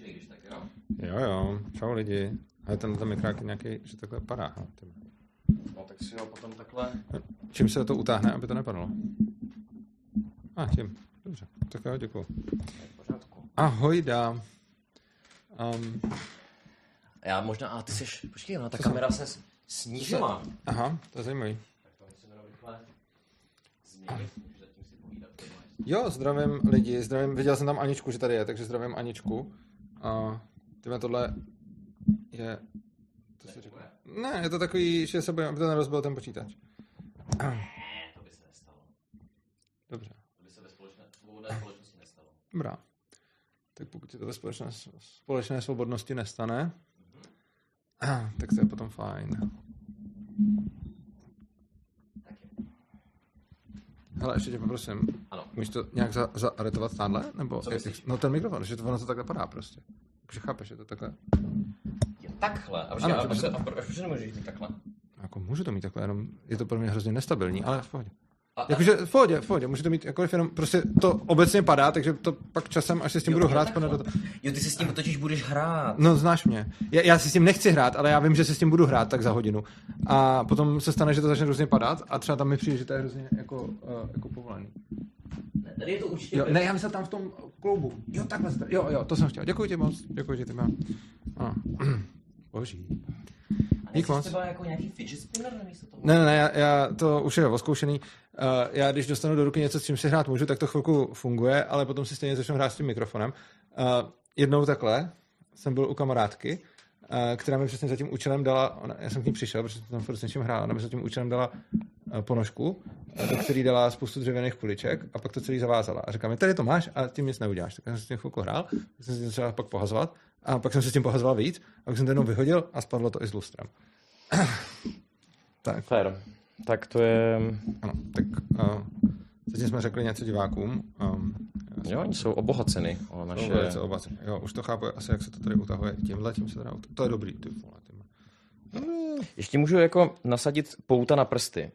slyšeli, když tak, jo? Jo, čau lidi. Ale ten mikrák je nějaký, že takhle padá. No tak si ho potom takhle... Čím se to utáhne, aby to nepadlo? Tím. Dobře, tak jo, děkuju. Ahojda. Já možná, ty jsi, počkej, ta kamera se snížila. Aha, to je zajímavý. Tak to musím jenom rychle změnit, můžu zatím si povídat. Jo, zdravím lidi, viděl jsem tam Aničku, že tady je, takže zdravím Aničku. Tohle je... To se říká. Ne, je to takový, že se bojím, aby to nerozbil ten počítač. Ne, to by se nestalo. Dobře. To by se ve svobodné společnosti nestalo. Dobrá. Tak pokud se to ve společné svobodnosti nestane, tak to je potom fajn. Hele, ještě tě poprosím. Ano. Můžeš to nějak zaaretovat tamhle? Nebo no ten mikrofon, že ono to takhle padá prostě. Takže chápeš, že to takhle... Je takhle? A proč nemůžeš mít takhle? Jako můžu to mít takhle, jenom je to pro mě hrozně nestabilní, ale v pohodě. Jakože v pohodě, můžu to mít jakkoliv, jenom prostě to obecně padá, takže to pak časem, až se s tím budu hrát, spadne do toho. Jo, ty se s tím totiž budeš hrát. No, znáš mě. Já si s tím nechci hrát, ale já vím, že se s tím budu hrát tak za hodinu. A potom se stane, že to začne různě padat a třeba tam mi přijde, že to je hrozně jako povolený. Ne, tady je to určitě... Jo, ne, já myslím tam v tom kloubu. Jo, takhle. Jo, to jsem chtěl. Děkuji ti moc. Děkuji ti, ty mám. Boží. Dík moc. Třeba jako nějaký fidget spinner namísto toho? Ne, já to už je oskoušený. Já když dostanu do ruky něco, s čím si hrát můžu, tak to chvilku funguje, ale potom si stejně začnu hrát s tím mikrofonem. Jednou takhle jsem byl u kamarádky, která mi přesně za tím účelem dala, já jsem k ní přišel, protože jsem tam furt s něčím hrál, ona mi za tím účelem dala ponožku, do který dala spoustu dřevěných kuliček a pak to celý zavázala. A říká mi, tady to máš a tím nic neuděláš. Tak jsem si s tím chvilku hrál, jsem si začal pak pohazovat a pak jsem se s tím pohazoval víc a pak jsem to jenom vyhodil a spadlo to i s lustrem. Tak. Fair. Tak to je... Ano, tak teď jsme řekli něco divákům. Jo, oni jsou obohaceny o naše... Jo, už to chápu asi, jak se to tady utahuje. Tím se teda to je dobrý. Ještě můžu jako nasadit pouta na prsty.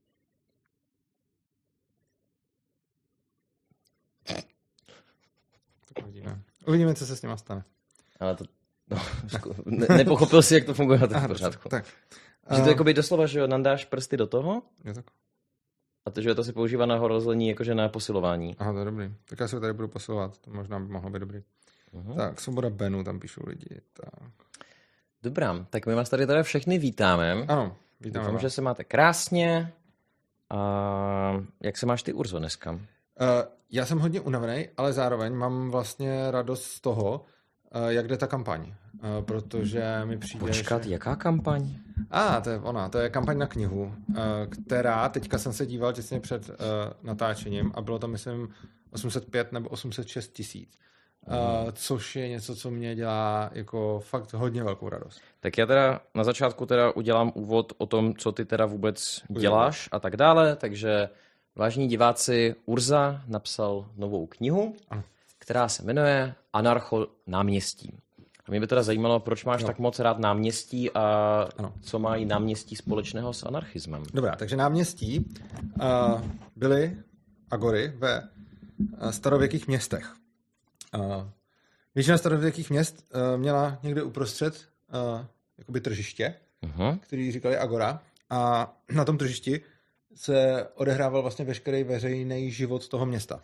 Tak uvidíme, co se s nima stane. Ale to... No, nepochopil si, jak to funguje na ten pořádku. Tak. Že to jakoby doslova, že nandáš prsty do toho? Jo, tak. A to, že to se používá na rozlení, jakože na posilování. Aha, to je dobrý. Tak já se tady budu posilovat. To možná by mohlo být dobrý. Tak, svoboda Benu, tam píšou lidi. Tak. Dobrá, tak my vás tady teda všechny vítáme. Ano, vítáme. Doufám, že se máte krásně. A jak se máš ty, Urzo, dneska? Já jsem hodně unavený, ale zároveň mám vlastně radost z toho, jak jde ta kampaň. Protože mi přijde... Počkat, jaká kampaň? To je ona, to je kampaň na knihu, která, teďka jsem se díval těsně před natáčením a bylo to, myslím, 805 nebo 806 tisíc. Což je něco, co mě dělá jako fakt hodně velkou radost. Tak já teda na začátku teda udělám úvod o tom, co ty teda vůbec děláš a tak dále, takže vážní diváci, Urza napsal novou knihu, která se jmenuje Anarcho náměstí. A mě by teda zajímalo, proč máš tak moc rád náměstí a co mají náměstí společného s anarchismem. Dobrá, takže náměstí byly agory ve starověkých městech. Většina starověkých měst měla někde uprostřed jakoby tržiště, který říkali agora, a na tom tržišti se odehrával vlastně veškerý veřejný život toho města.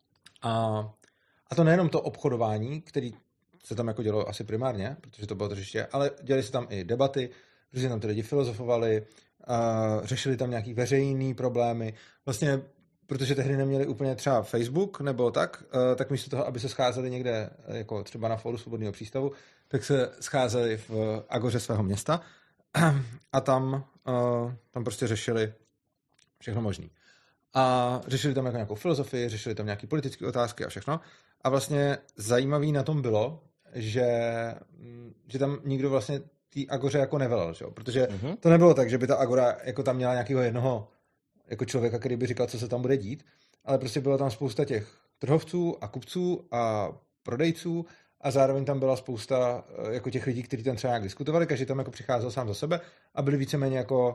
A to nejenom to obchodování, který se tam jako dělo asi primárně, protože to bylo tržiště, ale děli se tam i debaty, protože tam ty lidi filozofovali, řešili tam nějaký veřejný problémy. Vlastně, protože tehdy neměli úplně třeba Facebook nebo tak místo toho, aby se scházeli někde, jako třeba na fóru Svobodného přístavu, tak se scházeli v agoře svého města a tam prostě řešili všechno možný. A řešili tam jako nějakou filozofii, řešili tam nějaké politické otázky a všechno. A vlastně zajímavý na tom bylo, že tam nikdo vlastně té agoře jako nevelel, že? Protože to nebylo tak, že by ta agora jako tam měla nějakého jednoho jako člověka, který by říkal, co se tam bude dít, ale prostě bylo tam spousta těch trhovců a kupců a prodejců a zároveň tam byla spousta jako těch lidí, kteří tam třeba nějak diskutovali, každý tam jako přicházel sám za sebe a byli víceméně jako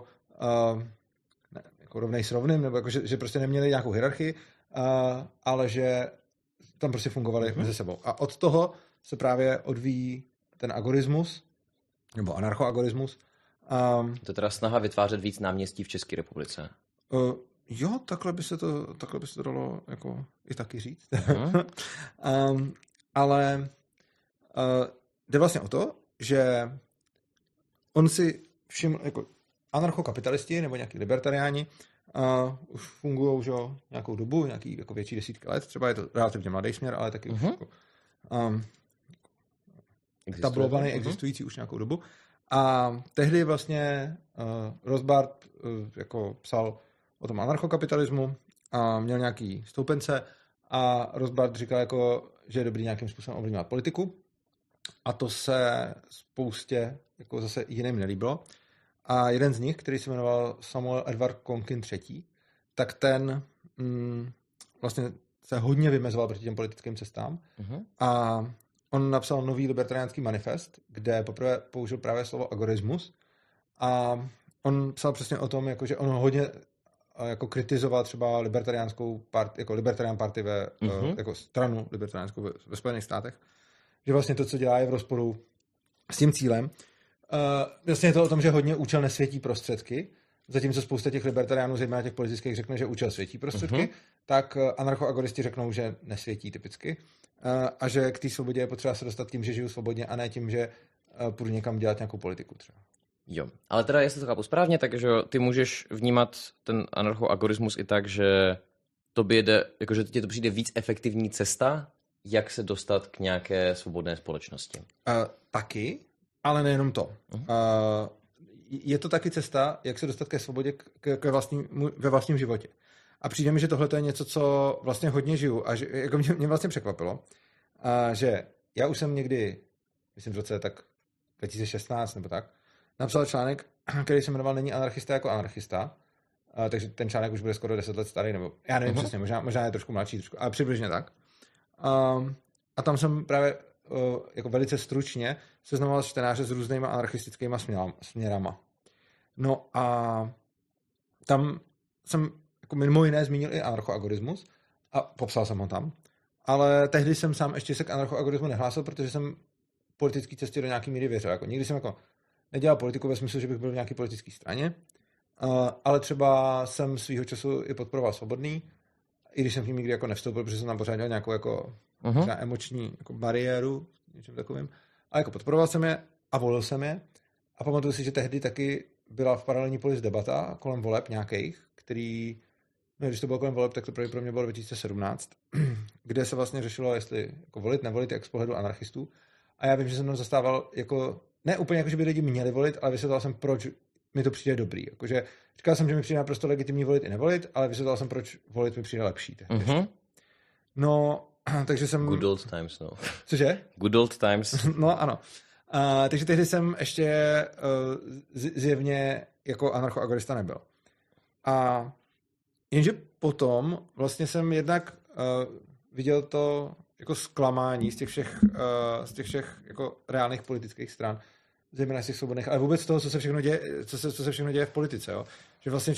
rovnej s rovným, nebo jako, že prostě neměli nějakou hierarchii, ale že tam prostě fungovaly mezi sebou. A od toho se právě odvíjí ten agorismus, nebo anarchoagorismus. To je teda snaha vytvářet víc náměstí v České republice. Jo, takhle by se to dalo jako i taky říct. Ale jde vlastně o to, že on si všiml, jako anarchokapitalisti nebo nějaký libertariáni už fungují už nějakou dobu, nějaký jako větší desítky let, třeba je to relativně mladý směr, ale taky už jako, tablovaný, existující už nějakou dobu. A tehdy vlastně Rothbard jako psal o tom anarchokapitalismu a měl nějaký stoupence a Rothbard říkal, jako, že je dobrý nějakým způsobem ovlivňovat politiku a to se spoustě jako zase jiným nelíbilo. A jeden z nich, který se jmenoval Samuel Edward Konkin III., tak ten vlastně se hodně vymezoval proti těm politickým cestám a on napsal nový libertariánský manifest, kde poprvé použil právě slovo agorismus a on psal přesně o tom, jako, že on hodně jako kritizoval třeba libertariánskou jako Libertarian Party jako stranu libertariánskou ve Spojených státech, že vlastně to, co dělá, je v rozporu s tím cílem. Vlastně je to o tom, že hodně účel nesvětí prostředky, zatímco spousta těch libertariánů, zejména těch politických, řekne, že účel světí prostředky, tak anarchoagoristi řeknou, že nesvětí typicky a že k té svobodě je potřeba se dostat tím, že žiju svobodně a ne tím, že půjdu někam dělat nějakou politiku třeba. Jo, ale teda jestli to chápu správně, takže ty můžeš vnímat ten anarchoagorismus i tak, že tobě jde, jakože ti to přijde víc efektivní cesta, jak se dostat k nějaké svobodné společnosti. Taky, ale nejenom to. Je to taky cesta, jak se dostat ke svobodě ve vlastním životě. A přijde mi, že tohle je něco, co vlastně hodně žiju a že, jako mě vlastně překvapilo, že já už jsem někdy, myslím v roce tak 2016 nebo tak, napsal článek, který se jmenoval Není anarchista jako anarchista, takže ten článek už bude skoro 10 let starý, nebo já nevím přesně, možná je trošku mladší, ale přibližně tak. A tam jsem právě jako velice stručně seznamoval čtenáře s různýma anarchistickýma směrama. No a tam jsem jako mimo jiné zmínil i anarchoagorismus a popsal jsem ho tam. Ale tehdy jsem sám ještě se k anarchoagorismu nehlásil, protože jsem politické cestě do nějaký míry věřil. Jako nikdy jsem jako nedělal politiku ve smyslu, že bych byl v nějaké politické straně, ale třeba jsem svýho času i podporoval Svobodný, i když jsem v ním nikdy jako nevstoupil, protože jsem tam pořád dělal nějakou jako emoční jako bariéru, něčem takovým. A jako podporoval jsem je a volil jsem je. A pamatuju si, že tehdy taky byla v paralelní polis debata kolem voleb nějakých, který, no, když to bylo kolem voleb, tak to pro mě bylo 2017, kde se vlastně řešilo, jestli jako volit, nevolit, jak z pohledu anarchistů. A já vím, že jsem tam zastával jako, ne úplně jako, že by lidi měli volit, ale vysvětlal jsem, proč mi to přijde dobrý. Jakože říkal jsem, že mi přijde naprosto legitimní volit i nevolit, ale vysvětlal jsem, proč volit mi přijde lepší. No, takže jsem... Good old times, no. Cože? Good old times. No, ano. Takže tehdy jsem ještě zjevně jako anarchoagorista nebyl. A jenže potom vlastně jsem jednak viděl to jako zklamání z těch všech jako reálných politických stran, zejména z těch svobodných, ale vůbec toho, co se všechno děje v politice, jo? Že vlastně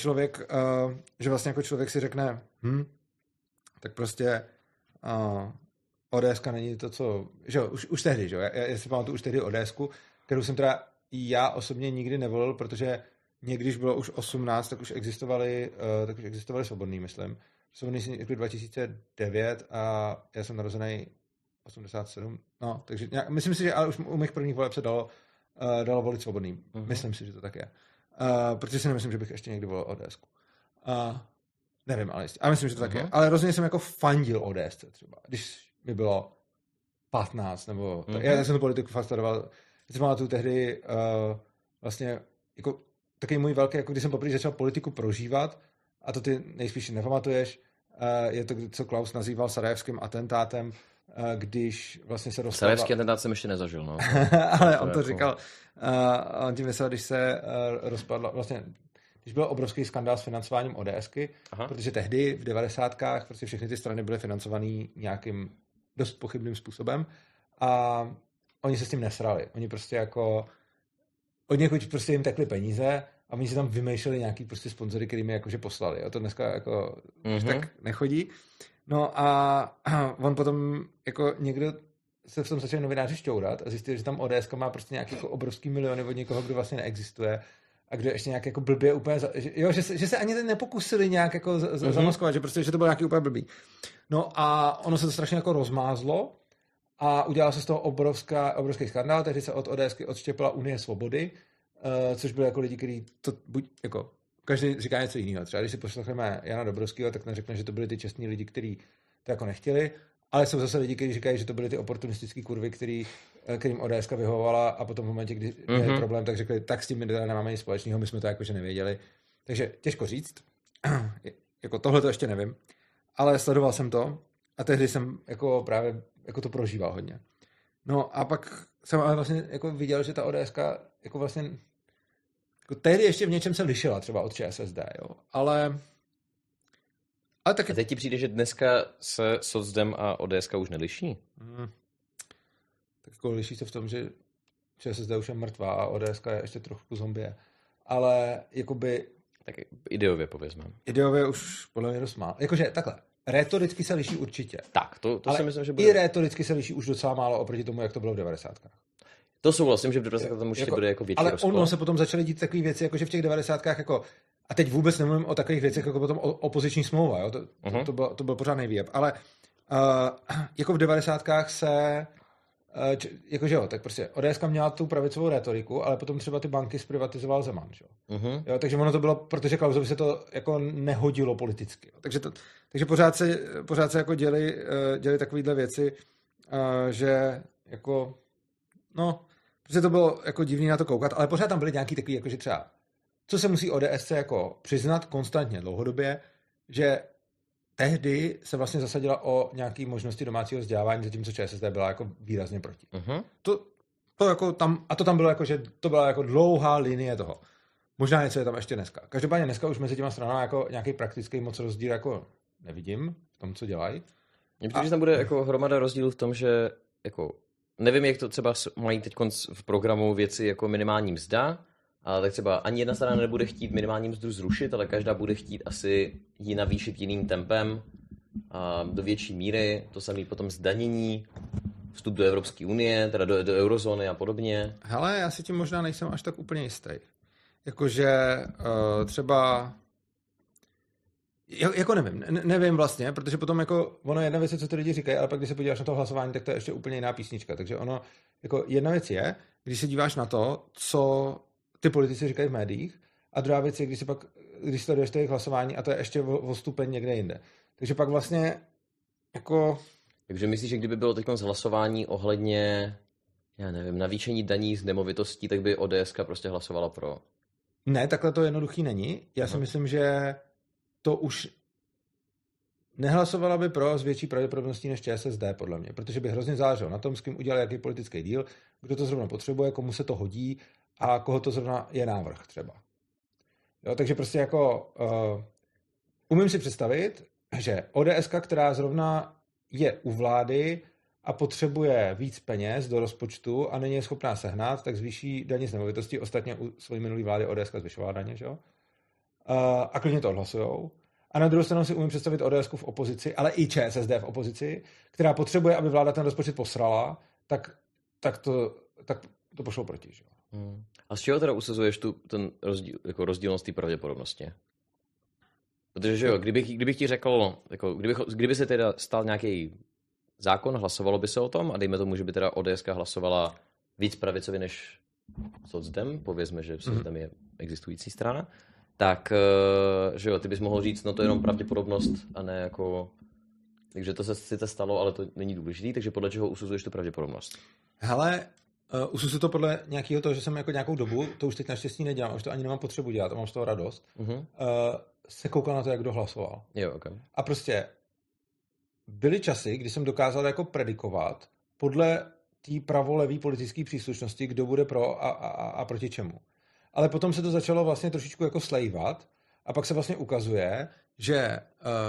jako člověk si řekne, tak prostě ODSka není to, co, že jo, už tehdy, že jo, já si pamatuju už tehdy ODSku, kterou jsem teda já osobně nikdy nevolil, protože někdy, když bylo už 18, tak už existovali Svobodný, myslím. Svobodný si někdy 2009 a já jsem narozený 87, no, takže myslím si, že ale už u mých prvních voleb se dalo volit Svobodný. Myslím si, že to tak je. Protože si nemyslím, že bych ještě někdy volil ODSku. Nevím, ale jistě. A myslím, že to tak je. Ale rozhodně jsem jako fandil ODSce třeba, když mi bylo 15, nebo... Já jsem tu politiku fakt sledoval. Já si pamatuju tehdy vlastně jako takový můj velký, jako když jsem poprvé začal politiku prožívat, a to ty nejspíš nepamatuješ, je to, co Klaus nazýval sarajevským atentátem, když vlastně se rozpadla... Sarajevský atentát jsem ještě nezažil, no. Ale on to říkal, on tím myslel, když se rozpadla, vlastně, když byl obrovský skandál s financováním ODSky, protože tehdy v 90kách prostě všechny ty strany byly financovaný nějakým dost pochybným způsobem a oni se s tím nesrali. Oni prostě jako od někud prostě jim tekly peníze a oni si tam vymýšleli nějaký prostě sponzory, který mi jakože poslali. A to dneska jako tak nechodí. No a on potom jako někdo se v tom začali novináři šťourat a zjistili, že tam ODS má prostě nějaký jako obrovský miliony od někoho, kdo vlastně neexistuje a kdo ještě nějak jako blbě úplně, že se ani nepokusili nějak jako zamaskovat, že prostě, že to bylo nějaký úplně blbý. No a ono se to strašně jako rozmázlo a udělal se z toho obrovský skandál, takže se od ODSky odštěpila Unie svobody, což byly jako lidi, kteří to buď jako každý říká něco jiného. Třeba když si poslechneme Jana Dobrovského, tak neřekne, že to byli ty čestní lidi, kteří to jako nechtěli, ale jsou zase lidi, kteří říkají, že to byly ty oportunistický kurvy, kterým ODSka vyhovovala a potom v momentě, kdy měli problém, tak řekli, tak s tím my nemáme nic společného, my jsme to jakože nevěděli. Takže těžko říct. Jako tohle to ještě nevím. Ale sledoval jsem to a tehdy jsem jako právě jako to prožíval hodně. No a pak jsem ale vlastně jako viděl, že ta ODSka jako vlastně jako tehdy ještě v něčem se lišila třeba od ČSSD, jo. Ale taky... A teď ti přijde, že dneska se socdem a ODSka už neliší? Tak jako liší se v tom, že ČSSD už je mrtvá a ODSka je ještě trochu zombie. Ale jakoby... Tak ideově povězme. Ideově už podle mě dost málo. Jakože takhle, rétoricky se liší určitě. Tak, to si myslím, že bude... i rétoricky se liší už docela málo oproti tomu, jak to bylo v 90kách. To souhlasím, že v 90kách tam určitě bude jako větší rozkol. Ale ono se potom začaly dít takové věci, jakože v těch 90kách jako... A teď vůbec nemluvím o takových věcech, jako potom opoziční smlouva, jo? To byl pořádnej výjeb. Ale jako v 90kách se... jakože jo, tak prostě ODSka měla tu pravicovou rétoriku, ale potom třeba ty banky zprivatizoval Zeman, jo, takže ono to bylo, protože Klausovi se to jako nehodilo politicky. Jo. Takže pořád se jako děli takovýhle věci, že jako no, protože to bylo jako divný na to koukat, ale pořád tam byly nějaký takový, jakože třeba, co se musí ODSce jako přiznat konstantně dlouhodobě, že tehdy se vlastně zasadila o nějaké možnosti domácího vzdělávání, zatímco ČSSD byla jako výrazně proti. To jako tam, a to tam bylo jako, že to byla jako dlouhá linie toho. Možná něco je tam ještě dneska. Každopádně dneska už mezi těma stranami jako nějaký praktický moc rozdíl jako nevidím v tom, co dělají. Mně přijde, že tam bude jako hromada rozdílů v tom, že jako nevím, jak to třeba mají teď v programu věci jako minimální mzda, ale tak třeba ani jedna strana nebude chtít minimální mzdu zrušit, ale každá bude chtít asi ji navýšit jiným tempem a do větší míry. To samé potom zdanění, vstup do Evropské unie, teda do eurozóny a podobně. Hele, já si tím možná nejsem až tak úplně jistý. Jakože třeba... Jako nevím vlastně, protože potom jako ono jedna věc je, co ty lidi říkají, ale pak když se podíváš na to hlasování, tak to je ještě úplně jiná písnička. Takže ono, jako jedna věc je, když se díváš na to, co ty politici říkají v médiích, a druhá věc je, když sleduješ to jejich hlasování a to je ještě o stupeň někde jinde. Takže pak vlastně jako... Takže myslíš, že kdyby bylo teď hlasování ohledně, já nevím, navýšení daní z nemovitostí, tak by ODSka prostě hlasovala pro? Ne, takhle to jednoduchý není. Já si myslím, že to už nehlasovala by pro s větší pravděpodobností než ČSSD, podle mě, protože by hrozně záleželo na tom, s kým udělali jaký politický díl, kdo to zrovna potřebuje, komu se to hodí a koho to zrovna je návrh třeba. Jo, takže prostě jako umím si představit, že ODSka, která zrovna je u vlády a potřebuje víc peněz do rozpočtu a není je schopná sehnat, tak zvýší daně z nemovitosti. Ostatně u své minulé vlády ODSka zvyšovala daně, že jo? A klidně to odhlasujou. A na druhou stranu si umím představit ODSku v opozici, ale i ČSSD v opozici, která potřebuje, aby vláda ten rozpočet posrala, tak to pošlo proti. Že? A z čeho teda usazuješ ten rozdíl, jako rozdílnost té pravděpodobnosti? Protože že jo, kdybych ti řekl, jako, kdyby se teda stal nějaký zákon, hlasovalo by se o tom a dejme tomu, že by teda ODSka hlasovala víc pravicově než socdem, povězme, že socdem je existující strana, tak že jo, ty bys mohl říct, no to je jenom pravděpodobnost a ne jako... Takže to se sice stalo, ale to není důležitý, takže podle čeho usuzuješ tu pravděpodobnost? Hele, usuzuji to podle nějakého toho, že jsem jako nějakou dobu, to už teď naštěstí nedělám, už to ani nemám potřebu dělat a mám z toho radost, se koukal na to, jak kdo hlasoval. Jo, okay. A prostě byly časy, kdy jsem dokázal jako predikovat podle té pravolevý politické příslušnosti, kdo bude pro a proti čemu. Ale potom se to začalo vlastně trošičku jako slejvat a pak se vlastně ukazuje, že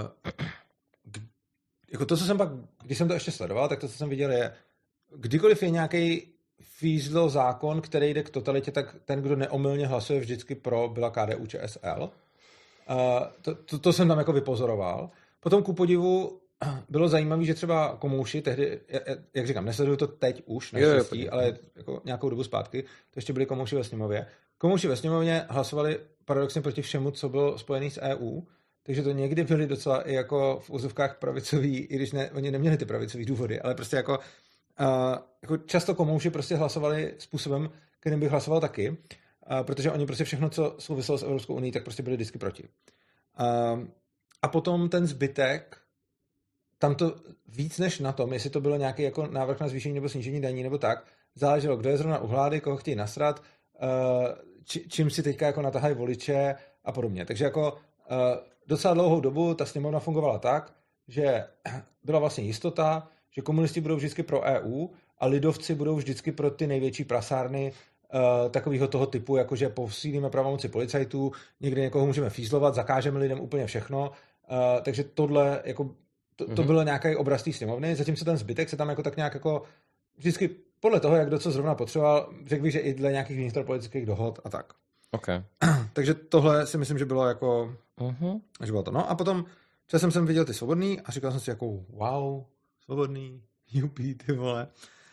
jako to, co jsem pak, když jsem to ještě sledoval, tak to, co jsem viděl, je kdykoliv je nějaký fízlo zákon, který jde k totalitě, tak ten, kdo neomylně hlasuje vždycky pro, byla KDU ČSL. To jsem tam jako vypozoroval. Potom ku podivu bylo zajímavé, že třeba komouši tehdy, jak říkám, nesleduju to teď už, naštěstí, ale jako nějakou dobu zpátky, to ještě byli komouši ve sněmově. Komouši ve sněmovně hlasovali paradoxně proti všemu, co bylo spojené s EU, takže to někdy byli docela i jako v úzovkách pravicoví, i když oni neměli ty pravicový důvody, ale prostě jako často komouši prostě hlasovali způsobem, kterým bych hlasoval taky, protože oni prostě všechno, co souviselo s Evropskou unií, tak prostě byli vždycky proti. A potom ten zbytek, tam to víc než na tom, jestli to bylo nějaký jako návrh na zvýšení nebo snížení daní nebo tak, záleželo, kdo je zrovna u vlády, koho chtějí nasrat, čím si teďka jako natahají voliče a podobně. Takže jako docela dlouhou dobu ta sněmovna fungovala tak, že byla vlastně jistota, že komunisti budou vždycky pro EU a lidovci budou vždycky pro ty největší prasárny takového toho typu, jakože posílíme pravomoci policajtů, někdy někoho můžeme fízlovat, zakážeme lidem úplně všechno, takže tohle jako to bylo nějaký obraz té sněmovny, zatímco ten zbytek se tam jako tak nějak jako vždycky podle toho, jak kdo co zrovna potřeboval, řekl bych, že i dle nějakých vnitropolitických dohod a tak. Okay. Takže tohle si myslím, že bylo jako že bylo to. No a potom časem jsem viděl ty Svobodný a říkal jsem si jako wow, Svobodný, jupi, ty vole.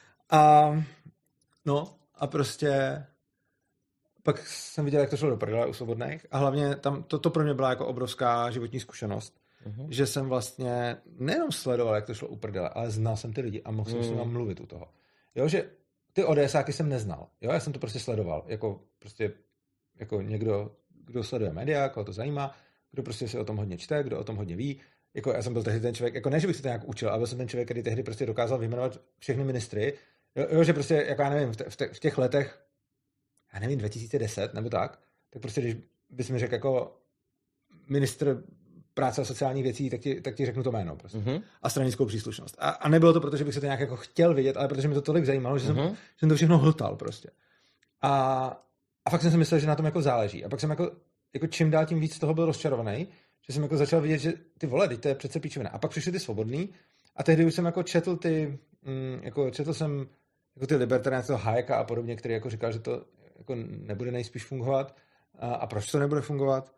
A prostě pak jsem viděl, jak to šlo do prdele u Svobodných a hlavně tam to pro mě byla jako obrovská životní zkušenost, že jsem vlastně nejenom sledoval, jak to šlo u prdele, ale znal jsem ty lidi a mohl jsem s nimi mluvit u toho. Jo, že ty ODSáky jsem neznal. Jo, já jsem to prostě sledoval. Jako někdo, kdo sleduje média, koho to zajímá, kdo prostě si o tom hodně čte, kdo o tom hodně ví. Jako já jsem byl tehdy ten člověk, jako ne, že bych se to nějak učil, ale byl jsem ten člověk, který tehdy prostě dokázal vyjmenovat všechny ministry. Jo, že prostě, jako já nevím, v těch letech, já nevím, 2010 nebo tak prostě když bys mi řekl jako ministr práce a sociálních věcí, tak ti řeknu to jméno prostě. A stranickou příslušnost. A nebylo to, protože bych se to nějak jako chtěl vidět, ale protože mi to tolik zajímalo, že jsem to všechno hltal prostě. A fakt jsem si myslel, že na tom jako záleží. A pak jsem jako čím dál tím víc z toho byl rozčarovaný, že jsem jako začal vidět, že ty vole, teď to je přece píčovina. A pak přišli ty Svobodný a tehdy už jsem jako četl jsem jako ty libertariánce toho Hayeka a podobně, který jako říkal, že to jako nebude nejspíš fungovat a proč to nebude fungovat.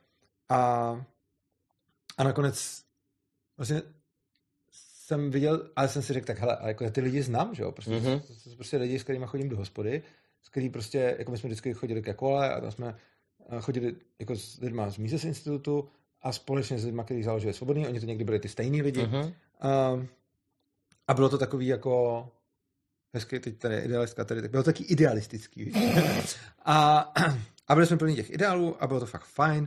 A nakonec vlastně jsem viděl, ale jsem si řekl, tak hele, ale jako já ty lidi znám, že jo, prostě, to jsou prostě lidi, s kterými chodím do hospody, s kterými prostě, jako my jsme vždycky chodili ke kole a tam jsme chodili jako s lidma z Mises institutu a společně s lidma, kteří založili Svobodný, oni to někdy byli ty stejný lidi. A bylo to takový jako hezky, teď tady je idealistka, tak bylo to taky idealistický. A byli jsme plní těch ideálů a bylo to fakt fajn.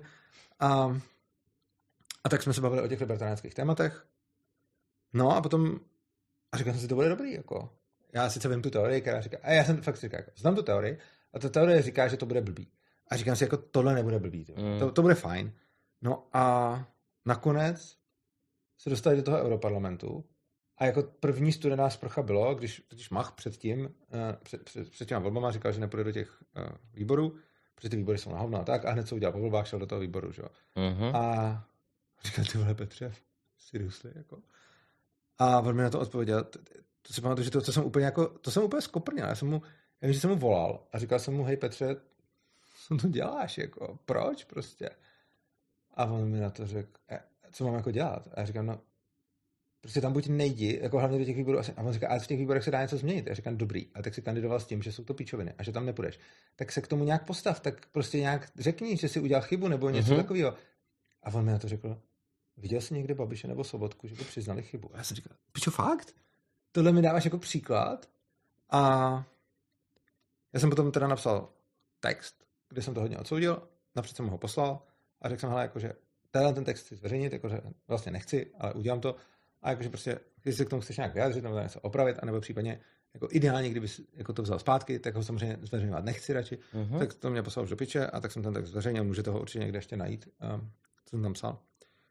A tak jsme se bavili o těch libertariánských tématech. No a potom a říkal jsem si, to bude dobrý, jako. Já sice vím tu teorii, která říká, a já jsem fakt říkal, jako, znám tu teorii, a ta teorie říká, že to bude blbý. A říkám si, jako tohle nebude blbý. To bude fajn. No a nakonec se dostali do toho Europarlamentu a jako první studená sprcha bylo, když totiž Mach před těma volbama říkal, že nepůjde do těch výborů, protože ty výbory jsou na hovno a tak, a hned co udělal po volbách, šel do toho výboru, že jo. A říkal, ty vole Petře, seriously, jako. A on mi na to odpověděl, to si pamatuju, že to jsem úplně skoprněl. Já vím, že jsem mu volal a říkal jsem mu, hej Petře, co to děláš, jako, proč prostě? A on mi na to řekl, co mám jako dělat? A já říkám, no, prostě tam buď nejdi, jako hlavně do těch výborů. A on říká, ale v těch výborech se dá něco změnit. A já říkám, dobrý, a tak si kandidoval s tím, že jsou to píčoviny a že tam nepůjdeš. Tak se k tomu nějak postav, tak prostě nějak řekni, že si udělal chybu nebo něco takového. A on mi na to řekl, viděl jsi někde Babiše nebo Sobotku, že by přiznali chybu? A já jsem říkal, pičo, fakt? Tohle mi dáváš jako příklad? A já jsem potom teda napsal text, kde jsem to hodně odsoudil, napřed jsem ho poslal a řekl jsem, hele, jakože ten text chci zveřejnit, jakože vlastně nechci, ale udělám to. A jakože prostě, když se k tomu chceš nějak vyjádřit nebo něco opravit, anebo případně jako ideálně, kdyby jako to vzal zpátky, tak ho samozřejmě zveřejňovat nechci radši, tak to mě poslal do piče a tak jsem ten text zveřejnil, můžete ho určitě někde ještě najít, co jsem tam psal.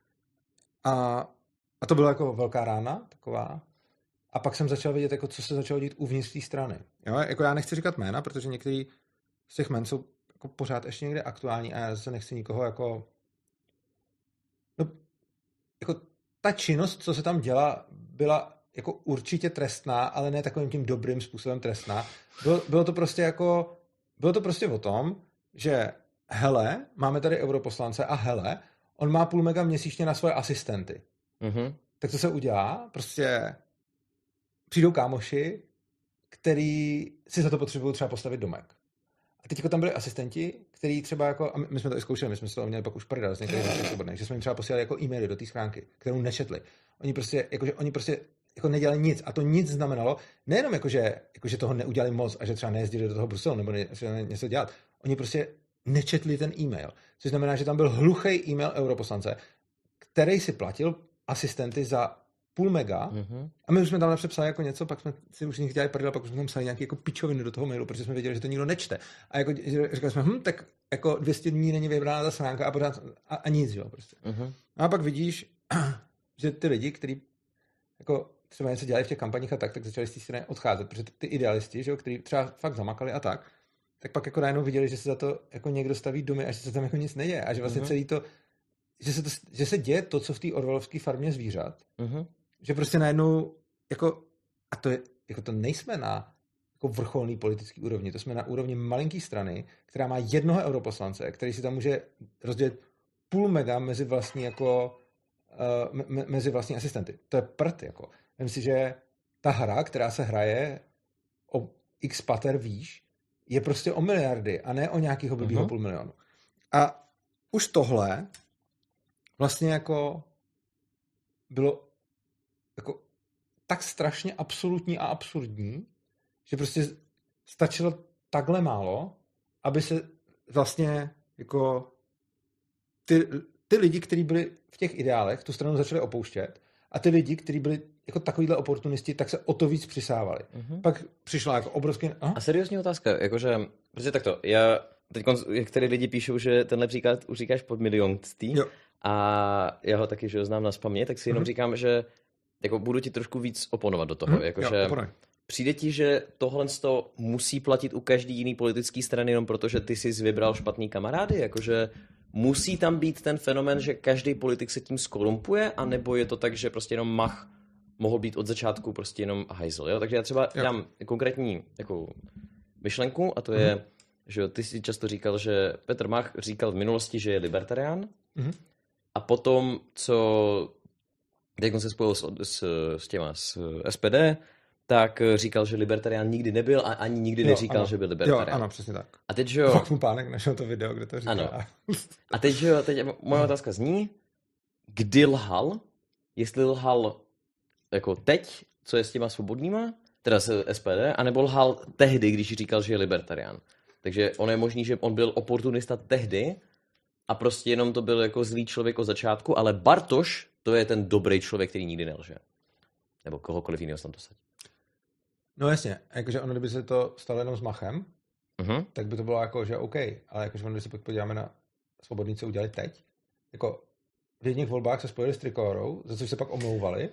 A to byla jako velká rána, taková. A pak jsem začal vidět, jako, co se začalo dít uvnitř té strany. Jo, jako já nechci říkat jména, protože některý z těch jmen jsou jako pořád ještě někde aktuální a já zase nechci nikoho jako... No, jako ta činnost, co se tam dělá, byla jako určitě trestná, ale ne takovým tím dobrým způsobem trestná. Bylo to prostě o tom, že hele, máme tady europoslance a hele, on má 0,5 mega měsíčně na svoje asistenty. tak to se udělá, prostě přijdou kámoši, který si za to potřebují třeba postavit domek. A teď jako tam byli asistenti, který třeba jako, a my jsme to i zkoušeli, my jsme to měli pak už prdel z některých našich svobodných, že jsme jim třeba posílali jako e-maily do té schránky, kterou nečetli. Oni prostě jako nedělali nic. A to nic znamenalo, nejenom že toho neudělali moc a že třeba nejezdili do toho Bruselu nebo něco dělat. Oni prostě nečetli ten e-mail. Což znamená, že tam byl hluchý e-mail europoslance, který si platil asistenty za 0,5 mega a my už jsme tam napsali jako něco, pak jsme si už nich dělali prdel, pak už jsme tam psali nějaký jako pičoviny do toho mailu, protože jsme věděli, že to nikdo nečte. A jako říkali jsme, tak jako 200 dní není vybraná ta schránka a pořád a nic, jo, prostě. A pak vidíš, že ty lidi, kteří jako třeba něco dělali v těch kampaních a tak začali z té strany odcházet, protože ty idealisti, že jo, kteří třeba fakt zamakali a tak pak jako najednou viděli, že se za to jako někdo staví domy a že se tam jako nic neděje a že vlastně celý to, že se děje to, co v té orwellovské farmě zvířat, že prostě najednou jako, a to je, jako to nejsme na jako vrcholný politický úrovni, to jsme na úrovni malinký strany, která má jednoho europoslance, který si tam může rozdělit 0,5 mega mezi vlastní jako mezi vlastní asistenty. To je prd, jako. Myslím si, že ta hra, která se hraje o x pater výš, je prostě o miliardy a ne o nějakého blbýho 0,5 milionu. A už tohle vlastně jako bylo jako tak strašně absolutní a absurdní, že prostě stačilo takhle málo, aby se vlastně jako ty lidi, kteří byli v těch ideálech, tu stranu začali opouštět a ty lidi, kteří byli jako takovýhle oportunisti, tak se o to víc přisávali. Pak přišla jako obrovský... A seriózní otázka, jakože, protože takto, já teď některé lidi píšou, že tenhle příklad už říkáš pod miliontý a já ho taky, že ho znám na spamě, tak si jenom říkám, že jako budu ti trošku víc oponovat do toho, jakože přijde ti, že tohle musí platit u každý jiný politický strany jenom protože ty jsi vybral špatný kamarády, jakože musí tam být ten fenomén, že každý politik se tím skorumpuje, anebo je to tak, že prostě jenom Mach mohl být od začátku prostě jenom hajzl, jo? Takže já třeba dám konkrétní jako myšlenku a to je, že ty si často říkal, že Petr Mach říkal v minulosti, že je libertarián a potom, co jak on se spojil s SPD, tak říkal, že libertarián nikdy nebyl a ani nikdy neříkal, že byl libertarián. Jo, ano, přesně tak. A teď, že jo... Fakt mu pánek našel to video, kde to říká. Ano. A teď, že jo, moje otázka zní, kdy lhal, jestli lhal jako teď, co je s těma svobodnýma, teda s SPD, anebo lhal tehdy, když říkal, že je libertarián. Takže on je možný, že on byl oportunista tehdy a prostě jenom to byl jako zlý člověk od začátku, ale Bartoš, to je ten dobrý člověk, který nikdy nelže. Nebo kohokoliv jiného tam to sadí. No jasně, jakože ono, kdyby se to stalo jenom s Machem, tak by to bylo jako, že OK, ale jakože ono, když se podíváme na svobodní, co udělali teď, jako v jedných volbách se spojili s Trikolorou, za což se pak omlouvali,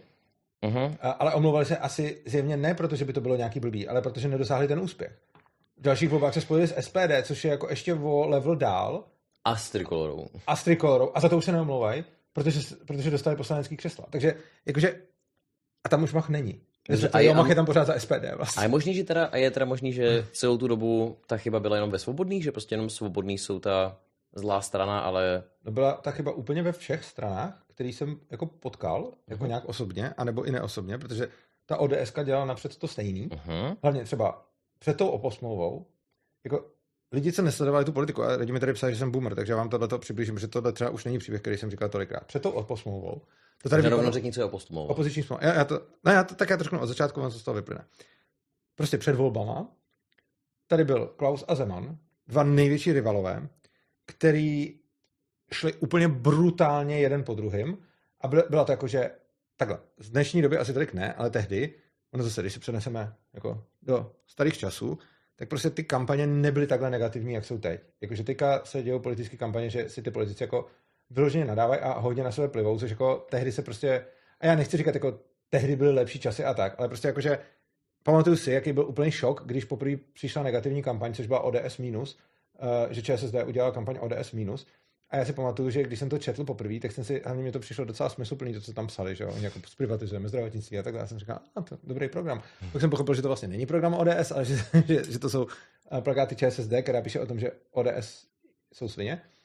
ale omlouvali se asi zjevně ne, protože by to bylo nějaký blbý, ale protože nedosáhli ten úspěch. V dalších volbách se spojili s SPD, což je jako ještě o level dál. A s Trikolorou. A za to už se neomlouvají, protože dostali poslanecký křesla. Takže jakože, a tam už Mach není. Mach je tam pořád za SPD vlastně. A je teda možný, že celou tu dobu ta chyba byla jenom ve svobodných, že prostě jenom svobodný jsou ta zlá strana, ale... No byla ta chyba úplně ve všech stranách, který jsem jako potkal, jako nějak osobně, anebo i neosobně, protože ta ODSka dělala napřed to stejný. Hlavně třeba před tou oposmlouvou, jako lidi, co nesledovali tu politiku, a lidi mi tady psali, že jsem boomer, takže já vám tohleto přiblížím, protože tohle třeba už není příběh, který jsem říkal tolikrát. Před tou oposmlouvou. To tady rovnou řekni, co je oposmlouva. Opoziční smlouva. Já to řeknu od začátku, vám co z toho vyplyne. Prostě před volbama tady byl Klaus a Zeman, dva největší rivalové, který šli úplně brutálně jeden po druhým a byla to jako, že takhle, z dnešní doby asi tolik ne, ale tehdy, ono zase, když si přeneseme jako do starých časů, tak prostě ty kampaně nebyly takhle negativní, jak jsou teď. Jakože teďka se dějou politické kampaně, že si ty politici jako vyloženě nadávají a hodně na sebe plivou, což jako tehdy se prostě, a já nechci říkat jako tehdy byly lepší časy a tak, ale prostě jakože pamatuju si, jaký byl úplný šok, když poprvé přišla negativní kampaň, což byla ODS minus, že ČSSD udělala kampaň ODS minus. A já si pamatuju, že když jsem to četl poprvé, tak jsem si, hlavně mi to přišlo docela smysluplný, to, co tam psali, že jo, oni jako zprivatizujeme zdravotnictví a tak dále. Jsem říkal, to je dobrý program. Pak jsem pochopil, že to vlastně není program ODS, ale že to jsou plakáty ČSSD, která píše o tom, že ODS jsou svině.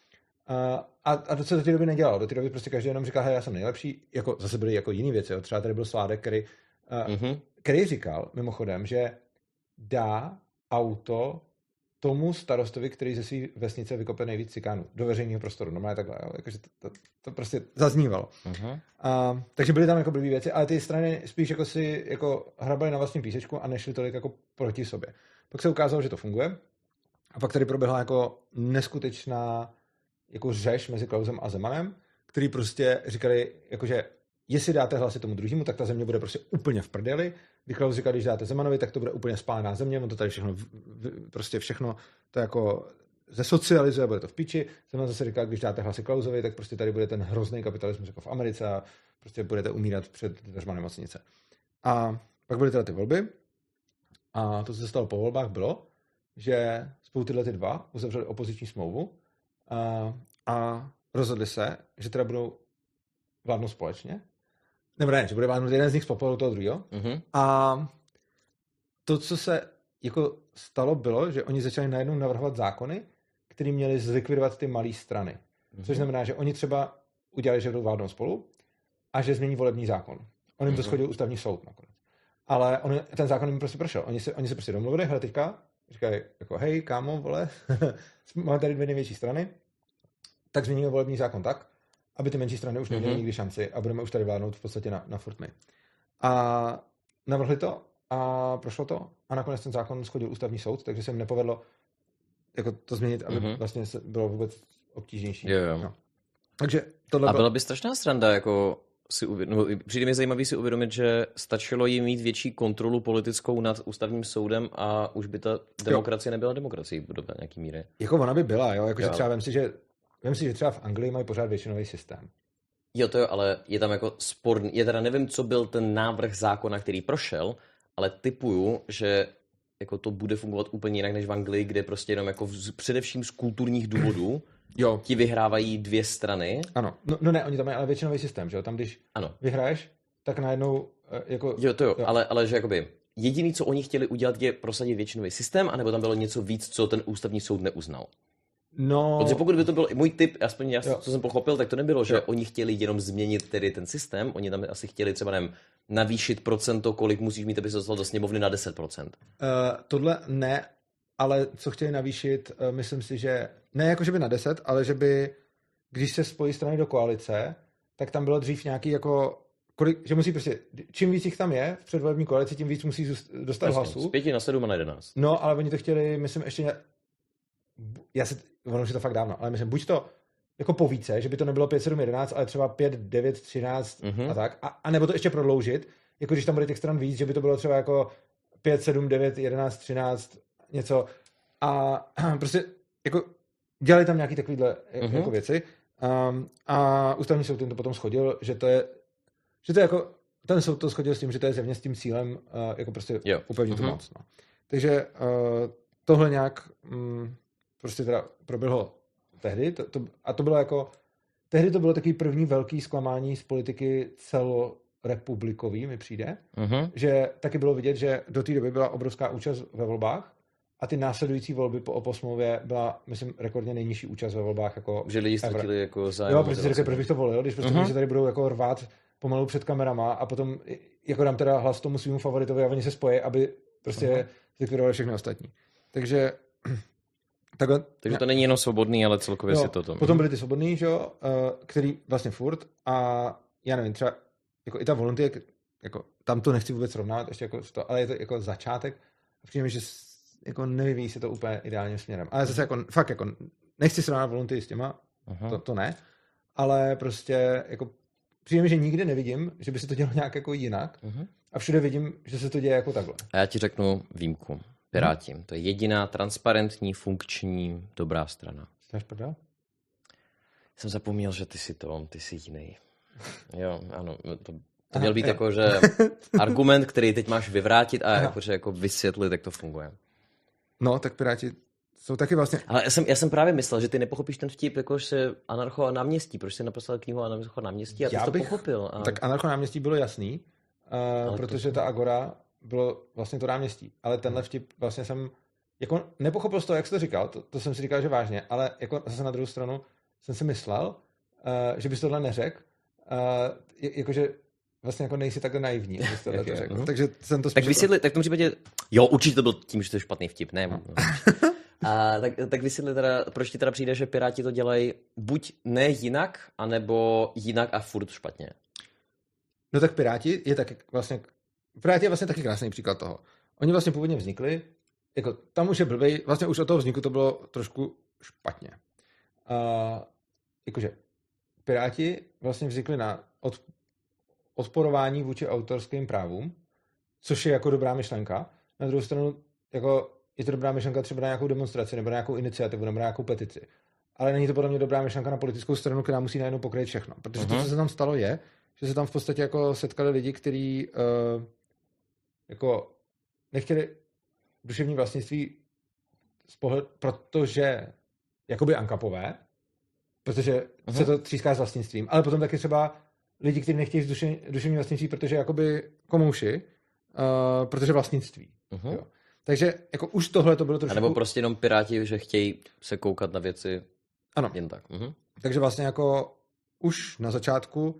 A to se do té doby nedělalo. Do té doby prostě každý jenom říkal, hej, já jsem nejlepší. Jako, zase byly jako jiný věci. Jo. Třeba tady byl Sládek, který říkal, mimochodem, že dá auto tomu starostovi, který ze své vesnice vykope nejvíc cikánů do veřejného prostoru. Normálně takhle. Jo. Jakože to prostě zaznívalo. Takže byly tam jako blbý věci, ale ty strany spíš jako si jako hrabaly na vlastním písečku a nešly tolik jako proti sobě. Pak se ukázalo, že to funguje. A pak tady proběhla jako neskutečná jako řeš mezi Klausem a Zemanem, který prostě říkali, jakože jestli dáte hlasy tomu druhému, tak ta země bude prostě úplně v prdeli. Když Klaus říkal, když dáte Zemanovi, tak to bude úplně spálená země, on to tady všechno, prostě všechno to jako zesocializuje, bude to v piči. Zeman zase říkal, když dáte hlasy Klausovi, tak prostě tady bude ten hrozný kapitalismus jako v Americe a prostě budete umírat před dveřma nemocnice. A pak byly teda ty volby a to, co se stalo po volbách, bylo, že spolu tyhle ty dva uzavřeli opoziční smlouvu a rozhodli se, že teda budou vládnout společně. Nebo ne, že bude vládnout jeden z nich s podporou toho druhého. A to, co se jako stalo, bylo, že oni začali najednou navrhovat zákony, které měly zlikvidovat ty malé strany. Což znamená, že oni třeba udělali, že budou vládnout spolu a že změní volební zákon. On jim to shodil ústavní soud nakonec. Ale ten zákon jim prostě prošel. Oni se prostě domluvili, hele teďka, říkají jako hej, kámo, vole, máme tady dvě největší strany, tak změníme volební zákon tak, aby ty menší strany už neměly nikdy šanci a budeme už tady vládnout v podstatě na furt my. A navrhli to a prošlo to a nakonec ten zákon shodil ústavní soud, takže se jim nepovedlo jako to změnit, aby vlastně bylo vůbec obtížnější. Jo. No. Takže tohle a byla by strašná sranda, jako přijde mi zajímavý si uvědomit, že stačilo jim mít větší kontrolu politickou nad ústavním soudem a už by ta demokracie nebyla demokracií do nějaký míry. Jako ona by byla, jo, jakože třeba vem si, že třeba v Anglii mají pořád většinový systém. Jo, to jo, ale je tam jako sporný. Já teda nevím, co byl ten návrh zákona, který prošel, ale tipuju, že jako to bude fungovat úplně jinak než v Anglii, kde prostě jenom jako především z kulturních důvodů ti vyhrávají dvě strany. Ano, no ne, oni tam mají ale většinový systém, že jo, tam když vyhraješ, tak najednou jako... Jo, to jo. Ale že jakoby jediný, co oni chtěli udělat, je prosadit většinový systém, anebo tam bylo něco víc, co ten ústavní soud neuznal. No... Protože pokud by to byl můj tip, aspoň já, co jsem pochopil, tak to nebylo, že oni chtěli jenom změnit tedy ten systém, oni tam asi chtěli třeba navýšit procento, kolik musíš mít, aby se dostal do sněmovny na 10%. Tohle ne, ale co chtěli navýšit, myslím si, že ne jako, že by na 10, ale že by, když se spojí strany do koalice, tak tam bylo dřív nějaký jako, že musí prostě, čím víc jich tam je v předvolební koalici, tím víc musí dostat hlasů. Z 5 na 7 a na 11. No, ale oni to chtěli, myslím, ještě ono už je to fakt dávno, ale myslím, buď to jako po více, že by to nebylo 5, 7, 11, ale třeba 5, 9, 13 a tak. A nebo to ještě prodloužit, jako když tam bude těch stran víc, že by to bylo třeba jako 5, 7, 9, 11, 13, něco. A prostě jako dělali tam nějaký takovýhle jako věci. A ústavní soud to potom shodil, že to je jako, ten soud to shodil s tím, že to je zjevně s tím cílem jako prostě upevnit tu moc. No. Takže tohle nějak prostě teda proběhlo tehdy. A to bylo jako, tehdy to bylo takový první velký zklamání z politiky celorepublikový, mi přijde, že taky bylo vidět, že do té doby byla obrovská účast ve volbách a ty následující volby po smlouvě byla, myslím, rekordně nejnižší účast ve volbách. Jako že lidi ztratili jako zájem. Jo, protože si řekli, proč bych to volil, když prostě se tady budou jako rvát pomalu před kamerama a potom jako dám teda hlas tomu svýmu favoritovi a oni se spojí, aby prostě zlikvidovali všechny ostatní. Takže to není jenom svobodný, ale celkově si to. Potom byly ty svobodný, že jo, který vlastně furt a já nevím, třeba jako i ta volunteer, jako tam to nechci vůbec srovnávat, ještě jako to, ale je to jako začátek a přijde mi, že jako nevyvíjí se to úplně ideálním směrem. Ale zase jako fakt jako nechci srovnávat volunteer s těma, to ne, ale prostě jako přijde mi, že nikdy nevidím, že by se to dělo nějak jako jinak a všude vidím, že se to děje jako takhle. A já ti řeknu výjimku. Piráti. To je jediná transparentní, funkční, dobrá strana. Jsi prdel? Jsem zapomněl, že ty jsi jiný. Jo, ano. To měl být jako, že argument, který teď máš vyvrátit a jako vysvětlit, jak to funguje. No, tak Piráti jsou taky vlastně... Ale já jsem právě myslel, že ty nepochopíš ten vtip, jakože Anarcho a náměstí. Proč jsi napsal knihu Anarcho a náměstí a ty jsi to pochopil. A... Tak Anarcho a náměstí bylo jasný, protože ta Agora bylo vlastně to náměstí. Ale tenhle vtip vlastně jsem jako nepochopil z toho, jak jsi to říkal, to jsem si říkal, že vážně, ale jako zase na druhou stranu jsem si myslel, že bys tohle neřekl, jakože vlastně jako nejsi takhle naivní, abys tohle to řekl. Takže jsem to tak vysvětli, tak v tom případě, jo, určitě to byl tím, že to je špatný vtip, ne? Tak vysvětli teda, proč ti teda přijde, že Piráti to dělají buď ne jinak, anebo jinak a furt špatně. No tak Piráti je vlastně taky krásný příklad toho. Oni vlastně původně vznikli, jako tam už je blbej, vlastně už od toho vzniku to bylo trošku špatně. Jakože Piráti vlastně vznikli na odporování vůči autorským právům, což je jako dobrá myšlenka. Na druhou stranu, jako je to dobrá myšlenka třeba na nějakou demonstraci, nebo na nějakou iniciativu, nebo na nějakou petici. Ale není to podle mě dobrá myšlenka na politickou stranu, která musí najednou pokryt všechno. Protože to, co se tam stalo, je, že se tam v podstatě jako setkali lidi, kteří jako nechtěli duševní vlastnictví protože jakoby ankapové, protože se to tříská s vlastnictvím, ale potom taky třeba lidi, kteří nechtějí duševní vlastnictví, protože jakoby komouši, protože vlastnictví. Jo. Takže jako už tohle to bylo trošku... A nebo prostě jenom Piráti, že chtějí se koukat na věci jen tak. Takže vlastně jako už na začátku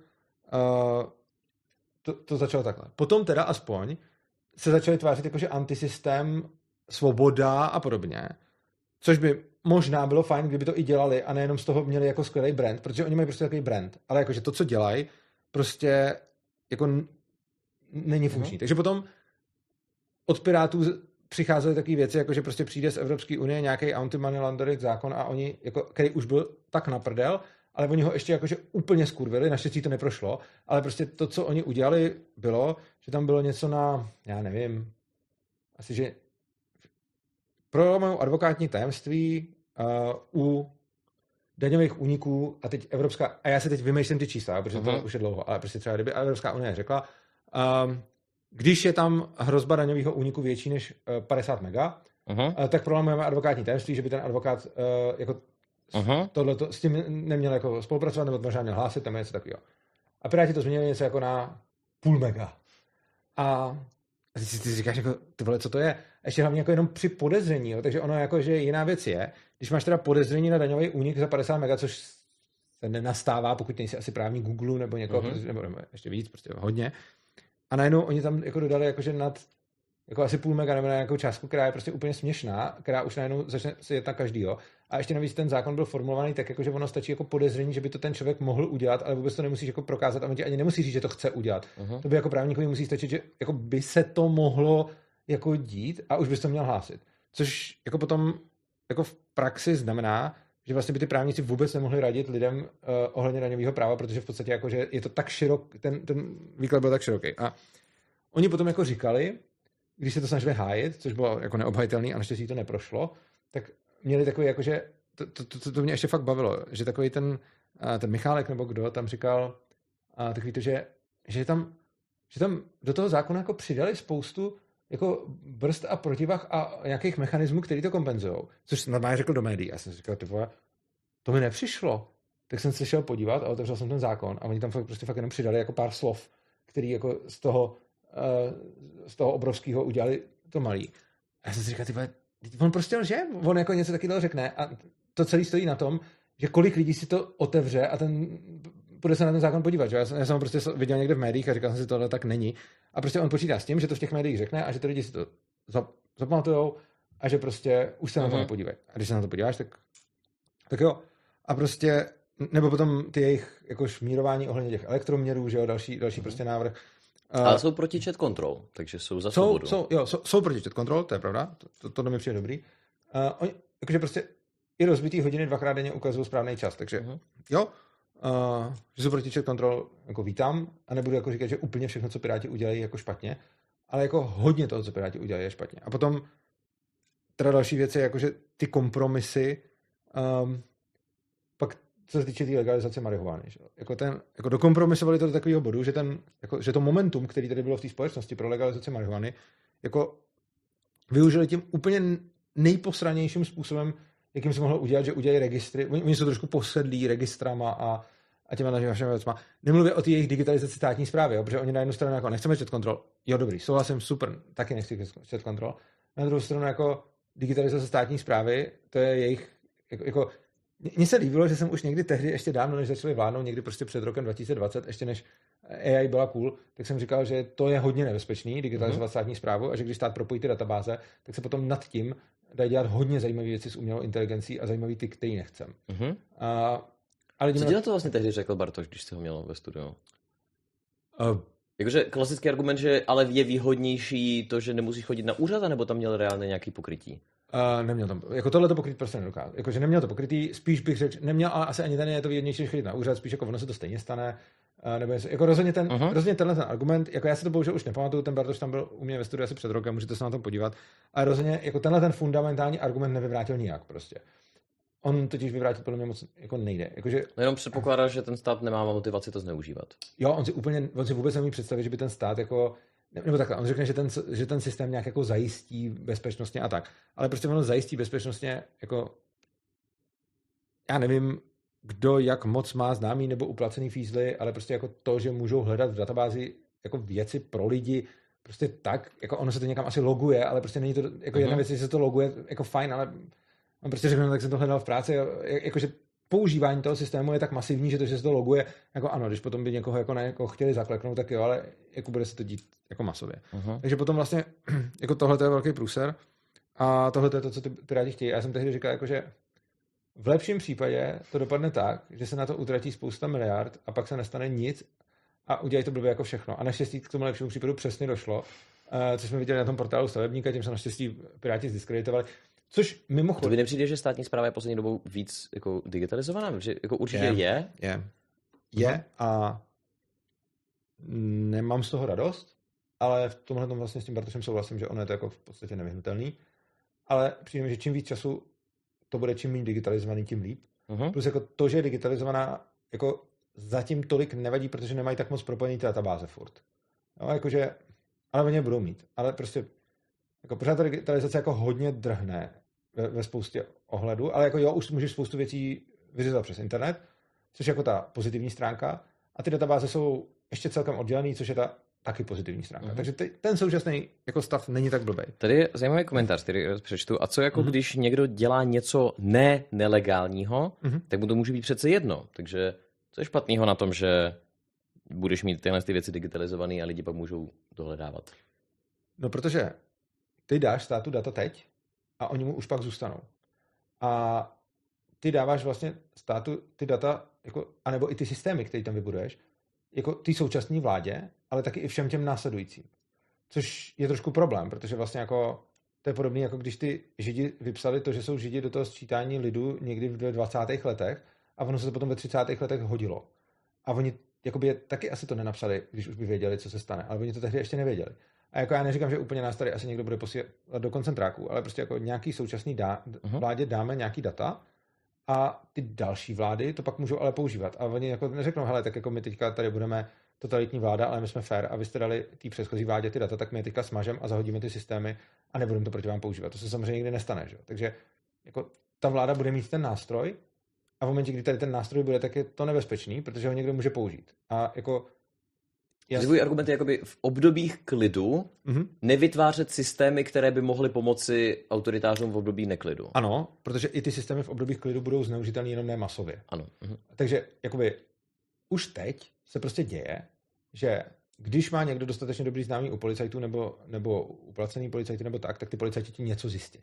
to začalo takhle. Potom teda aspoň se začali tvářit jakože antisystém, svoboda a podobně, což by možná bylo fajn, kdyby to i dělali a nejenom z toho měli jako skvělý brand, protože oni mají prostě takový brand, ale jakože to, co dělají, prostě jako není funkční. Takže potom od Pirátů přicházely takové věci, jako že prostě přijde z Evropské unie nějaký anti-money laundering zákon a oni, jako, který už byl tak na prdel, ale oni ho ještě jakože úplně skurvili, naštěstí to neprošlo, ale prostě to, co oni udělali, bylo, že tam bylo něco na, já nevím, asi, že prolomou advokátní tajemství u daňových úniků a teď a já se teď vymýšlím ty čísla, protože to už je dlouho, ale prostě třeba kdyby Evropská unie řekla, když je tam hrozba daňového úniku větší než 50 mega, tak prolomujeme advokátní tajemství, že by ten advokát jako tohleto, s tím neměl jako spolupracovat, nebo možná měl hlásit, tam je něco takového. A Piráti to změnili něco jako na půl mega. A ty si říkáš, jako, ty vole, co to je? A ještě hlavně jako jenom při podezření, jo? Takže ono jako, že jiná věc je, když máš teda podezření na daňový únik za 50 mega, což se nenastává, pokud nejsi asi právník Google nebo někoho, nebo ještě víc, prostě hodně. A najednou oni tam jako dodali jakože nad jako asi půl mega nebo na nějakou částku, která je prostě úplně směšná, která už najednou začne se jet na každýho. A ještě navíc ten zákon byl formulovaný tak, jako, že ono stačí jako podezření, že by to ten člověk mohl udělat, ale vůbec to nemusíš jako prokázat a on ti ani nemusí říct, že to chce udělat. To by jako právníkovi musí stačit, že jako by se to mohlo jako dít a už bys to měl hlásit. Což jako potom jako v praxi znamená, že vlastně by ty právníci vůbec nemohli radit lidem ohledně daňového práva, protože v podstatě jako, že je to tak široký, ten výklad byl tak široký. A oni potom jako říkali, když se to snažili hájit, což bylo jako neobhajitelný a naštěstí to neprošlo, tak měli takový jakože, to mě ještě fakt bavilo, že takový ten Michálek nebo kdo tam říkal, takový to, že tam do toho zákona jako přidali spoustu jako brzd a protivah a nějakých mechanismů, který to kompenzujou. Což normálně řekl do médií. Já jsem si říkal, to mi nepřišlo. Tak jsem se šel podívat a otevřel jsem ten zákon a oni tam prostě fakt jenom přidali jako pár slov, který jako z toho obrovského udělali to malý. A já jsem si říkal, on prostě lže, on jako něco takového řekne a to celé stojí na tom, že kolik lidí si to otevře a půjde se na ten zákon podívat. Že? Já jsem ho prostě viděl někde v médiích a říkal jsem si, tohle tak není. A prostě on počítá s tím, že to v těch médiích řekne a že ty lidi si to zapamatujou a že prostě už se na to nepodívají. A když se na to podíváš, tak jo. A prostě, nebo potom ty jejich jako šmírování ohledně těch elektroměrů, že jo, další prostě návrh. Ale jsou proti chat control, takže jsou za svobodu. Jsou proti chat control, to je pravda, to mi přijde dobrý. Oni, jakože prostě i rozbitý hodiny 2x denně ukazují správný čas, takže jo, že jsou proti chat control jako vítám a nebudu jako říkat, že úplně všechno, co Piráti udělají, jako špatně, ale jako hodně toho, co Piráti udělají, je špatně. A potom teda další věc je, jako, že ty kompromisy pak co se týče té legalizace marihuany. Že? Jako dokompromisovali to do takového bodu, že to momentum, který tady bylo v té společnosti pro legalizaci marihuany, jako využili tím úplně nejposranějším způsobem, jakým se mohlo udělat, že udělají registry. Oni jsou trošku posedlí registrama a těma našimi věcma. Nemluvím o té jejich digitalizaci státní správy, jo? Protože oni na jednu stranu jako nechceme chat control. Jo, dobrý, souhlasím, super, taky nechci chat control. Na druhou stranu jako digitalizace státní správy, to je jejich jako Mně se líbilo, že jsem už někdy tehdy, ještě dávno, než začali vládnout, někdy prostě před rokem 2020, ještě než AI byla cool, tak jsem říkal, že to je hodně nebezpečný, digitalizovat státní správu, a že když stát propojí ty databáze, tak se potom nad tím dají dělat hodně zajímavé věci s umělou inteligencí a zajímavý ty, který nechcem. Ale co ti na to vlastně tehdy řekl Bartoš, když jsi ho měl ve studiu? Jakože klasický argument, že ale je výhodnější to, že nemusíš chodit na úřad, nebo tam měl reálně nějaký pokrytí? Neměl tam, jako tohle to pokrytí prostě nedokázal. Jakože neměl to pokrytí, spíš bych řekl, neměl, ale asi ani ten je to výhodnější, než chodit na úřad, spíš jako ono se to stejně stane. Nebo jako rozhodně tenhle ten argument, jako já si to bohužel už nepamatuju, ten Bartoš tam byl u mě ve studiu asi před rokem, můžete se na tom podívat, ale rozhodně jako tenhle ten fundamentální argument nevyvrátil nijak prostě. On totiž vyvrátit podle mě moc jako nejde. Jakože, jenom předpokládá, že ten stát nemá motivaci to zneužívat. Jo, on si vůbec nemůže představit, že by ten stát jako, nebo takhle, on řekne, že ten systém nějak jako zajistí bezpečnostně a tak. Ale prostě ono zajistí bezpečnostně jako, já nevím, kdo jak moc má známý nebo uplacený fízly, ale prostě jako to, že můžou hledat v databázi jako věci pro lidi, prostě tak, jako ono se to někam asi loguje, ale prostě není to, jako jedna věc, že se to loguje, jako fajn, ale on prostě řekne, no, tak jsem to hledal v práci, jakože používání toho systému je tak masivní, že to, že se to loguje, jako ano, když potom by někoho jako chtěli zakleknout, tak jo, ale jako bude se to dít jako masově. Takže potom vlastně, jako tohle je velký průser a tohle je to, co ty rádi chtějí. Já jsem tehdy říkal, jako, že v lepším případě to dopadne tak, že se na to utratí spousta miliard a pak se nestane nic a udělají to blbě jako všechno. A naštěstí k tomu lepšímu případu přesně došlo, což jsme viděli na tom portálu stavebníka, tím se naštěstí Piráti zdiskreditovali. Což mimochodem... To by nepřijde, že státní správa je poslední dobou víc jako digitalizovaná? Protože jako určitě je a nemám z toho radost, ale v tomhle tom vlastně s tím Bartošem souhlasím, že ono je to jako v podstatě nevyhnutelný. Ale přijde mi, že čím víc času to bude čím méně digitalizovaný, tím líp. Plus jako to, že je digitalizovaná, jako zatím tolik nevadí, protože nemají tak moc propojený ty databáze furt. No, jakože, ale oni je budou mít. Ale prostě jako pořád ta digitalizace jako hodně drhne ve spoustě ohledů, ale jako jo, už můžeš spoustu věcí vyřizovat přes internet, což je jako ta pozitivní stránka, a ty databáze jsou ještě celkem oddělený, což je ta taky pozitivní stránka. Takže ten současný jako stav není tak blbej. Tady je zajímavý komentář, který přečtu. A co jako když někdo dělá něco nelegálního, tak mu to může být přece jedno. Takže co je špatného na tom, že budeš mít tyhle věci digitalizované a lidi pak můžou dohledávat? No, protože ty dáš státu data teď a oni mu už pak zůstanou. A ty dáváš vlastně státu ty data, jako, anebo i ty systémy, které tam vybuduješ, jako ty současné vládě, ale taky i všem těm následujícím. Což je trošku problém, protože vlastně jako to je podobné, jako když ty Židi vypsali to, že jsou Židi do toho sčítání lidu někdy v 20. letech a ono se to potom ve 30. letech hodilo. A oni jakoby je taky asi to nenapsali, když už by věděli, co se stane, ale oni to tehdy ještě nevěděli. A jako já neříkám, že úplně nás tady asi někdo bude posílat do koncentráků, ale prostě jako nějaký současný vládě dáme nějaký data a ty další vlády to pak můžou ale používat. A oni jako neřeknou, hele, tak jako my teďka tady budeme totalitní vláda, ale my jsme fair a vy jste dali té předchozí vládě ty data, tak my je teďka smažem a zahodíme ty systémy a nebudeme to proti vám používat. To se samozřejmě nikdy nestane, že? Takže jako ta vláda bude mít ten nástroj a v momentě, kdy tady ten nástroj bude, tak je to nebezpečný, protože ho někdo může použít. A jako tvůj argument je jakoby v obdobích klidu nevytvářet systémy, které by mohly pomoci autoritářům v období neklidu. Ano, protože i ty systémy v obdobích klidu budou zneužitelné jenom ne masově. Ano. Takže jakoby už teď se prostě děje, že když má někdo dostatečně dobrý známý u policajtů nebo uplacený policajty nebo tak ty policajti ti něco zjistí.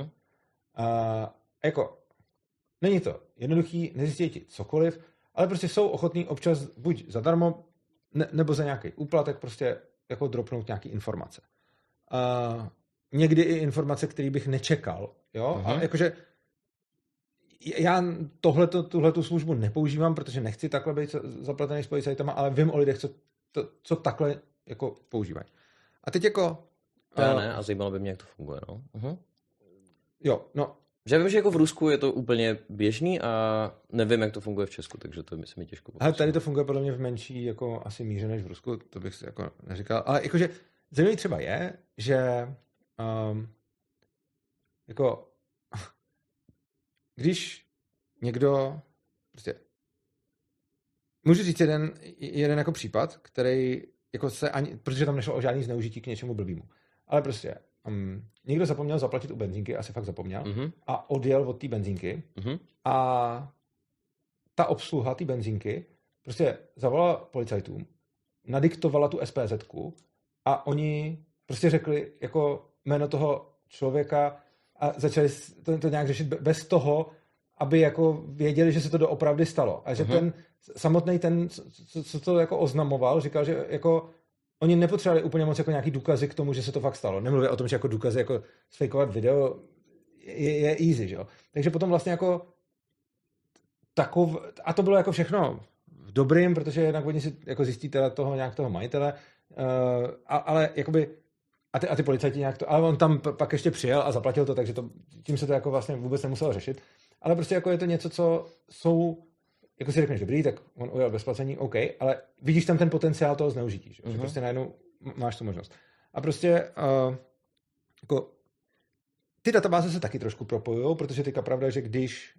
Jako není to jednoduchý, nezjistí ti cokoliv, ale prostě jsou ochotní občas buď zadarmo, nebo za nějaký úplatek prostě jako dropnout nějaký informace. Někdy i informace, které bych nečekal, jo? A jakože já tuhletu službu nepoužívám, protože nechci takhle být zaplatený s policajtama, ale vím o lidech, co takhle jako používají. A teď jako... Já ne, a zajímalo by mě, jak to funguje, no. Jo, no. Že já vím, že jako v Rusku je to úplně běžný a nevím, jak to funguje v Česku, takže to se mi těžko Ale tady to funguje podle mě v menší jako asi míře než v Rusku, to bych si jako neříkal. Ale jakože zajímavý třeba je, že jako když někdo prostě můžu říct jeden jako případ, který jako se ani, protože tam nešlo o žádný zneužití k něčemu blbýmu. Ale prostě někdo zapomněl zaplatit u benzínky, asi fakt zapomněl, a odjel od té benzínky a ta obsluha té benzínky prostě zavolala policajtům, nadiktovala tu SPZ-ku a oni prostě řekli jako jméno toho člověka a začali to nějak řešit bez toho, aby jako věděli, že se to doopravdy stalo. A že ten samotný co to jako oznamoval, říkal, že jako oni nepotřebovali úplně moc jako nějaký důkazy k tomu, že se to fakt stalo. Nemluvě o tom, že jako důkazy jako sfejkovat video je easy, že jo. Takže potom vlastně jako a to bylo jako všechno v dobrým, protože jednak oni si jako zjistí teda toho majitele, ale jakoby a ty policajti nějak to, ale on tam pak ještě přijel a zaplatil to, takže tím se to jako vlastně vůbec nemuselo řešit. Ale prostě jako je to něco, co jsou, jako si řekneš, dobrý, tak on ujel bez placení, OK, ale vidíš tam ten potenciál toho zneužití, že prostě najednou máš tu možnost. A prostě jako ty databáze se taky trošku propojují, protože teďka pravda je, že když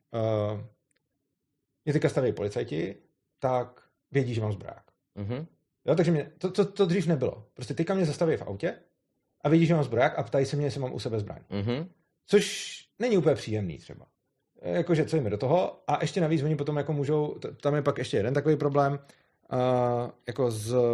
mě teďka staví policajti, tak vědí, že mám zbraň. Jo, takže mě, to dřív nebylo. Prostě teďka mě zastaví v autě a vidí, že mám zbraň a ptají se mě, jestli mám u sebe zbraň. Což není úplně příjemný třeba. Jakože co jim do toho a ještě navíc oni potom jako můžou, tam je pak ještě jeden takový problém, jako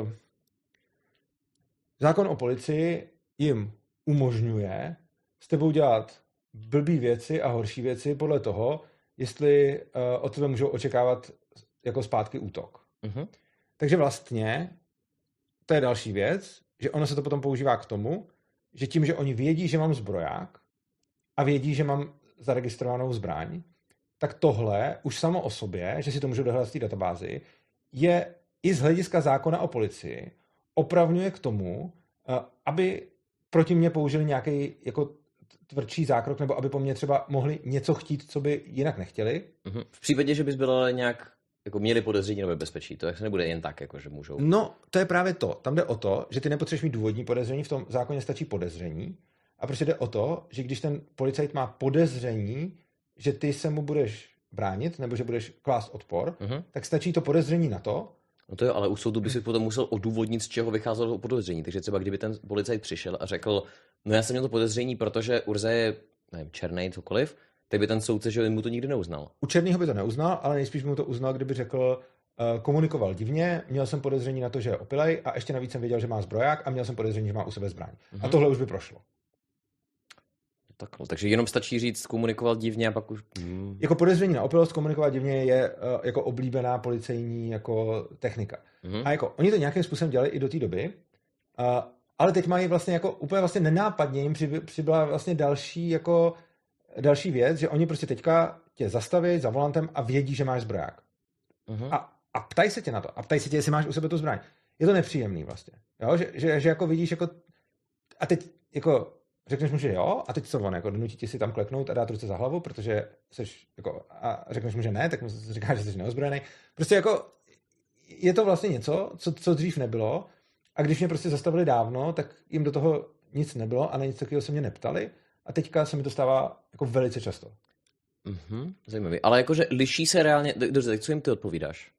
zákon o policii jim umožňuje s tebou dělat blbý věci a horší věci podle toho, jestli od tebe můžou očekávat jako zpátky útok. Takže vlastně to je další věc, že ono se to potom používá k tomu, že tím, že oni vědí, že mám zbroják a vědí, že mám zaregistrovanou zbraň, tak tohle už samo o sobě, že si to můžu dohledat v té databázi, je i z hlediska zákona o policii opravňuje k tomu, aby proti mně použili nějaký jako tvrdší zákrok, nebo aby po mně třeba mohli něco chtít, co by jinak nechtěli. V případě, že bys byla nějak jako měli podezření nebo bezpečí, to se nebude jen tak, jako že můžou. No, to je právě to. Tam jde o to, že ty nepotřebuješ mít důvodní podezření, v tom zákoně stačí podezření. A prostě jde o to, že když ten policajt má podezření, že ty se mu budeš bránit, nebo že budeš klást odpor, tak stačí to podezření na to. No to jo, ale u soudu by si potom musel odůvodnit, z čeho vycházelo to podezření. Takže třeba kdyby ten policajt přišel a řekl, no já jsem měl to podezření, protože Urza je, nevím, černej, cokoliv, tak by ten soudce, že mu to nikdy neuznal. U černýho by to neuznal, ale nejspíš by mu to uznal, kdyby řekl, komunikoval divně, měl jsem podezření na to, že je opilej a ještě navíc jsem věděl, že má zbroják a měl jsem podezření, že má u sebe zbraň. A tohle už by prošlo. Takhle, takže jenom stačí říct, komunikoval divně a pak už... Jako podezření na opilost komunikovat divně je jako oblíbená policejní jako technika. A jako oni to nějakým způsobem dělali i do té doby, ale teď mají vlastně jako úplně vlastně nenápadně jim přibyla vlastně další věc, že oni prostě teďka tě zastaví za volantem a vědí, že máš zbroják. A ptají se tě na to. A ptají se tě, jestli máš u sebe tu zbraň. Je to nepříjemný vlastně. Jo? Že jako vidíš jako... A teď jako řekneš mu, že jo, a teď co on, jako donutí ti si tam kleknout a dát ruce za hlavu, protože seš jako... A řekneš mu, že ne, tak mu říkáš, že jsi neozbrojený. Prostě jako je to vlastně něco, co dřív nebylo. A když mě prostě zastavili dávno, tak jim do toho nic nebylo a na nic takového se mě neptali. A teďka se mi to stává jako velice často. Zajímavý. Ale jakože liší se reálně... Dobře, tak co jim ty odpovídáš?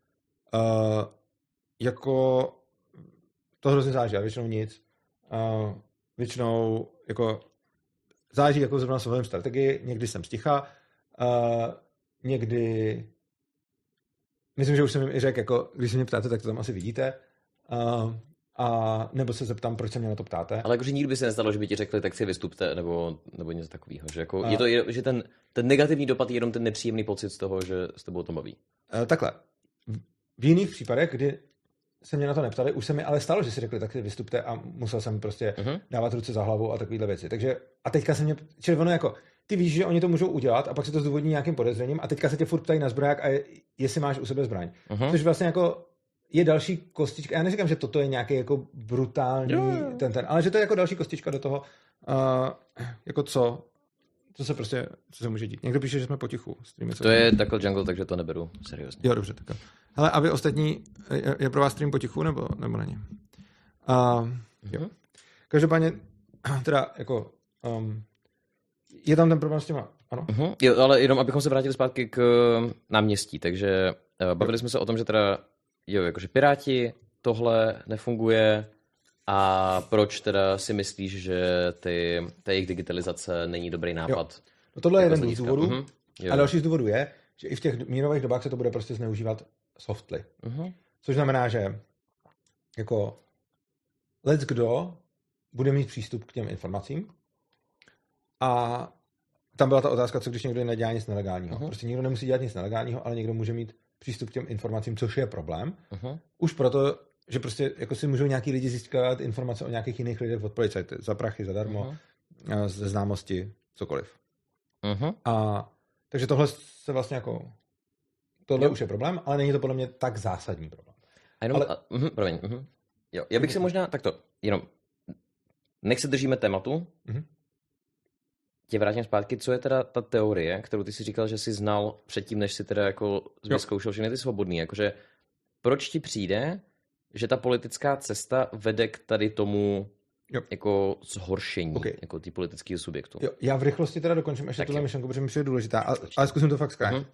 Jako... To hrozně záleží, a většinou nic. Většinou jako... Záleží jako zrovna svém strategii. Někdy jsem sticha. Někdy... Myslím, že už jsem jim i řekl, jako, když se mě ptáte, tak to tam asi vidíte. A nebo se zeptám, proč se mě na to ptáte. Ale jakože nikdy by se nestalo, že by ti řekli, tak si vystupte, nebo něco takového. Že, jako, že ten negativní dopad je jenom ten nepříjemný pocit z toho, že s tebou to baví. Takhle. V jiných případech, kdy se mě na to neptali, už se mi ale stalo, že si řekli, tak si vystupte a musel jsem prostě dávat ruce za hlavu a takovéhle věci. Takže a teďka se mě, čili ono jako, ty víš, že oni to můžou udělat a pak se to zdůvodní nějakým podezřením a teďka se tě furt ptají na zbroják a jestli máš u sebe zbraň. Což vlastně jako je další kostička. Já neříkám, že toto je nějaký jako brutální ale že to je jako další kostička do toho, jako co se může dít. Někdo píše, že jsme potichu. To je takhle jungle, takže to neberu seriózně. Jo, dobře, tak. Hele, a vy ostatní, je pro vás stream potichu, nebo není? Jo. Každopádně, teda jako, je tam ten problém s těma, ano? Jo, ale jenom abychom se vrátili zpátky k náměstí, takže bavili jsme se o tom, že teda, jo, jakože Piráti, tohle nefunguje, A proč teda si myslíš, že ta jejich digitalizace není dobrý nápad? No tohle je jako jeden z důvodů. A další z důvodů je, že i v těch mírových dobách se to bude prostě zneužívat softly. Což znamená, že jako kdo bude mít přístup k těm informacím. A tam byla ta otázka, co když někdo nedělá nic nelegálního. Prostě někdo nemusí dělat nic nelegálního, ale někdo může mít přístup k těm informacím, což je problém. Už proto, že prostě jako si můžou nějaký lidi získat informace o nějakých jiných lidech od policajty. Za prachy, zadarmo, ze známosti, cokoliv. A takže tohle se vlastně jako tohle už je problém, ale není to podle mě tak zásadní problém. A jenom, promiň. Jo, já bych se možná takto, jenom nech se držíme tématu, tě vrátím zpátky, co je teda ta teorie, kterou ty si říkal, že jsi znal předtím, než si teda jako vyzkoušel všechny ty svobodný, jakože proč ti přijde, že ta politická cesta vede k tady tomu jako zhoršení, jako ty politického subjektu. Jo, já v rychlosti teda dokončím ještě tuhle myšlenku, protože mi přijde důležitá, ale zkusím to fakt zkrátit.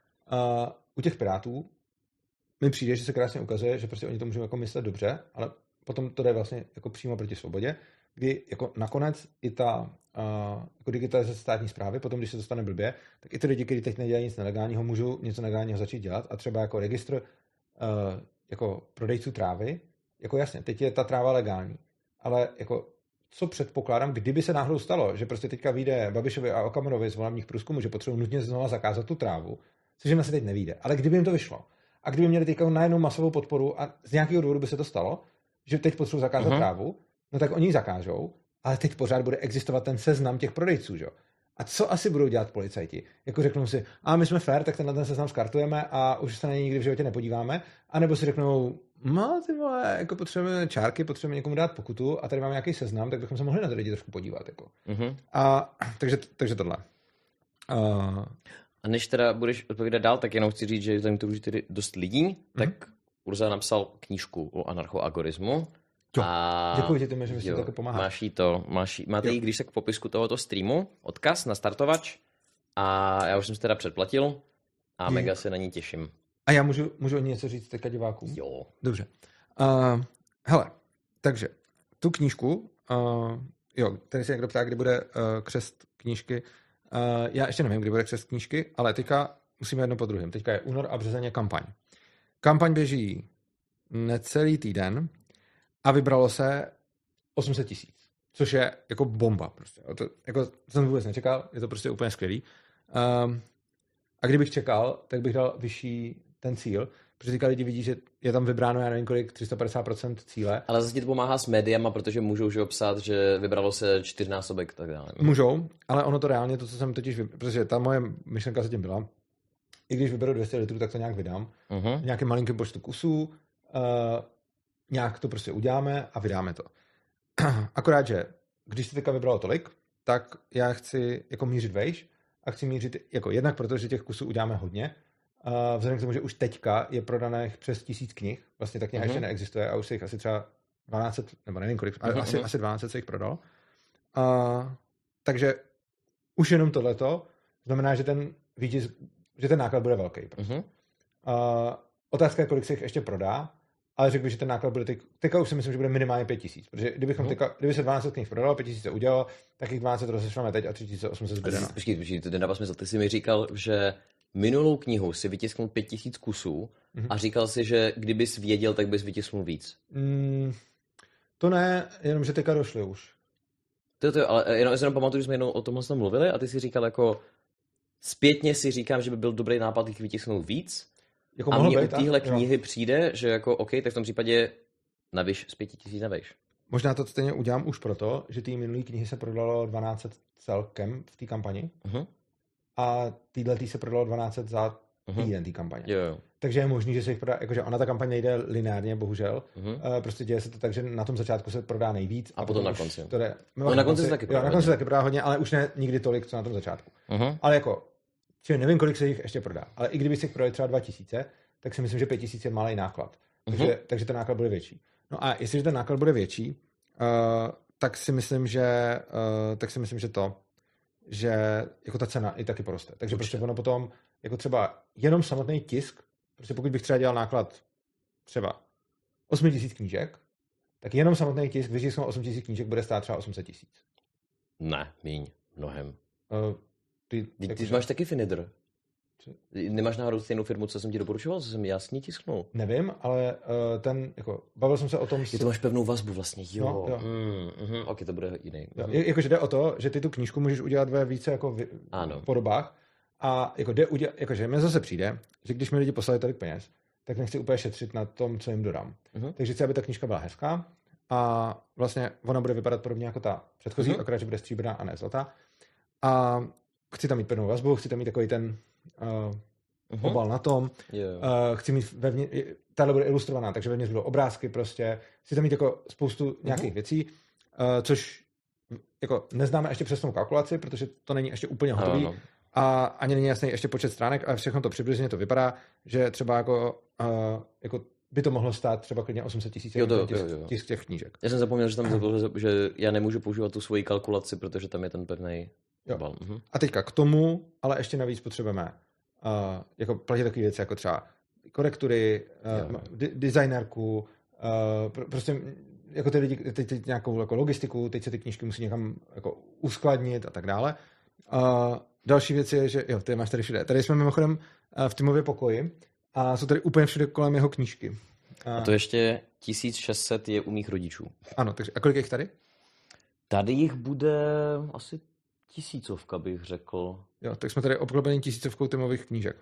U těch Pirátů mi přijde, že se krásně ukazuje, že prostě oni to můžou jako myslet dobře, ale potom to jde vlastně jako přímo proti svobodě, kdy jako nakonec i ta jako digitalizace státní správy, potom když se to stane blbě, tak i ty lidi, kteří teď nedělají nic nelegálního, můžou něco nelegálního začít dělat a třeba jako registr jako prodejců trávy, jako jasně, teď je ta tráva legální, ale jako co předpokládám, kdyby se náhodou stalo, že prostě teďka vyjde Babišovi a Okamurovi z volebních průzkumů, že potřebují nutně znovu zakázat tu trávu, což jim asi teď nevyjde. Ale kdyby jim to vyšlo a kdyby měli teďka najednou masovou podporu a z nějakého důvodu by se to stalo, že teď potřebují zakázat trávu, no tak oni ji zakážou, ale teď pořád bude existovat ten seznam těch prodejců, že? A co asi budou dělat policajti? Jako řeknou si, my jsme fair, tak ten seznam skartujeme a už se na něj nikdy v životě nepodíváme, anebo si řeknou, ty vole, jako potřebujeme čárky, potřebujeme někomu dát pokutu a tady máme nějaký seznam, tak bychom se mohli na ty lidi trošku podívat. Jako. Takže tohle. A než teda budeš odpovídat dál, tak jenom chci říct, že tam to už tedy dost lidí, tak Urza napsal knížku o anarchoagorismu. Děkuji ti, Tyme, že mi si to pomáhá. Máte ji, když tak v popisku tohoto streamu, odkaz na startovač a já už jsem se teda předplatil a mega se na ní těším. A já můžu o ní něco říct teďka divákům? Jo. Dobře. Hele, takže tu knížku, tady se někdo ptá, kdy bude křest knížky. Já ještě nevím, kdy bude křest knížky, ale teďka musíme jedno po druhém. Teďka je únor a březen je kampaň. Kampaň běží necelý týden a vybralo se 800 000, což je jako bomba. Prostě. To jako jsem vůbec nečekal, je to prostě úplně skvělý. A kdybych čekal, tak bych dal vyšší ten cíl, protože teďka lidi vidí, že je tam vybráno, já nevím kolik, 350% cíle. Ale zase ti to pomáhá s médiama, protože můžou že obsát, že vybralo se 4násobek tak dále. Můžou, ale ono to reálně, to, co jsem totiž, protože ta moje myšlenka se tím byla, i když vyberu 200 litrů, tak to nějak vydám. V nějakém malinkém počtu kusů, nějak to prostě uděláme a vydáme to. Akorát, že když se teďka vybralo tolik, tak já chci jako mířit vejš a chci mířit jako jednak, protože těch kusů uděláme hodně. Vzhledem k tomu, že už teďka je prodaných přes 1000 knih, vlastně ta kniha ještě neexistuje a už se jich asi třeba 1200, nebo nevím kolik, ale asi 1200 se jich prodalo. Takže už jenom tohleto znamená, že ten vítěz, že ten náklad bude velký. Prostě. Otázka je, kolik se jich ještě prodá, ale řekl bych, že ten náklad bude teďka už si myslím, že bude minimálně 5000, protože kdyby se 12 knih prodalo, 5000 se udělalo, tak jich 12 rozešleme teď a 3800 zbyde. Počkej, to dává smysl. Ty jsi mi říkal, že minulou knihu si vytisknul 5000 kusů a říkal si, že kdybys věděl, tak bys vytisknul víc. To ne, jenom že teďka došli už. Ale jenom pamatuju, že jsme jednou o tomhle mluvili a ty si říkal jako zpětně si říkám, že by byl dobrý nápad jich vytisknout víc. Jako a mně u téhle knihy přijde, že jako OK, tak v tom případě navyš z 5000 navyš. Možná to stejně udělám už proto, že ty minulý knihy se prodalo 1200 celkem v té kampani a týhletý se prodalo 1200 za týden té kampaně. Jo. Takže je možný, že se jich prodá, jakože ona ta kampaň nejde lineárně, bohužel. Prostě děje se to tak, že na tom začátku se prodá nejvíc. A potom na konci. Na konci se taky prodá hodně, ale už ne nikdy tolik, co na tom začátku. Ale jako, čiže nevím, kolik se jich ještě prodá. Ale i kdyby se jich prodali třeba 2000, tak si myslím, že 5000 je malý náklad. Takže ten náklad bude větší. No a jestliže ten náklad bude větší, tak si myslím, že jako ta cena i taky poroste. Takže prostě ono potom, jako třeba jenom samotný tisk, prostě pokud bych třeba dělal náklad třeba 8000 knížek, tak jenom samotný tisk, vytisknou 8 000 knížek, bude stát třeba 800 000. Ne, míň, mnohem. Ty máš taky Finidr. Nemáš náhodou stejnou firmu, co jsem ti doporučoval, co jsem jasně tisknul? Nevím, ale bavil jsem se o tom... To máš pevnou vazbu vlastně, jo. No. Ok, to bude jiný. Jakože jde o to, že ty tu knížku můžeš udělat ve více jako podobách a jakože mně zase přijde, že když mi lidi poslali tolik peněz, tak nechci úplně šetřit na tom, co jim dodám. Takže chci, aby ta knížka byla hezká a vlastně ona bude vypadat podobně jako ta předchozí, akorát, že bude stříbrná a ne zlatá. A chci tam mít pevnou vazbu, chci tam mít takový ten obal na tom. Chci mít tahle bude ilustrovaná, takže vevnitř budou obrázky prostě. Chci tam mít jako spoustu nějakých věcí, což jako neznáme ještě přesnou kalkulaci, protože to není ještě úplně hotový. A ani není jasný ještě počet stránek, ale všechno to přibližně to vypadá, že třeba jako by to mohlo stát třeba klidně 800 000 tisk těch knížek. Já jsem zapomněl, že tam že já nemůžu používat tu svoji kalkulaci, protože tam je ten pevný obal. A teďka k tomu, ale ještě navíc potřebujeme jako platit takové věci, jako třeba korektury, designérku, prostě jako ty lidi, teď nějakou jako logistiku, teď se ty knížky musí někam jako uskladnit a tak dále. Další věc je, že ty máš tady všude. Tady jsme mimochodem v Timově pokoji a jsou tady úplně všude kolem jeho knížky. A to ještě 1600 je u mých rodičů. Ano, takže a kolik je jich tady? Tady jich bude asi 1000, bych řekl. Jo, tak jsme tady obklopení 1000 Timových knížek.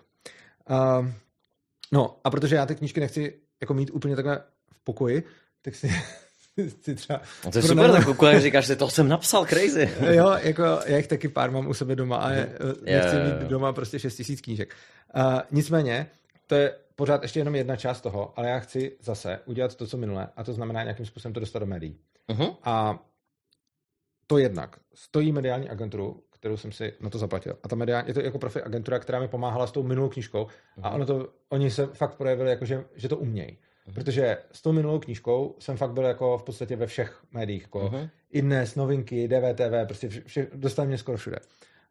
No a protože já ty knížky nechci jako mít úplně takhle v pokoji, tak si třeba... No to je super, tak kolik říkáš, že to jsem napsal, crazy. Jo, jako já jich taky pár mám u sebe doma a nechci mít doma prostě 6000 knížek. Nicméně, to je pořád ještě jenom jedna část toho, ale já chci zase udělat to, co minule, a to znamená nějakým způsobem to dostat do médií. A to jednak stojí mediální agenturu, kterou jsem si na to zaplatil. A ta je to jako profi agentura, která mi pomáhala s tou minulou knížkou. A oni se fakt projevili, jako, že to umějí. Protože s tou minulou knížkou jsem fakt byl jako v podstatě ve všech médiích. Jako i dnes, novinky, DVTV, prostě dostali mě skoro všude.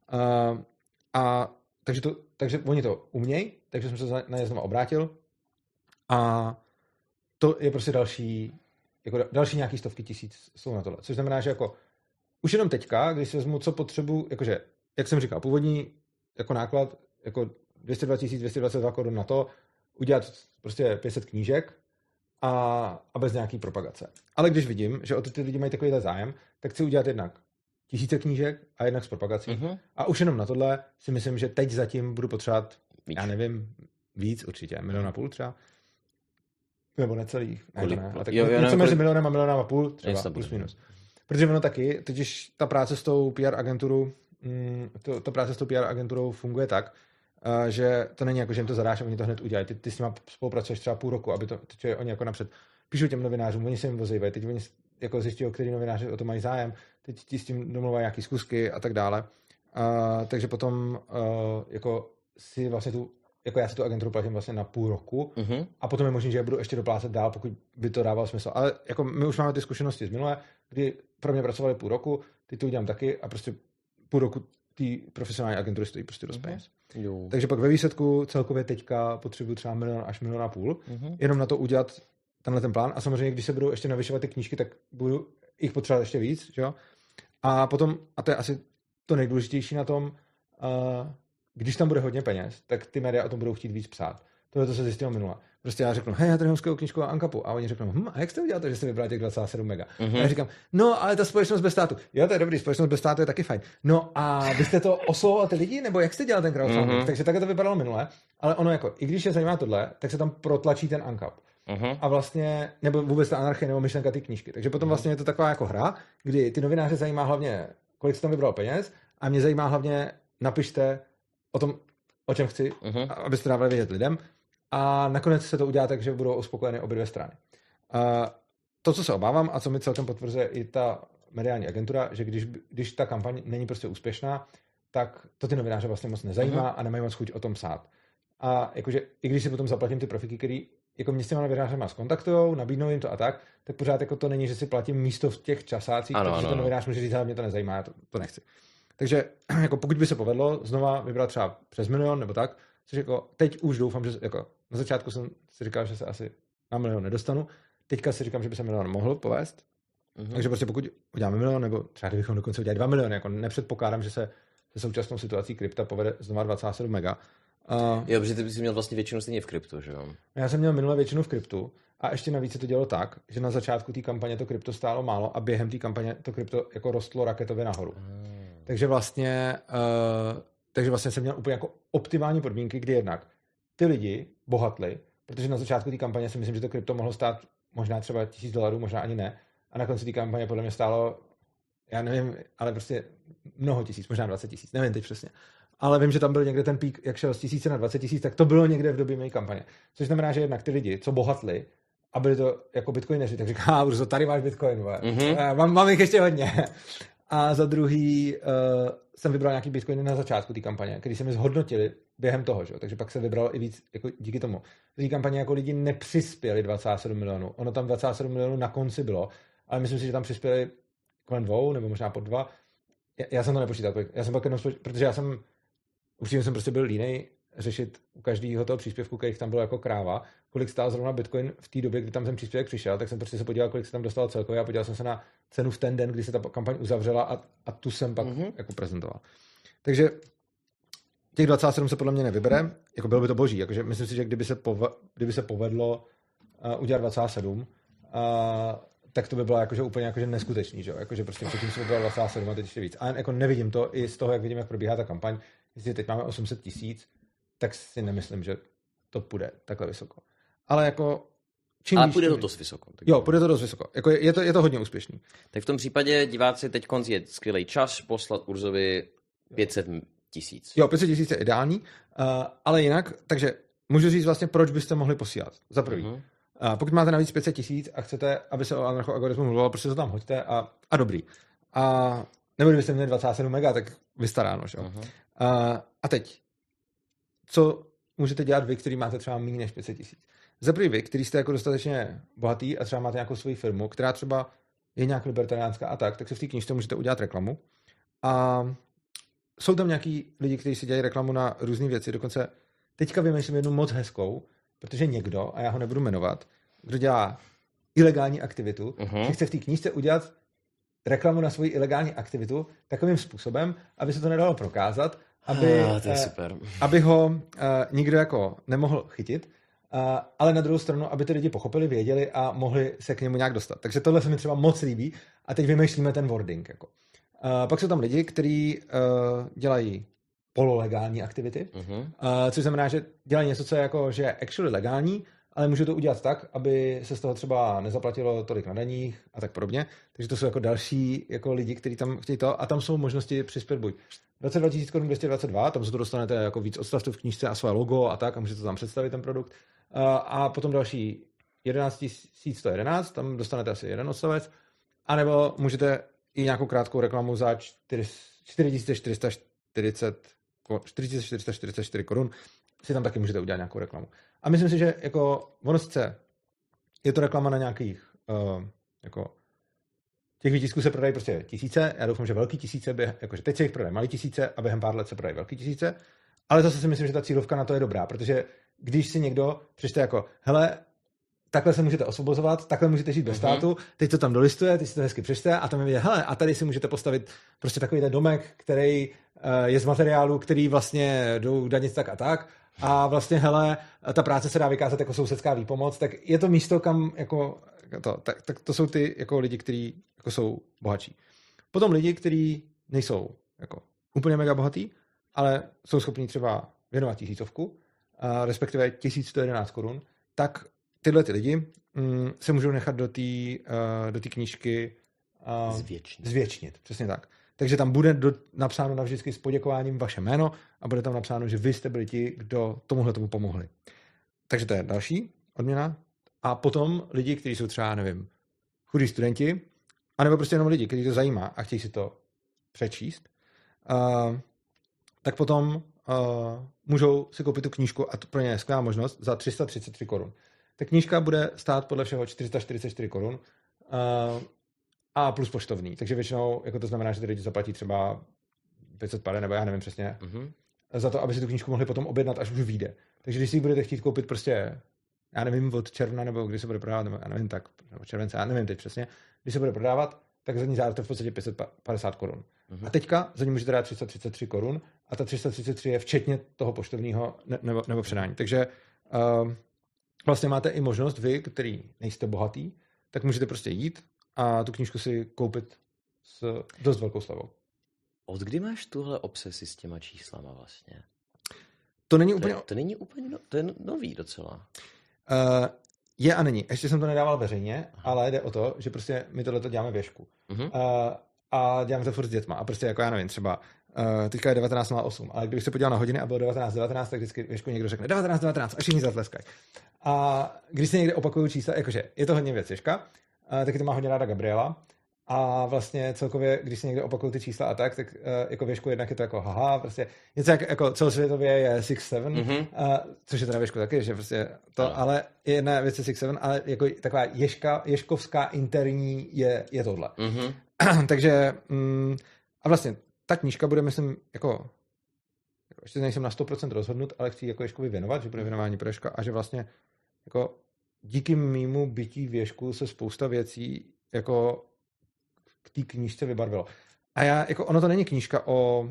Takže oni to umějí, takže jsem se na ně znovu obrátil. A to je prostě další nějaký stovky tisíc jsou na tohle. Což znamená, že jako už jenom teďka, když si vezmu, co potřebuji, jakože, jak jsem říkal, původní jako náklad, jako 220 222 korun na to, udělat prostě 500 knížek a bez nějaký propagace. Ale když vidím, že o ty lidi mají takovýhle zájem, tak chci udělat jednak 1000 knížek a jednak s propagací. A už jenom na tohle si myslím, že teď zatím budu potřebovat, já nevím, víc určitě, 1,5 milionu třeba. Nebo necelých. Něco mezi 1,5 a 1,5 milionu třeba, plus minus. Protože ono taky, totiž ta práce s tou PR agenturou, funguje tak, že to není jako, že jim to zadáš a oni to hned udělají. Ty s nimi spolupracuješ třeba půl roku, aby teď oni jako napřed píšou těm novinářům, oni se jim vozejvají, teď oni jako zjistí, který novináři o to mají zájem, teď ti s tím domluvají nějaký zkusky a tak dále. Takže potom jako si vlastně jako já si tu agenturu platím vlastně na půl roku a potom je možné, že já budu ještě doplácet dál, pokud by to dávalo smysl. Ale jako my už máme ty zkušenosti z minulé, kdy pro mě pracovali půl roku, ty to udělám taky a prostě půl roku ty profesionální agentury stojí prostě dost peněz. Takže pak ve výsledku celkově teďka potřebuji třeba 1 až 1,5 milionu, jenom na to udělat tenhle ten plán a samozřejmě, když se budou ještě navyšovat ty knížky, tak budu jich potřebovat ještě víc, že jo? A potom, a to je asi to nejdůležitější na tom, když tam bude hodně peněz, tak ty média o tom budou chtít víc psát. To se zjistilo minule. Prostě já řeknu, hej, já tady mám skvělou knížku o Ankapu. A oni řeknou, a jak jste udělal to, že jste vybral těch 2,7 mega? A já říkám, no, ale ta společnost bez státu. Jo, to je dobrý, společnost bez státu je taky fajn. No a vy jste to oslovovali ty lidi, nebo jak jste dělal ten crowdfunding? Takže takhle to vypadalo minule. Ale ono jako, i když je zajímá tohle, tak se tam protlačí ten Ankap. A vlastně, nebo vůbec ta anarchie, nebo myšlenka ty knížky. Takže potom vlastně je to taková jako hra, kdy ty novináře zajímá hlavně, kolik jste tam vybral peněz, a mě zajímá hlavně, napište o tom, o čem chci, abyste dávali vědět lidem. A nakonec se to udělá tak, že budou uspokojeny obě dvě strany. To, co se obávám a co mi celkem potvrzuje i ta mediální agentura, že když ta kampaň není prostě úspěšná, tak to ty novináře vlastně moc nezajímá a nemají moc chuť o tom psát. A jakože i když si potom zaplatím ty profíky, který jako mě s těma novinářema skontaktujou, nabídnou jim to a tak pořád jako to není, že si platím místo v těch časácích, protože ten novinář může říct, ale mě to nezajímá, to nechci. Takže jako pokud by se povedlo znova vybrat třeba přes 1 milion nebo tak, což jako teď už doufám, že jako na začátku jsem si říkal, že se asi na 1 milion nedostanu, Teďka si říkám, že by se milion mohl povést. Takže prostě pokud uděláme milion, nebo třeba kdybychom dokonce udělali 2 miliony, jako nepředpokládám, že se současnou situací krypta povede znova 27 mega. Jo, protože ty jsi měl vlastně většinu stejně v kryptu, že jo? Já jsem měl minule většinu v kryptu a ještě navíc se to dělalo tak, že na začátku té kampaně to krypto stálo málo a během té kampaně to krypto jako rostlo raketově nahoru. Takže vlastně jsem měl úplně jako optimální podmínky, kdy jednak ty lidi bohatli, protože na začátku té kampaně si myslím, že to krypto mohlo stát možná třeba $1000, možná ani ne. A na konci té kampaně podle mě stálo, já nevím, ale prostě mnoho tisíc, možná 20 000, nevím teď přesně. Ale vím, že tam byl někde ten pík, jak šel z 1000 na 20 000, tak to bylo někde v době mé kampaně. Což znamená, že jednak ty lidi, co bohatli, a byli to jako bitcoineři, tak říká, Urzo, tady máš bitcoin, mám jich ještě hodně. A za druhý jsem vybral nějaký bitcoiny na začátku té kampaně, který se mi zhodnotili během toho, že? Takže pak se vybralo i víc jako díky tomu. V té kampaně jako lidi nepřispěli 27 milionů. Ono tam 27 milionů na konci bylo, ale myslím si, že tam přispěli kolem 2 nebo možná pod 2. Já jsem to nepočítal, já jsem pak jenom, protože určitě jsem prostě byl línej řešit u každého toho příspěvku, kterých tam bylo jako kráva, kolik stál zrovna Bitcoin v té době, kdy tam ten příspěvek přišel, tak jsem prostě se podíval, kolik se tam dostalo celkově a podíval jsem se na cenu v ten den, kdy se ta kampaň uzavřela a tu jsem pak jako prezentoval. Takže těch 27 se podle mě nevybere, jako bylo by to boží, jakože myslím si, že kdyby se povedlo udělat 27, tak to by bylo jakože úplně jakože neskutečný, že jo? Jakože prostě předtím se vybral 27 a teď ještě víc. A jako nevidím to i z toho, jak vidím, jak probíhá ta kampaň. Jestli teď máme 800 000, tak si nemyslím, že to půjde takhle vysoko. Ale jako ale půjde to dost vysoko. Jo, půjde to dost vysoko. Jako je to hodně úspěšný. Tak v tom případě diváci teď je skvělý čas poslat Urzovi 500 000. Jo, 500 000 je ideální, ale jinak, takže můžu říct vlastně, proč byste mohli posílat. Za prvý. Pokud máte navíc 500 000 a chcete, aby se o anarchoagorismu mluvilo, prostě to tam hoďte a dobrý. Nebo kdybyste měli 27 mega, tak vystaráno, že jo. A teď, co můžete dělat vy, který máte třeba méně než 500 000? Za prvý vy, který jste jako dostatečně bohatý a třeba máte nějakou svoji firmu, která třeba je nějak libertariánská a tak se v té knížce můžete udělat reklamu. A jsou tam nějaký lidi, kteří si dělají reklamu na různé věci, dokonce teďka vymýšlím jednu moc hezkou, protože někdo, a já ho nebudu jmenovat, kdo dělá ilegální aktivitu, že chce v té knížce udělat reklamu na svoji ilegální aktivitu takovým způsobem, aby se to nedalo prokázat, aby ho nikdo jako nemohl chytit, ale na druhou stranu, aby ty lidi pochopili, věděli a mohli se k němu nějak dostat. Takže tohle se mi třeba moc líbí a teď vymýšlíme ten wording. Jako. Pak jsou tam lidi, kteří dělají pololegální aktivity, což znamená, že dělají něco, co je jako, že je actually legální, ale můžu to udělat tak, aby se z toho třeba nezaplatilo tolik na daních a tak podobně. Takže to jsou jako další jako lidi, kteří tam chtějí to a tam jsou možnosti přispět buď 22 000 222, tam se to dostanete jako víc odstavců v knížce a své logo a tak a můžete tam představit ten produkt. A potom další 11 111, tam dostanete asi jeden odstavec, anebo můžete i nějakou krátkou reklamu za 4444 korun si tam taky můžete udělat nějakou reklamu. A myslím si, že jako ono sice je to reklama na nějakých jako těch výtisků se prodají prostě tisíce, já doufám, že velký tisíce, jakože teď se jich prodají malý tisíce a během pár let se prodají velký tisíce, ale zase si myslím, že ta cílovka na to je dobrá, protože když si někdo přečte jako, hele, takhle se můžete osvobozovat, takhle můžete žít bez státu, teď to tam dolistuje, teď si to hezky přečte a tam je vidět, hele, a tady si můžete postavit prostě takový ten domek, který je z materiálu, který vlastně jdou danit tak a tak a vlastně, hele, ta práce se dá vykázat jako sousedská výpomoc, tak je to místo, kam jako tak to jsou ty jako lidi, kteří jako jsou bohatší. Potom lidi, kteří nejsou jako úplně mega bohatý, ale jsou schopní třeba věnovat 1000, respektive 1111 korun, tak tyhle ty lidi se můžou nechat do té knížky zvětšnit. Přesně tak. Takže tam bude napsáno navždycky s poděkováním vaše jméno a bude tam napsáno, že vy jste byli ti, kdo tomu pomohli. Takže to je další odměna. A potom lidi, kteří jsou třeba, nevím, chudí studenti, anebo prostě jenom lidi, kteří to zajímá a chtějí si to přečíst, tak potom můžou si koupit tu knížku a to pro ně je skvělá možnost za 333 korun. Ta knížka bude stát podle všeho 444 korun a plus poštovný. Takže většinou jako to znamená, že ty lidi zaplatí třeba 500 pade, nebo já nevím přesně, za to, aby si tu knížku mohli potom objednat, až už vyjde. Takže když si ji budete chtít koupit prostě já nevím, od června, nebo kdy se bude prodávat, nebo já nevím tak, nebo července, já nevím teď přesně, když se bude prodávat, tak za ní zároveň to v podstatě 550 korun. A teďka za ní můžete dát 333 korun a ta 333 je včetně toho poštovního nebo předání. Takže vlastně máte i možnost, vy, který nejste bohatý, tak můžete prostě jít a tu knížku si koupit s dost velkou slevou. Od kdy máš tuhle obsesi s těma číslama vlastně? To není úplně... To není úplně, to je nový docela. Je a není. Ještě jsem to nedával veřejně, ale jde o to, že prostě my tohleto děláme věšku. A děláme to furt s dětma. A prostě jako já nevím, třeba teďka je 19:08, ale když se podíval na hodiny a bylo 19:19, tak vždycky věšku někdo řekne 19:19 a všichni zatleskají. A když se někde opakují čísla, jakože je to hodně věc věška, taky to má hodně ráda Gabriela. A vlastně celkově, když se někde opakují ty čísla a tak jako věšku jednak je to jako haha, prostě něco jako celosvětově je 6-7, což je teda věšku taky, že prostě to, ale jedna věc je 6-7, ale jako taková ješkovská interní je tohle. Takže a vlastně ta knížka bude, myslím, jako ještě nejsem na 100% rozhodnut, ale chci jako Ježkovi věnovat, že bude věnování pro Ježka a že vlastně jako díky mýmu bytí v Ježku se spousta věcí jako k té knížce vybarvilo. A já, jako ono to není knížka o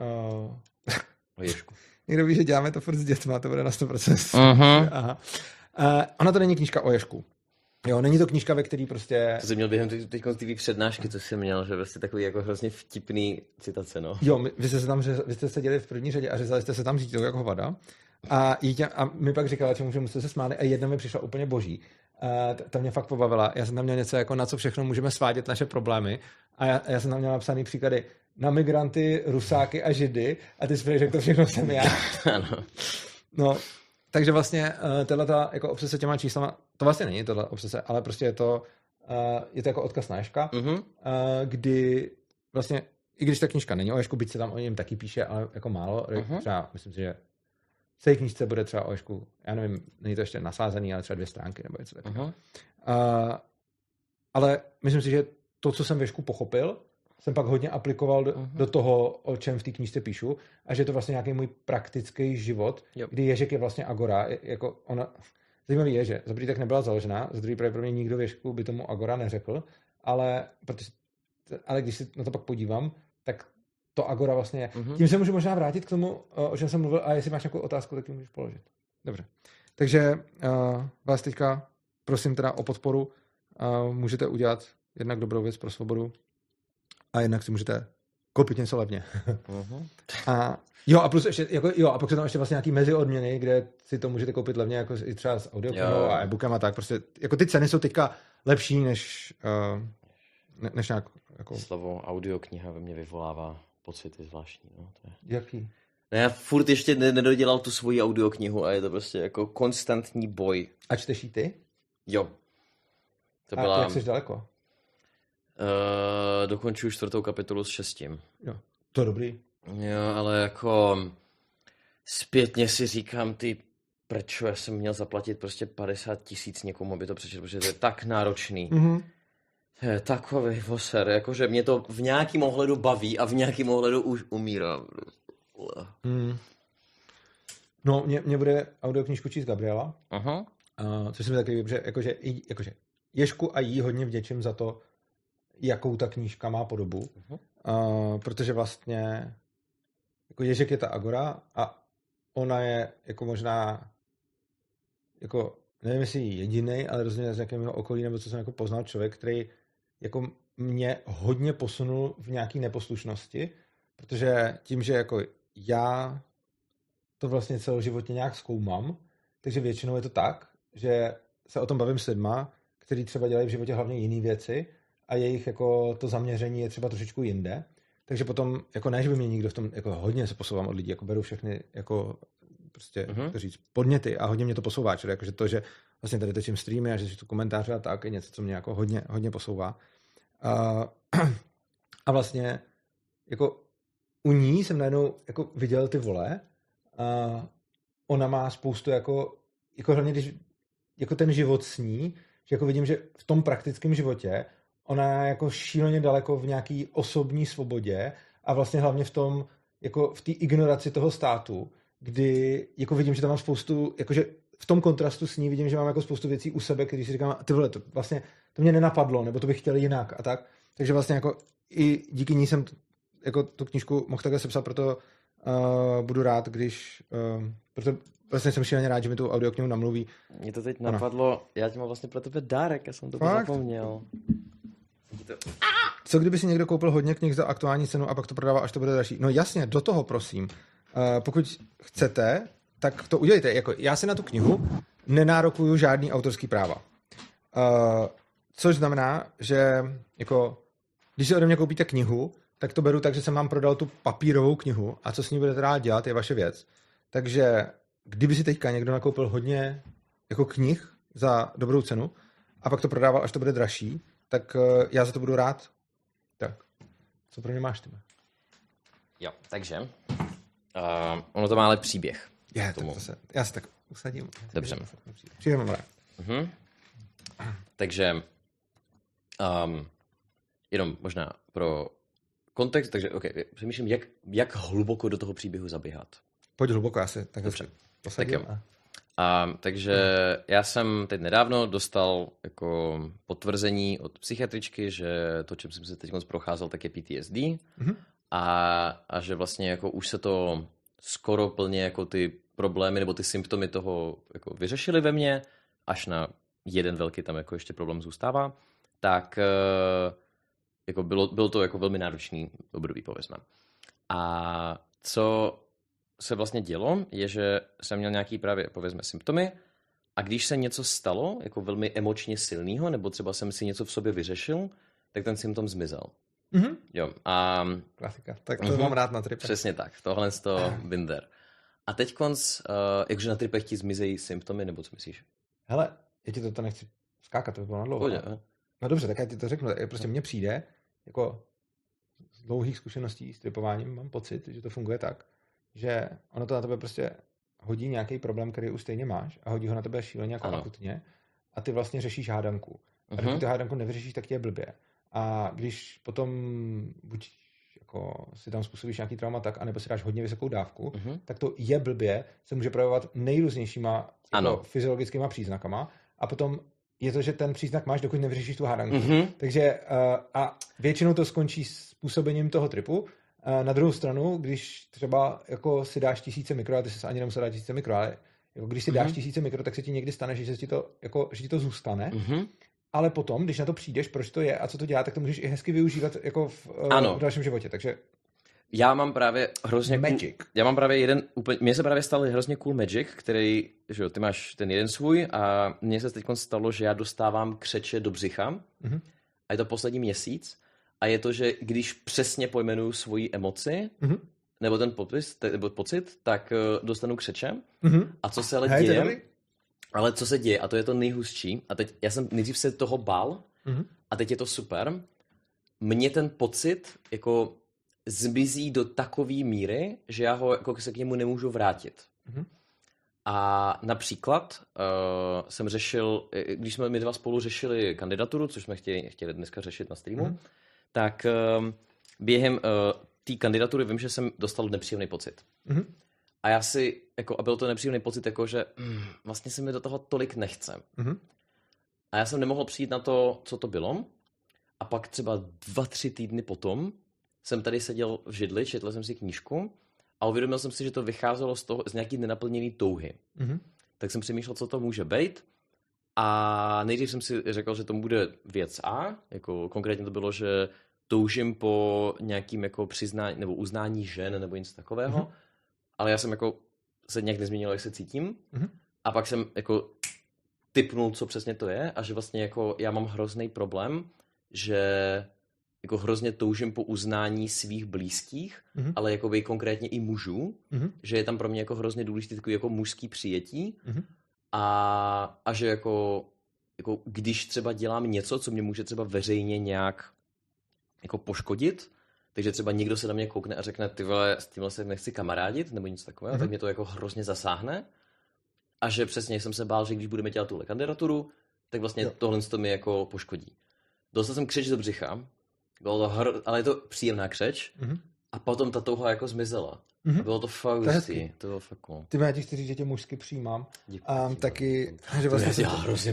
Ježku. Někdo ví, že děláme to furt s dětma, to bude na 100%. Aha. Ona to není knížka o Ježku. Jo, není to knížka, ve který prostě... To jsi měl během teď ty přednášky, co jsi měl, že prostě takový jako hrozně vtipný citace, no. Jo, vy jste seděli v první řadě a řezali jste se tam říct jako hovada. A mi pak říkala, čemu jste se smáli a jedna mi přišla úplně boží. Ta mě fakt pobavila. Já jsem tam měl něco jako na co všechno můžeme svádět naše problémy a já jsem tam měl napsaný příklady na migranty, Rusáky a Židy a ty jsi řekl, to všechno jsem já. Ano. No, takže vlastně tato jako obsese těma číslama, to vlastně není tohle obsese, ale prostě je to jako odkaz na Ježka, kdy vlastně, i když ta knížka není o Ježku, byť se tam o něm taky píše, ale jako málo, třeba myslím si, že v té knížce bude třeba o Ježku, já nevím, není to ještě nasázený, ale třeba 2 stránky nebo něco takového. Ale myslím si, že to, co jsem v Ježku pochopil, jsem pak hodně aplikoval do toho, o čem v té knížce píšu, a že je to vlastně nějaký můj praktický život, kdy Ježek je vlastně agora, jako ona, zajímavý je, že za první tak nebyla založena, za druhý pravděpodobně nikdo v Ježku by tomu agora neřekl, ale když si na to pak podívám, tak to agora vlastně je. Tím se můžu možná vrátit k tomu, o čem jsem mluvil, a jestli máš nějakou otázku, tak ji můžeš položit. Dobře. Takže vás teďka prosím teda o podporu. Můžete udělat jednak dobrou věc pro svobodu a jednak si můžete koupit něco levně. A plus ještě, a pak jsou tam ještě vlastně nějaký meziodměny, kde si to můžete koupit levně, jako i třeba s audioknihou a e-bookem a tak. Prostě, jako ty ceny jsou teďka lepší, než nějak... Jako... Slovo audiokniha ve mně vyvolává pocity zvláštní. No, to je... Jaký? No, já furt ještě nedodělal tu svoji audioknihu a je to prostě jako konstantní boj. A čteš jí ty? Jo. To byla... jak jsi daleko? Dokončuju 4. kapitolu s 6. Jo, to je dobrý. Jo, ale jako zpětně si říkám, proč já jsem měl zaplatit prostě 50 000 někomu, aby to přečetl, protože to je tak náročný. To je takový voser, jakože mě to v nějakým ohledu baví a v nějakým ohledu už umírám. No, mě bude audioknížku číst Gabriela, což si mi taky líbí, že jakože Ježku a jí hodně vděčím za to, jakou ta knížka má podobu, protože vlastně jako Ježek je ta agora a ona je jako možná jako, nevím jestli jedinej, ale rozhodně z nějakého okolí, nebo co jsem jako poznal člověk, který jako mě hodně posunul v nějaký neposlušnosti, protože tím, že jako já to vlastně celoživotně nějak zkoumám, takže většinou je to tak, že se o tom bavím s lidma, kteří třeba dělají v životě hlavně jiné věci a jejich jako to zaměření je třeba trošičku jinde. Takže potom, jako ne, že by mě nikdo v tom, jako hodně se posouvám od lidí, jako beru všechny, jako prostě, to říct, podněty a hodně mě to posouvá, čili jakože to, že vlastně tady točím streamy a že si tu komentáře a tak, je něco, co mě jako hodně posouvá. A vlastně, jako u ní jsem najednou jako viděl ty vole a ona má spoustu jako hlavně, když jako ten život s ní, že jako vidím, že v tom praktickém životě ona je jako šíleně daleko v nějaký osobní svobodě a vlastně hlavně v tom, jako v té ignoraci toho státu, kdy jako vidím, že tam mám spoustu, jakože v tom kontrastu s ní vidím, že mám jako spoustu věcí u sebe, když si říkám, ty vole, to vlastně to mě nenapadlo, nebo to bych chtěl jinak a tak. Takže vlastně jako i díky ní jsem jako tu knížku mohl takhle sepsat, proto budu rád, když proto vlastně jsem šíleně rád, že mi tu audioknihu namluví. Mě to teď napadlo, já ti mám vlastně pro tebe dárek, já jsem to zapomněl. Co kdyby si někdo koupil hodně knih za aktuální cenu a pak to prodával, až to bude dražší? No jasně, do toho prosím. Pokud chcete, tak to udělejte. Jako, já si na tu knihu nenárokuju žádný autorský práva. Což znamená, že jako, když si ode mě koupíte knihu, tak to beru tak, že jsem vám prodal tu papírovou knihu a co s ní budete rád dělat, je vaše věc. Takže kdyby si teďka někdo nakoupil hodně jako knih za dobrou cenu a pak to prodával, až to bude dražší, tak já za to budu rád. Tak, co pro ně máš, ty? Jo, takže ono to má ale příběh. Já se tak usadím. Dobře. Příběh mám rád. Takže jenom možná pro kontext, takže přemýšlím, jak hluboko do toho příběhu zaběhat. Pojď hluboko, já se tak posadím. Takže já jsem teď nedávno dostal jako potvrzení od psychiatričky, že to, čím jsem se teď procházel, tak je PTSD a že vlastně jako už se to skoro plně jako ty problémy nebo ty symptomy toho jako vyřešily ve mně, až na jeden velký tam jako ještě problém zůstává, tak jako bylo to jako velmi náročný období, povězme. A co se vlastně dělo, je, že jsem měl nějaký právě, povězme, symptomy a když se něco stalo, jako velmi emočně silného, nebo třeba jsem si něco v sobě vyřešil, tak ten symptom zmizel. Jo. A klasika. Tak to mám rád na tripech. Přesně tak. Tohle z toho binder. A teď jakože na tripech ti zmizejí symptomy, nebo co myslíš? Hele, já ti to nechci skákat, to by bylo nadlouho. No dobře, tak já ti to řeknu. Prostě mně přijde, jako z dlouhých zkušeností s tripováním mám pocit, že to funguje tak, že ono to na tebe prostě hodí nějaký problém, který už stejně máš a hodí ho na tebe šíleně jako akutně a ty vlastně řešíš hádanku. A když ty hádanku nevyřešíš, tak ti je blbě. A když potom buď jako si tam způsobíš nějaký trauma tak, anebo si dáš hodně vysokou dávku, tak to je blbě, se může projevovat nejrůznějšíma jako fyziologickýma příznakama a potom je to, že ten příznak máš, dokud nevyřešíš tu hádanku. Takže a většinou to skončí s působením toho tripu. Na druhou stranu, když třeba jako si dáš 1000 mikro, a ty se ani nemusel dát 1000 mikro, ale jako když si dáš 1000 mikro, tak se ti někdy stane, že ti to zůstane. Ale potom, když na to přijdeš, proč to je a co to dělá, tak to můžeš i hezky využívat jako v dalším životě. Takže já mám právě hrozně magic. Já mám právě mně se právě stal hrozně cool magic, který, že jo, ty máš ten jeden svůj a mně se teď stalo, že já dostávám křeče do břicha a je to poslední měsíc a je to, že když přesně pojmenuju svoji emoci nebo ten pocit, tak dostanu křeče a co se ale děje, ale co se děje, a to je to nejhustší, a teď já jsem nejdřív se toho bál a teď je to super, mně ten pocit jako zmizí do takové míry, že já ho jako se k němu nemůžu vrátit. A například jsem řešil, když jsme my dva spolu řešili kandidaturu, což jsme chtěli dneska řešit na streamu, tak během té kandidatury vím, že jsem dostal nepříjemný pocit. A já si, a byl to nepříjemný pocit, jako že vlastně se mi do toho tolik nechce. A já jsem nemohl přijít na to, co to bylo. A pak třeba 2-3 týdny potom jsem tady seděl v židli, četl jsem si knížku a uvědomil jsem si, že to vycházelo z nějaký nenaplněný touhy. Tak jsem přemýšlel, co to může být. A nejdřív jsem si řekl, že to bude věc A. Jako konkrétně to bylo, že toužím po nějakým jako přiznání nebo uznání žen nebo něco takového. Ale já jsem jako se nějak nezměnil, jak se cítím. A pak jsem jako tipnul, co přesně to je a že vlastně jako já mám hrozný problém, že jako hrozně toužím po uznání svých blízkých, ale jakoby konkrétně i mužů, že je tam pro mě jako hrozně důležité takový jako mužský přijetí a že jako když třeba dělám něco, co mě může třeba veřejně nějak jako poškodit, takže třeba někdo se na mě koukne a řekne, ty vole, s tímhle se nechci kamarádit, nebo něco takového, tak mě to jako hrozně zasáhne. A že přesně jsem se bál, že když budeme dělat tuhle kandidaturu, tak vlastně tohle to mi jako poškodí. Dostal jsem křeč do břicha, bylo to ale je to příjemná křeč, a potom ta touha jako zmizela. Bylo to fakt hustý, to bylo fakt cool. Ty já ti chci říct, že tě mužsky přijímám. Děkuji. Taky, že vlastně... Já hrozně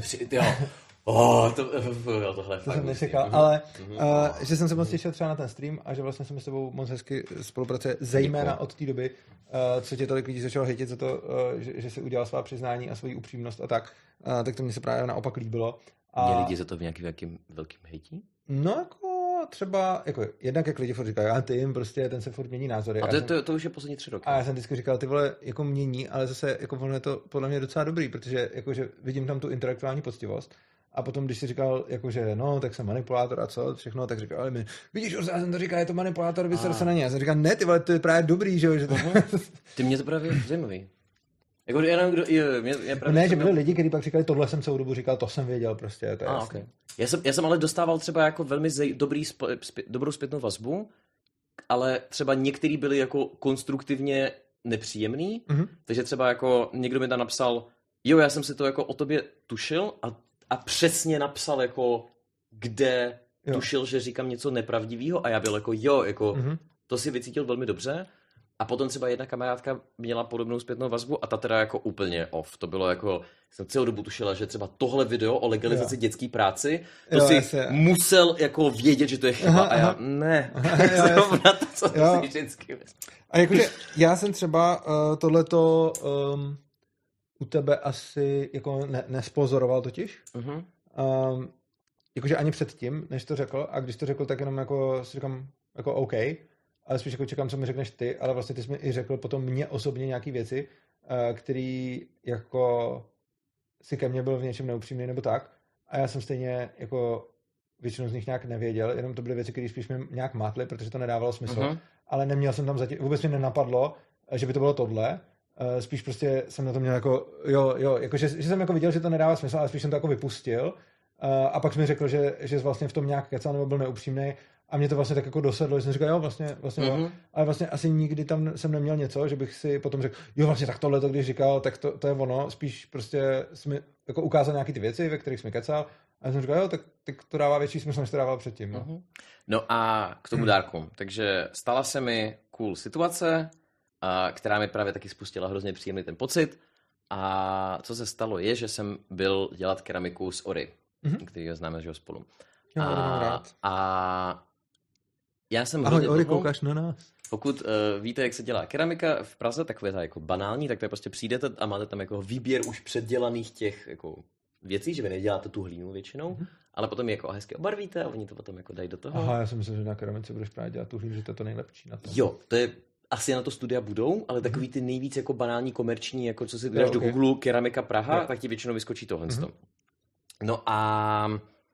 tohle to jsem nečekal, ale že jsem se moc těšil třeba na ten stream a že vlastně se mi s tebou moc hezky spolupracuje, zejména od té doby, co tě tolik lidí začalo hejtit za to, že si udělal svá přiznání a svoji upřímnost a tak to mně se právě naopak líbilo. Mě lidi za to v nějakým velkým hejtí? No jako třeba, jako jednak jak lidi furt říkají, a ty jim prostě, ten se furt mění názory. A to už je poslední 3 roky. A já jsem vždycky říkal, ty vole, jako mění, ale zase jako ono je to podle mě docela dobrý, protože jakože vidím tam tu intelektuální poctivost. A potom, když si říkal, jakože no, tak jsem manipulátor a co, všechno, tak říkal, ale my, vidíš, já jsem to říkal, je to manipulátor, vysr se na ně. Já jsem říkal, ne, ty vole, to je právě dobrý, že to... Ty mě to právě zajímavý. Jako jenom kdo, mě právě ne, že byli lidi, kteří pak říkali, tohle jsem celou dobu říkal, to jsem věděl prostě, to je jasný. Okay. Já jsem ale dostával třeba jako velmi dobrou zpětnou vazbu, ale třeba některý byli jako konstruktivně nepříjemný, takže třeba jako někdo mi tam napsal, jo, já jsem si to jako o tobě tušil a přesně napsal jako, kde tušil, že říkám něco nepravdivého a já byl jako jo, jako to si vycítil velmi dobře. A potom třeba jedna kamarádka měla podobnou zpětnou vazbu a ta teda jako úplně off. To bylo jako, jsem celou dobu tušila, že třeba tohle video o legalizaci dětské práci, to si musel jako vědět, že to je chyba a já ne. To si vždycky. A jakože já jsem třeba tohleto u tebe asi jako nespozoroval totiž. Jakože ani předtím, než to řekl, a když to řekl, tak jenom jako si říkám jako OK, ale spíš jako čekám, co mi řekneš ty, ale vlastně ty jsi mi i řekl potom mně osobně nějaký věci, který jako si ke mně byl v něčem neupřímný nebo tak, a já jsem stejně jako většinu z nich nějak nevěděl, jenom to byly věci, které spíš mi nějak mátly, protože to nedávalo smysl, ale neměl jsem tam zatím, vůbec mě nenapadlo, že by to bylo tohle, spíš prostě jsem na to měl jako, jako že jsem jako viděl, že to nedává smysl, ale spíš jsem to jako vypustil, a pak jsi mi řekl, že vlastně v tom nějak kecal nebo byl neupřímnej. A mě to vlastně tak jako dosedlo, že jsem říkal, jo, vlastně jo. Ale vlastně asi nikdy tam jsem neměl něco, že bych si potom řekl, jo, vlastně tak tohle, když říkal, tak to je ono. Spíš prostě jsi mi jako ukázal nějaký ty věci, ve kterých jsi mi kecal. A já jsem říkal, jo, tak to dává větší smysl, než to dával předtím. No, no a k tomu dárku. Takže stala se mi cool situace, která mi právě taky spustila hrozně příjemný ten pocit. A co se stalo je, že jsem byl dělat keramiku s Ori, kterýho známe, že ho spolu. A já jsem ahoj, Ori, koukáš na nás. Pokud víte, jak se dělá keramika v Praze, takové to jako banální, tak to je prostě přijdete a máte tam jako výběr už předdělaných těch jako věcí, že vy neděláte tu hlínu většinou, ale potom je jako hezky obarvíte a oni to potom jako dají do toho. Aha, já si myslím, že na keramice budeš právě dělat tu hlínu, že to je to nejlepší na to. Jo, to je asi na to studia budou, ale takový ty nejvíc jako banální komerční, jako co si dáš do Google keramika Praha, tak ti většinou vyskočí tohle. No a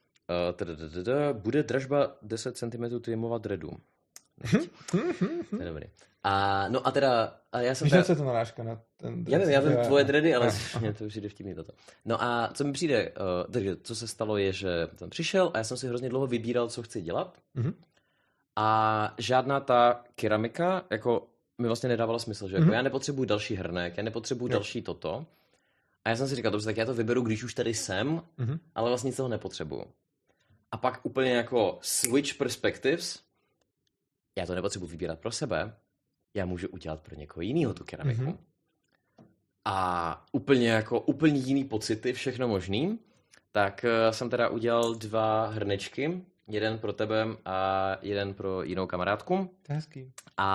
bude dražba 10 cm týmova dreadu. To je dobrý. No a teda... A já jsem víš, co je to narážka na ten dread? Já vím tvoje dready, ale mě to přijde vtipný toto. No a co mi přijde, takže co se stalo je, že tam přišel a já jsem si hrozně dlouho vybíral, co chci dělat. A žádná ta keramika jako mi vlastně nedávala smysl, že jako já nepotřebuji další hrnek, já nepotřebuji další toto. A já jsem si říkal, dobře, tak já to vyberu, když už tady jsem, ale vlastně nic toho nepotřebuju. A pak úplně jako switch perspectives, já to nepotřebuji vybírat pro sebe, já můžu udělat pro někoho jiného tu keramiku. A úplně jiný pocity, všechno možný. Tak jsem teda udělal 2 hrnečky, jeden pro tebe a jeden pro jinou kamarádku. To je hezký.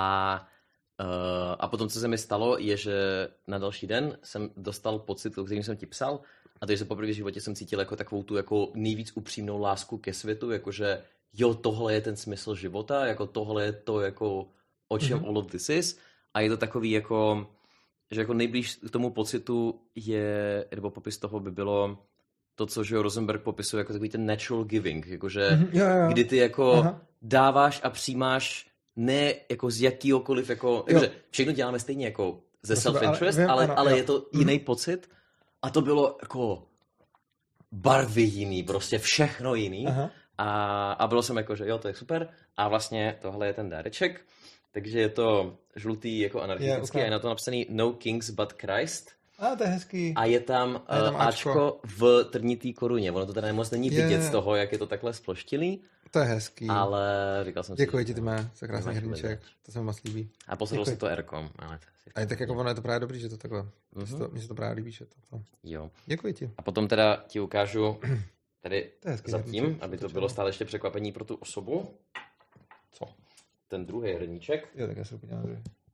A potom, co se mi stalo, je, že na další den jsem dostal pocit, o kterým jsem ti psal, a to je, že poprvé v životě jsem cítil jako takovou tu jako nejvíc upřímnou lásku ke světu, jakože jo, tohle je ten smysl života, jako tohle je to, jako o čem all of this is. A je to takový jako, že jako nejblíž k tomu pocitu je, nebo popis toho by bylo to, co že Rosenberg popisuje jako takový ten natural giving, jakože kdy ty jako dáváš a přijímáš ne jako z jakýhokoliv, jako, takže všechno děláme stejně jako ze self-interest, ale je to jiný pocit a to bylo jako barvy jiný, prostě všechno jiný a bylo jsem jako, že jo, to je super a vlastně tohle je ten dáreček, takže je to žlutý jako anarchistický a je na to napsaný No Kings but Christ. To je hezký. A je tam Ačko v trnitý koruně. Ono to teda moc není vidět z toho, jak je to takhle sploštilý. To je hezký. Ale říkal jsem si... Děkuji ti, Tyme, za krásný hrníček. To se mi moc líbí. A posledil si to R-kom. A je tak jako ono je to právě dobrý, že to takhle. Mně se to právě líbí, že to. Jo. Děkuji ti. A potom teda ti ukážu tady zatím, hrníček, aby to bylo stále ještě překvapení pro tu osobu. Co? Ten druhý hrníček. Jo, tak já se podívám.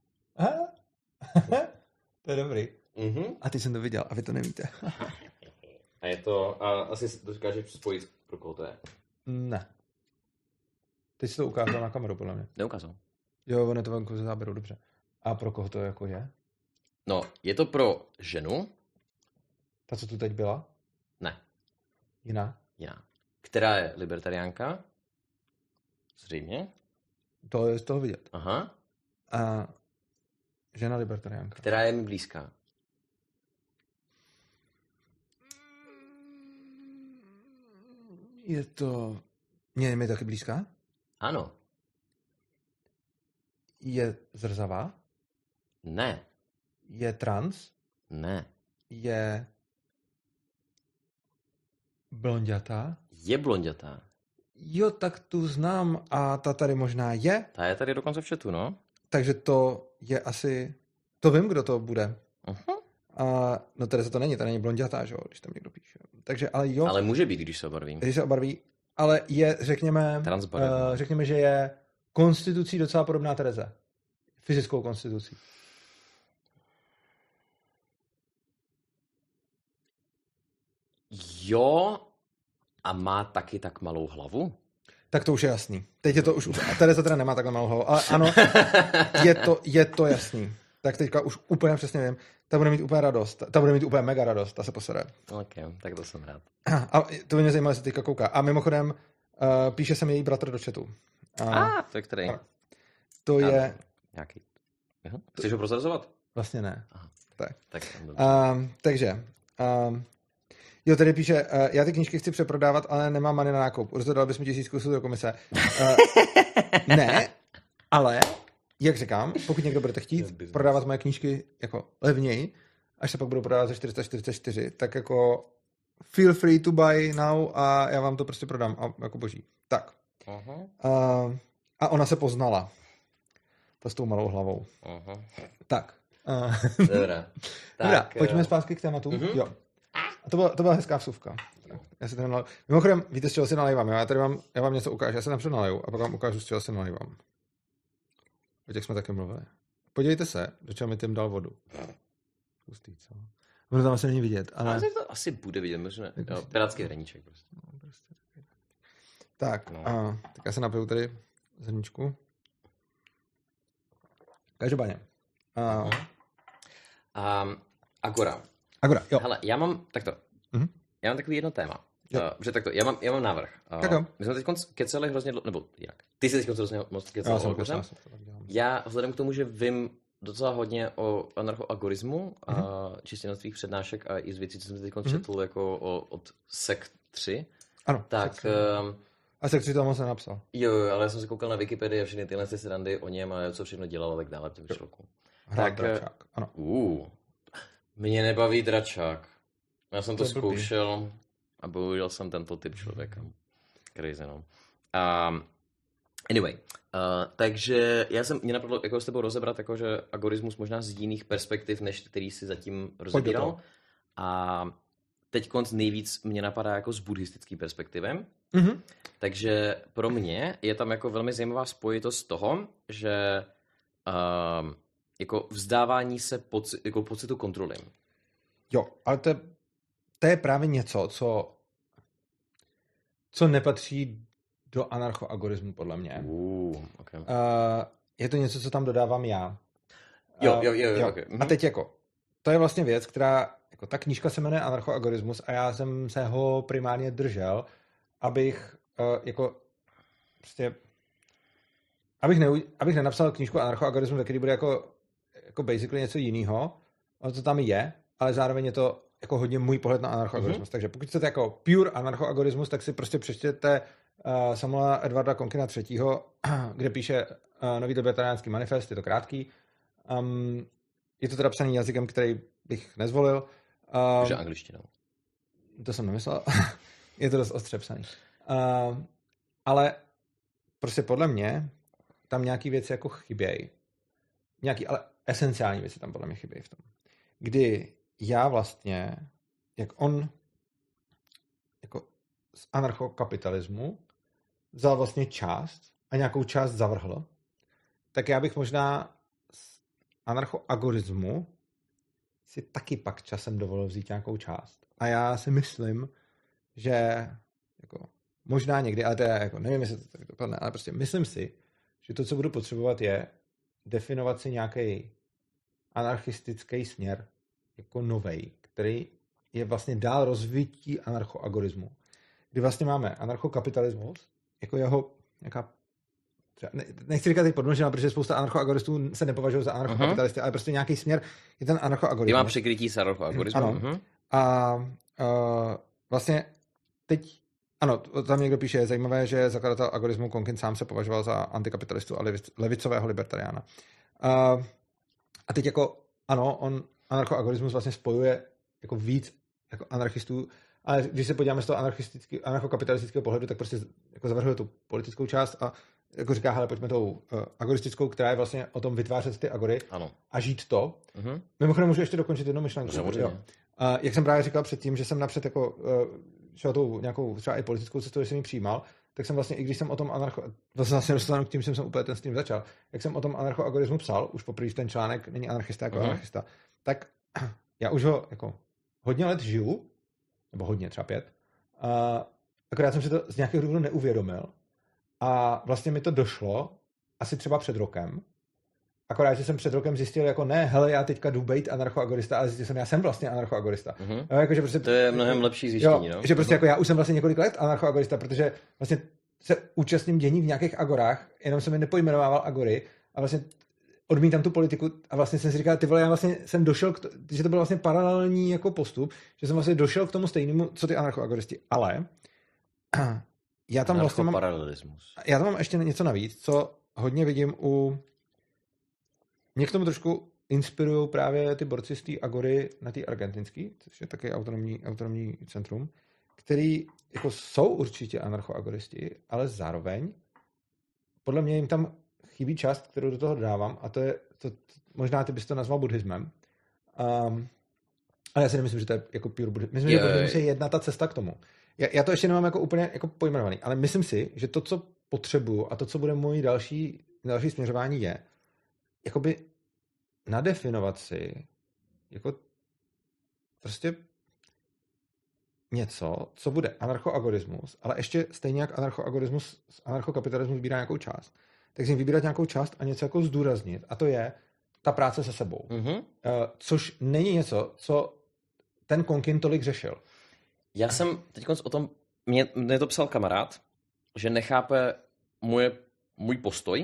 To je dobrý. A ty jsem to viděl a vy to nevíte. A je to, a asi to dokážeš spojit, pro koho to je. Ne. Teď jsi to ukázal na kameru, podle mě. Neukázal. Jo, ono to venku ze záběru, dobře. A pro koho to jako je? No, je to pro ženu. Ta, co tu teď byla? Ne. Jiná? Jiná. Která je libertariánka. Zřejmě. To je z toho vidět. Aha. A žena libertariánka. Která je mi blízká. Je to... Mně je mi taky blízká? Ano. Je zrzavá? Ne. Je trans? Ne. Je blondětá? Je blondětá. Jo, tak tu znám a ta tady možná je. Ta je tady dokonce v chatu, no. Takže to je asi... To vím, kdo to bude. Uh-huh. A, no Tereza to není blondětá, že jo, když tam někdo píše. Takže, ale jo. Ale může být, když se obarví. Když se obarví. Ale je, řekněme, že je konstitucí docela podobná Tereze. Fyzickou konstitucí. Jo, a má taky tak malou hlavu? Tak to už je jasný. Teď je to už... A Tereza teda nemá takhle malou hlavu, ale ano, je to jasný. Tak teďka už úplně přesně vím. Ta bude mít úplně radost. Ta bude mít úplně mega radost. Ta se posere. Ok, tak to jsem rád. A to by mě zajímalo, jestli teďka kouká. A mimochodem, píše se mi její bratr do chatu. To je který? To je... Nějaký. Chceš ho prozrazovat? Vlastně ne. Aha. Tak. Dobře. Takže... Jo, tady píše, já ty knížky chci přeprodávat, ale nemám money na nákup. Rozdal bys mi 1000 kusů do komise. Ne, ale, jak říkám, pokud někdo budete chtít prodávat moje knížky jako levněji, až se pak budou prodávat za 444, tak jako feel free to buy now a já vám to prostě prodám jako boží. Tak. Uh-huh. A ona se poznala. Ta s tou malou hlavou. Uh-huh. Tak. Dobrá. Dobrá, pojďme zpátky k tématu. Uh-huh. Jo. A to byla hezká vsuvka. Já si tady Mimochodem, víte, z čeho si nalejvám? Já vám něco ukážu. Já se napřed naleju a pak vám ukážu, z čeho si nalejvám. O těch jsme taky mluvili. Podívejte se, do čeho mi tím dal vodu. Hustý, co? Ono tam asi není vidět. Ale to asi bude vidět, možná. Pirátský hrníček prostě. Tak, tak já se napiju tady zrničku. Každopádně. Agora, jo. Hele, já mám takto. Mm-hmm. Já mám takový jedno téma. Že takto, já mám návrh. My jsme teď keceli hrozně nebo jak? Ty jsi teď hrozně moc kecel o algoritmu. Já vzhledem k tomu, že vím docela hodně o anarchoagorismu a čistě na tvých přednášek a i z věcí, co jsem teď četl jako od SEC 3. Ano. Tak... A SEC 3 to moc nenapsal. Jo, ale já jsem se koukal na Wikipedii a všechny tyhle srandy o něm a co všechno dělal a tak dále. To vyšlo. Tak, dračák, ano. Mě nebaví dračák. Já jsem to zkoušel a bohužel jsem tento typ člověka. Crazy, no. Anyway, takže mě napadlo jako s tebou rozebrat jakože agorismus možná z jiných perspektiv, než který si zatím rozebíral. A teď nejvíc mě napadá jako z buddhistický perspektivem. Mm-hmm. Takže pro mě je tam jako velmi zajímavá spojitost toho, že jako vzdávání se jako pocitu kontroly. Jo, ale to je právě něco, co nepatří do anarchoagorismu, podle mě. Okay. Je to něco, co tam dodávám já. Jo. Okay. A teď jako, to je vlastně věc, která, jako ta knížka se jmenuje Anarchoagorismus a já jsem se ho primárně držel, abych jako prostě abych nenapsal knížku Anarchoagorismus, ve který bude jako basically něco jiného, ale to tam je, ale zároveň je to jako hodně můj pohled na anarchoagorismus. Takže pokud chcete jako pure anarchoagorismus, tak si prostě přečtěte Samuela Edwarda Konkina III., kde píše Nový libertariánský manifest, je to krátký. Je to teda psaný jazykem, který bych nezvolil. Že angličtinou. To jsem nemyslel. Je to dost ostře psaný. Ale prostě podle mě tam nějaký věci jako chybějí. Nějaký, ale esenciální věci tam podle mě chybějí v tom. Kdy já vlastně, jak on jako z anarchokapitalismu vzal vlastně část a nějakou část zavrhl, tak já bych možná z anarchoagorismu si taky pak časem dovolil vzít nějakou část. A já si myslím, že jako možná někdy, ale to je, jako, nevím, jestli to tak dopadne, ale prostě myslím si, že to, co budu potřebovat, je definovat si nějaký anarchistický směr jako novej, který je vlastně dál rozvití anarchoagorismu. Kdy vlastně máme anarchokapitalismus, jako jeho nějaká nechci říkat teď podmnožena, protože spousta anarchoagoristů se nepovažují za anarchokapitalisty, ale prostě nějaký směr je ten anarchoagorismus. Má překrytí s anarchoagorismem. Ano. A vlastně teď, ano, tam někdo píše, je zajímavé, že zakladatel agorismu Konkin sám se považoval za antikapitalistu a levicového libertariána. A teď jako, ano, on anarchoagorismus vlastně spojuje jako víc jako anarchistů, ale když se podíváme z toho anarchokapitalistického pohledu, tak prostě jako zavrhuje tu politickou část a jako říká, hele, pojďme tou agoristickou, která je vlastně o tom vytvářet ty agory a žít to. Mimochodem můžu ještě dokončit jednu myšlenku. Jak jsem právě říkal předtím, že jsem napřed jako šel tou nějakou třeba i politickou cestou, že jsem ji přijímal, tak jsem vlastně, i když jsem o tom vlastně dostanu k tím, že jsem úplně ten s tím začal, jak jsem o tom anarchoagorismu psal, už poprvé ten článek není anarchista jako anarchista, tak já už ho jako hodně let žiju, nebo hodně, třeba 5, akorát jsem si to z nějakého důvodu neuvědomil a vlastně mi to došlo asi třeba před rokem, akorát, že jsem před rokem zjistil, jako ne, hele, já teďka jdu bejt anarchoagorista, ale zjistil jsem, já jsem vlastně anarchoagorista. No, jako, že prostě, to je mnohem lepší zjištění, no? Že prostě jako já už jsem vlastně několik let anarchoagorista, protože vlastně se účastním dění v nějakých agorách, jenom jsem je nepojmenovával agory a vlastně odmítám tu politiku a vlastně jsem si říkal, ty vole, já vlastně jsem došel, že to byl vlastně paralelní jako postup, že jsem vlastně došel k tomu stejnému, co ty anarchoagoristi, ale já tam vlastně mám, já tam mám ještě něco navíc, co hodně vidím mě k tomu trošku inspirují právě ty borci z té agory na té argentinský, což je taky autonomní centrum, který jako jsou určitě anarchoagoristi, ale zároveň podle mě jim tam chybí část, kterou do toho dávám, a to je, možná ty bys to nazval buddhismem, ale já si nemyslím, že to je jako pure buddhism. Myslím, že buddhismus je jedna ta cesta k tomu. Já to ještě nemám jako úplně jako pojmenovaný, ale myslím si, že to, co potřebuju a to, co bude můj další směřování je, jakoby nadefinovat si jako prostě něco, co bude anarchoagorismus, ale ještě stejně jak anarchoagorismus z anarchokapitalismu vybírá nějakou část, tak si vybírat nějakou část a něco jako zdůraznit. A to je ta práce se sebou. Což není něco, co ten Konkin tolik řešil. Já jsem teď o tom, mě to psal kamarád, že nechápe můj postoj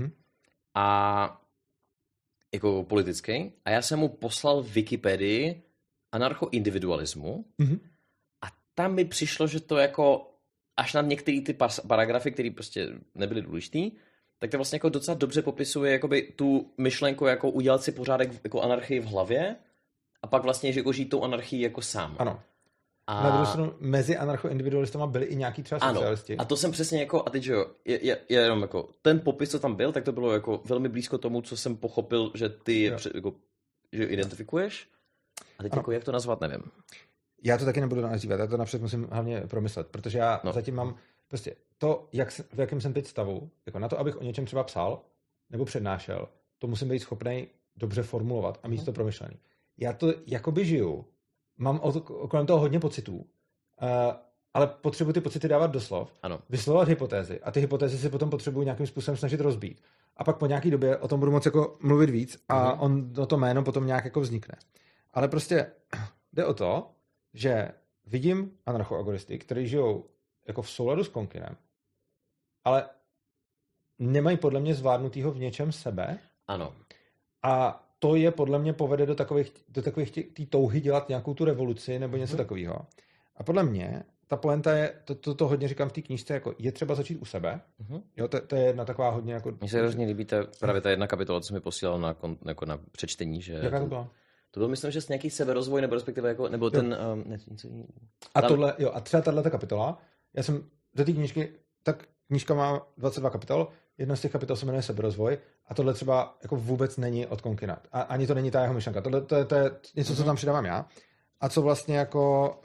a jako politický, a já jsem mu poslal Wikipedii anarchoindividualismu a tam mi přišlo, že to jako až na některé ty paragrafy, které prostě nebyly důležitý, tak to vlastně jako docela dobře popisuje jakoby tu myšlenku, jako udělat si pořádek jako anarchii v hlavě a pak vlastně že jako žít tou anarchii jako sám. Ano. Na druhou stranu mezi anarchoindividualistama byli i nějaký třeba socialisti. A to jsem přesně jako, a teď jo, je jenom jako, ten popis, co tam byl, tak to bylo jako velmi blízko tomu, co jsem pochopil, že ty jako, že identifikuješ. A teď jako, jak to nazvat, nevím. Já to taky nebudu nazývat, já to napřed musím hlavně promyslet, protože já zatím mám prostě to, v jakém jsem teď stavu, jako na to, abych o něčem třeba psal nebo přednášel, to musím být schopný dobře formulovat a mít to promyšlený. Já to jakoby žiju, mám kolem toho hodně pocitů, ale potřebuji ty pocity dávat do slov, vyslovovat hypotézy a ty hypotézy si potom potřebuji nějakým způsobem snažit rozbít. A pak po nějaký době o tom budu moct jako mluvit víc a to jméno potom nějak jako vznikne. Ale prostě jde o to, že vidím anarchoagoristy, kteří žijou jako v souladu s Konkinem, ale nemají podle mě zvládnutýho v něčem sebe. Ano. A to je podle mě povede do takových té touhy dělat nějakou tu revoluci nebo něco takového. A podle mě ta poenta je, to hodně říkám v té knížce, jako je třeba začít u sebe. Jo, to je jedna taková hodně jako... Mně se hrozně líbí právě ta jedna kapitola, co jsi mi posílal na přečtení. Že jaká to byla? To byl, myslím, že nějaký seberozvoj, nebo respektive jako, nebo ten... A tohle, jo, a třeba tato kapitola, já jsem do té knížky tak knížka má 22 kapitol, jedna z těch kapitol se jmenuje Seberozvoj a tohle třeba jako vůbec není od Konkina. A ani to není ta jeho myšlenka. Tohle to je něco, co tam přidávám já a co vlastně jako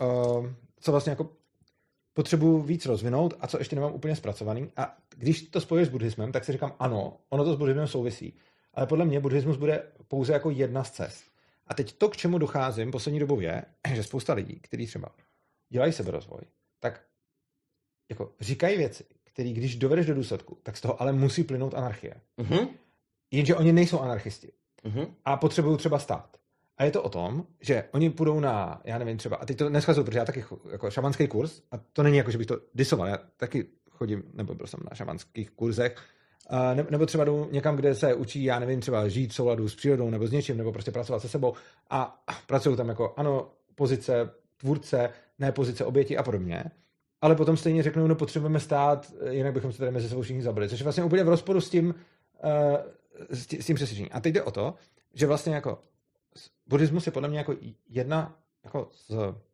potřebuji víc rozvinout a co ještě nemám úplně zpracovaný. A když to spojuješ s buddhismem, tak si říkám, ano, ono to s buddhismem souvisí. Ale podle mě buddhismus bude pouze jako jedna z cest. A teď to, k čemu docházím poslední dobou je, že spousta lidí, kteří třeba dělají seberozvoj, tak jako říkají věci, které když dovedeš do důsledku, tak z toho ale musí plynout anarchie. Jenže oni nejsou anarchisti. A potřebují třeba stát. A je to o tom, že oni půjdou na, já nevím, třeba, a teď to neschazuju, protože já taky jako šamanský kurz, a to není jako, že bych to disoval, já taky chodím, nebo byl jsem na šamanských kurzech, nebo třeba jdu někam, kde se učí, já nevím, třeba žít v souladu s přírodou nebo s něčím, nebo prostě pracovat se sebou a pracují tam jako, ano, pozice tvůrce, ne pozice oběti a podobně, ale potom stejně řeknou, no potřebujeme stát, jinak bychom se tady mezi sebou všichni zabili, což je vlastně úplně v rozporu s tím přesvědčením. A teď jde o to, že vlastně jako buddhismus je podle mě jako jedna jako z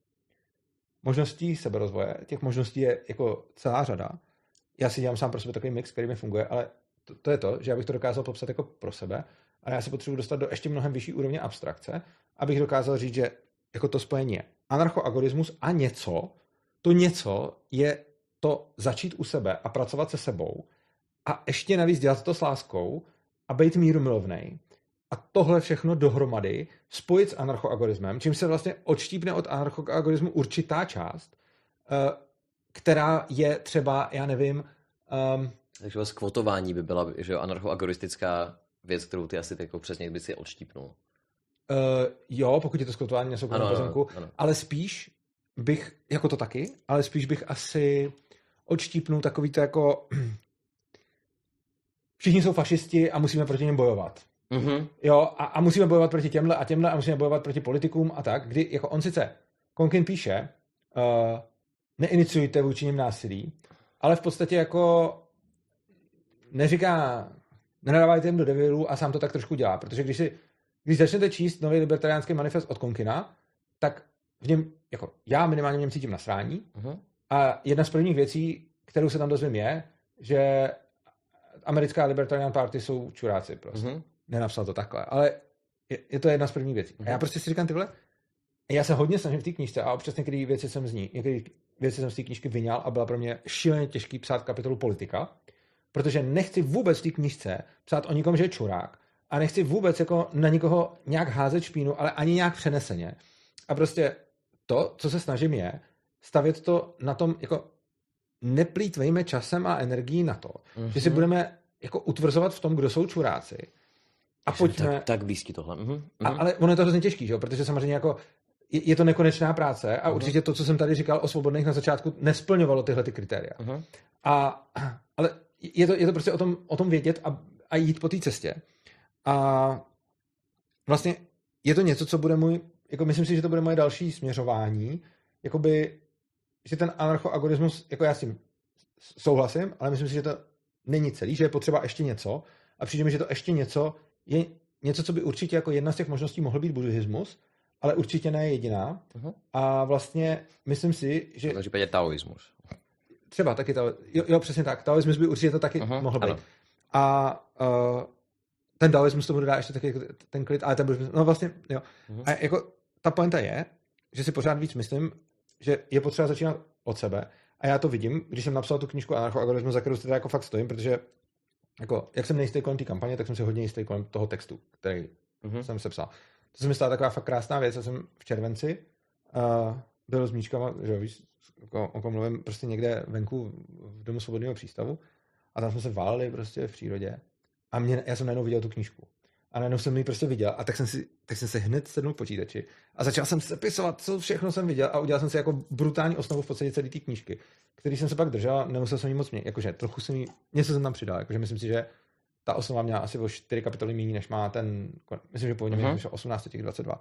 možností seberozvoje. Těch možností je jako celá řada. Já si dělám sám pro sebe takový mix, který mi funguje, ale to je to, že já bych to dokázal popsat jako pro sebe, ale já se potřebuji dostat do ještě mnohem vyšší úrovně abstrakce, abych dokázal říct, že jako to spojení je anarchoagorismus a to něco je to začít u sebe a pracovat se sebou a ještě navíc dělat to s láskou a být mírumilovnej. A tohle všechno dohromady spojit s anarchoagorismem, čím se vlastně odštípne od anarchoagorismu určitá část, která je třeba, já nevím... Takže skvotování by byla, že anarchoagoristická věc, kterou ty asi jako přesně by si odštípnul. Jo, pokud je to skvotování na soukromém pozemku, ale spíš bych, jako to taky, ale spíš bych asi odštípnul takový to jako všichni jsou fašisti a musíme proti něm bojovat. Jo, a musíme bojovat proti těmhle a musíme bojovat proti politikům a tak, kdy jako on sice, Konkin píše, neiniciujte vůči nim násilí, ale v podstatě jako neříká, nenadávajte jim do devilů a sám to tak trošku dělá, protože když začnete číst nový libertariánský manifest od Konkina, tak v něm, jako já minimálně v něm cítím nasrání a jedna z prvních věcí, kterou se tam dozvím je, že americká Libertarian Party jsou čuráci prostě. Nenapsal to takhle, ale je to jedna z prvních věcí. A já prostě si říkám tyhle, já se hodně snažím v té knížce a občas některé věci jsem z té knížky vyňal a byla pro mě šíleně těžký psát kapitolu politika, protože nechci vůbec v té knížce psát o nikom, že je čurák a nechci vůbec jako na nikoho nějak házet špínu, ale ani nějak přeneseně. A prostě to, co se snažím je stavět to na tom, jako neplýtvejme časem a energií na to, že si budeme jako utvrzovat v tom, kdo jsou čuráci. A pojďme... Tak blízký tohle. Ale ono je to hrozně těžký, že? Protože samozřejmě jako je to nekonečná práce a určitě to, co jsem tady říkal o svobodných na začátku, nesplňovalo tyhle ty kritéria. Ale je to prostě o tom vědět a jít po té cestě. A vlastně je to něco, co bude jako myslím si, že to bude moje další směřování, jakoby, že ten anarchoagorismus, jako já s tím souhlasím, ale myslím si, že to není celý, že je potřeba ještě něco a přijde mi, že to ještě něco je něco, co by určitě jako jedna z těch možností mohl být buddhismus, ale určitě ne jediná. A vlastně myslím si, že... V případě taoismus. Třeba taky jo, přesně tak. Taoismus by určitě to taky mohl být. A ten taoismus to bude dát ještě taky ten klid, ale ten buddhismus, no vlastně, jo. A jako ta pointa je, že si pořád víc myslím, že je potřeba začínat od sebe. A já to vidím, když jsem napsal tu knížku Anarchoagorismus, za kterou se teda jako fakt stojím, protože jako, jak jsem nejistý kolem té kampaně, tak jsem si hodně jistý kolem toho textu, který jsem sepsal. To se mi stala taková fakt krásná věc. Já jsem v červenci byl s Míčkama, že víš, o kom mluvím, prostě někde venku v domu Svobodného přístavu a tam jsme se váleli prostě v přírodě a já jsem najednou viděl tu knížku. A najednou jsem ji prostě viděl a tak jsem se hned sednul k počítači a začal jsem sepisovat, co všechno jsem viděl a udělal jsem si jako brutální osnovu v podstatě celé té knížky, který jsem se pak držel a nemusel jsem jí moc měnit, jakože trochu něco jsem tam přidal, jakože myslím si, že ta osnova měla asi o 4 kapitoly méně, než má ten, myslím, že původně vyšel 18 těch 22.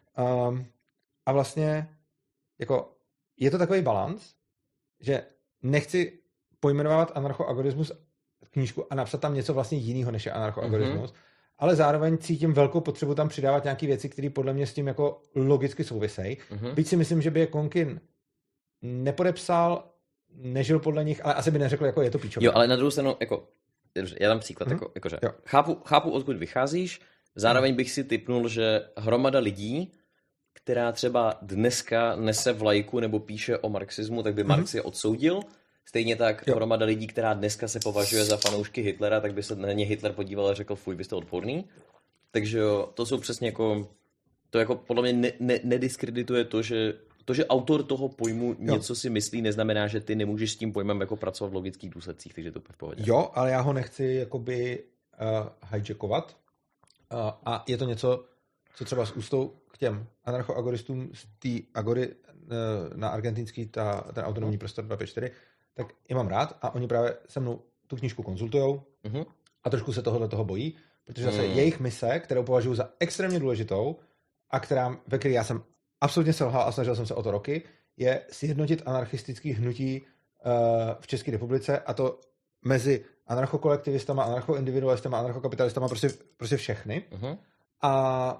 A vlastně jako je to takový balans, že nechci pojmenovat anarchoagorismus knížku a napsat tam něco vlastně jiného, než je anarchoagorismus, ale zároveň cítím velkou potřebu tam přidávat nějaké věci, které podle mě s tím jako logicky souvisejí. Byť si myslím, že by je Konkin nepodepsal nežil podle nich, ale asi by neřekl, jako je to píčové. Jo, ale na druhou stranu, jako, já dám příklad, jakože chápu, odkud vycházíš, zároveň bych si tipnul, že hromada lidí, která třeba dneska nese vlajku nebo píše o marxismu, tak by Marx je odsoudil. Stejně tak hromada lidí, která dneska se považuje za fanoušky Hitlera, tak by se na ně Hitler podíval a řekl, fuj, vy jste odporný. Takže jo, to jsou přesně jako, to jako podle mě nediskredituje to, že autor toho pojmu něco si myslí, neznamená, že ty nemůžeš s tím pojmem jako pracovat v logických důsledcích, takže to je v pohodě. Jo, ale já ho nechci jakoby hijackovat. A je to něco, co třeba s ústou k těm anarchoagoristům z té agory na argentinský, ten autonomní prostor 254, tak je mám rád a oni právě se mnou tu knížku konzultujou a trošku se toho bojí, protože zase jejich mise, kterou považuji za extrémně důležitou a ve které já jsem absolutně selhal a snažil jsem se o to roky, je sjednotit anarchistický hnutí v České republice, a to mezi anarchokolektivistama, anarchoindividualistama, anarchokapitalistama, prostě všechny. A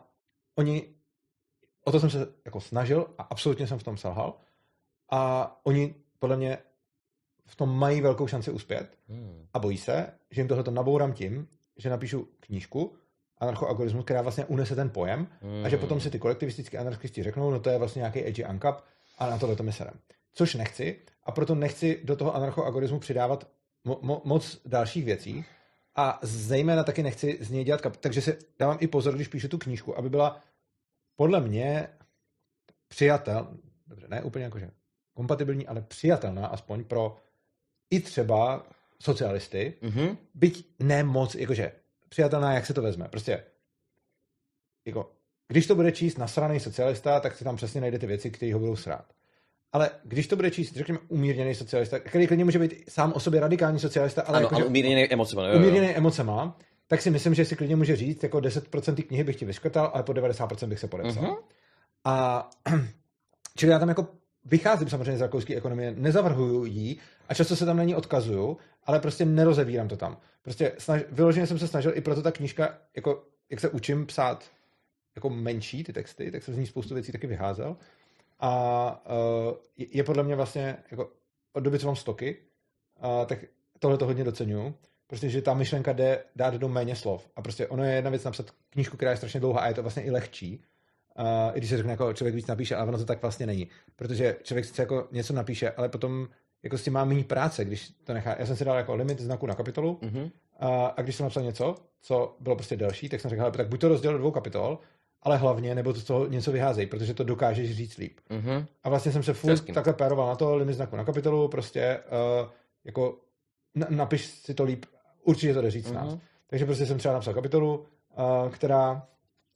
o to jsem se jako snažil a absolutně jsem v tom selhal. A oni podle mě v tom mají velkou šanci uspět a bojí se, že jim tohleto nabourám tím, že napíšu knížku anarchoagorismus, která vlastně unese ten pojem a že potom si ty kolektivistický anarchisti řeknou, no to je vlastně nějaký edgy ankap a na tohleto my serem. Což nechci a proto nechci do toho anarchoagorismu přidávat moc dalších věcí a zejména taky nechci z něj dělat takže si dávám i pozor, když píšu tu knížku, aby byla podle mě dobře, ne úplně jakože kompatibilní, ale přijatelná aspoň pro i třeba socialisty, byť ne moc, jakože přijatelná, jak se to vezme. Prostě jako, když to bude číst nasraný socialista, tak si tam přesně najde ty věci, které ho budou srát. Ale když to bude číst, řekněme, umírněný socialista, který klidně může být sám o sobě radikální socialista, ale, ano, ale umírněný emocema. Umírněný emocema, tak si myslím, že si klidně může říct, jako 10% té knihy bych ti vyškrtal, ale po 90% bych se podepsal. A čili já tam jako vycházím samozřejmě z rakouské ekonomie, nezavrhuju ji a často se tam na ní odkazuju, ale prostě nerozebírám to tam. Prostě vyloženě jsem se snažil, i proto ta knížka, jako jak se učím psát jako menší ty texty, tak jsem z ní spoustu věcí taky vyházel. A je podle mě vlastně, jako od doby, co mám stoky, tak tohle to hodně doceňuju. Prostě, že ta myšlenka jde dát do méně slov. A prostě ono je jedna věc napsat knížku, která je strašně dlouhá a je to vlastně i lehčí. I když se řekne, jako člověk víc napíše, ale ono to tak vlastně není. Protože člověk sice jako něco napíše, ale potom jako s tím má méně práce, když to nechá. Já jsem si dal jako limit znaku na kapitolu a když jsem napsal něco, co bylo prostě delší, tak jsem řekl, tak buď to rozděl do 2 kapitol, ale hlavně, nebo to z toho něco vyházej, protože to dokážeš říct líp. A vlastně jsem se furt takhle péroval na to, limit znaku na kapitolu, prostě jako napiš si to líp, určitě to jde říct nás. Takže prostě jsem třeba napsal kapitolu, která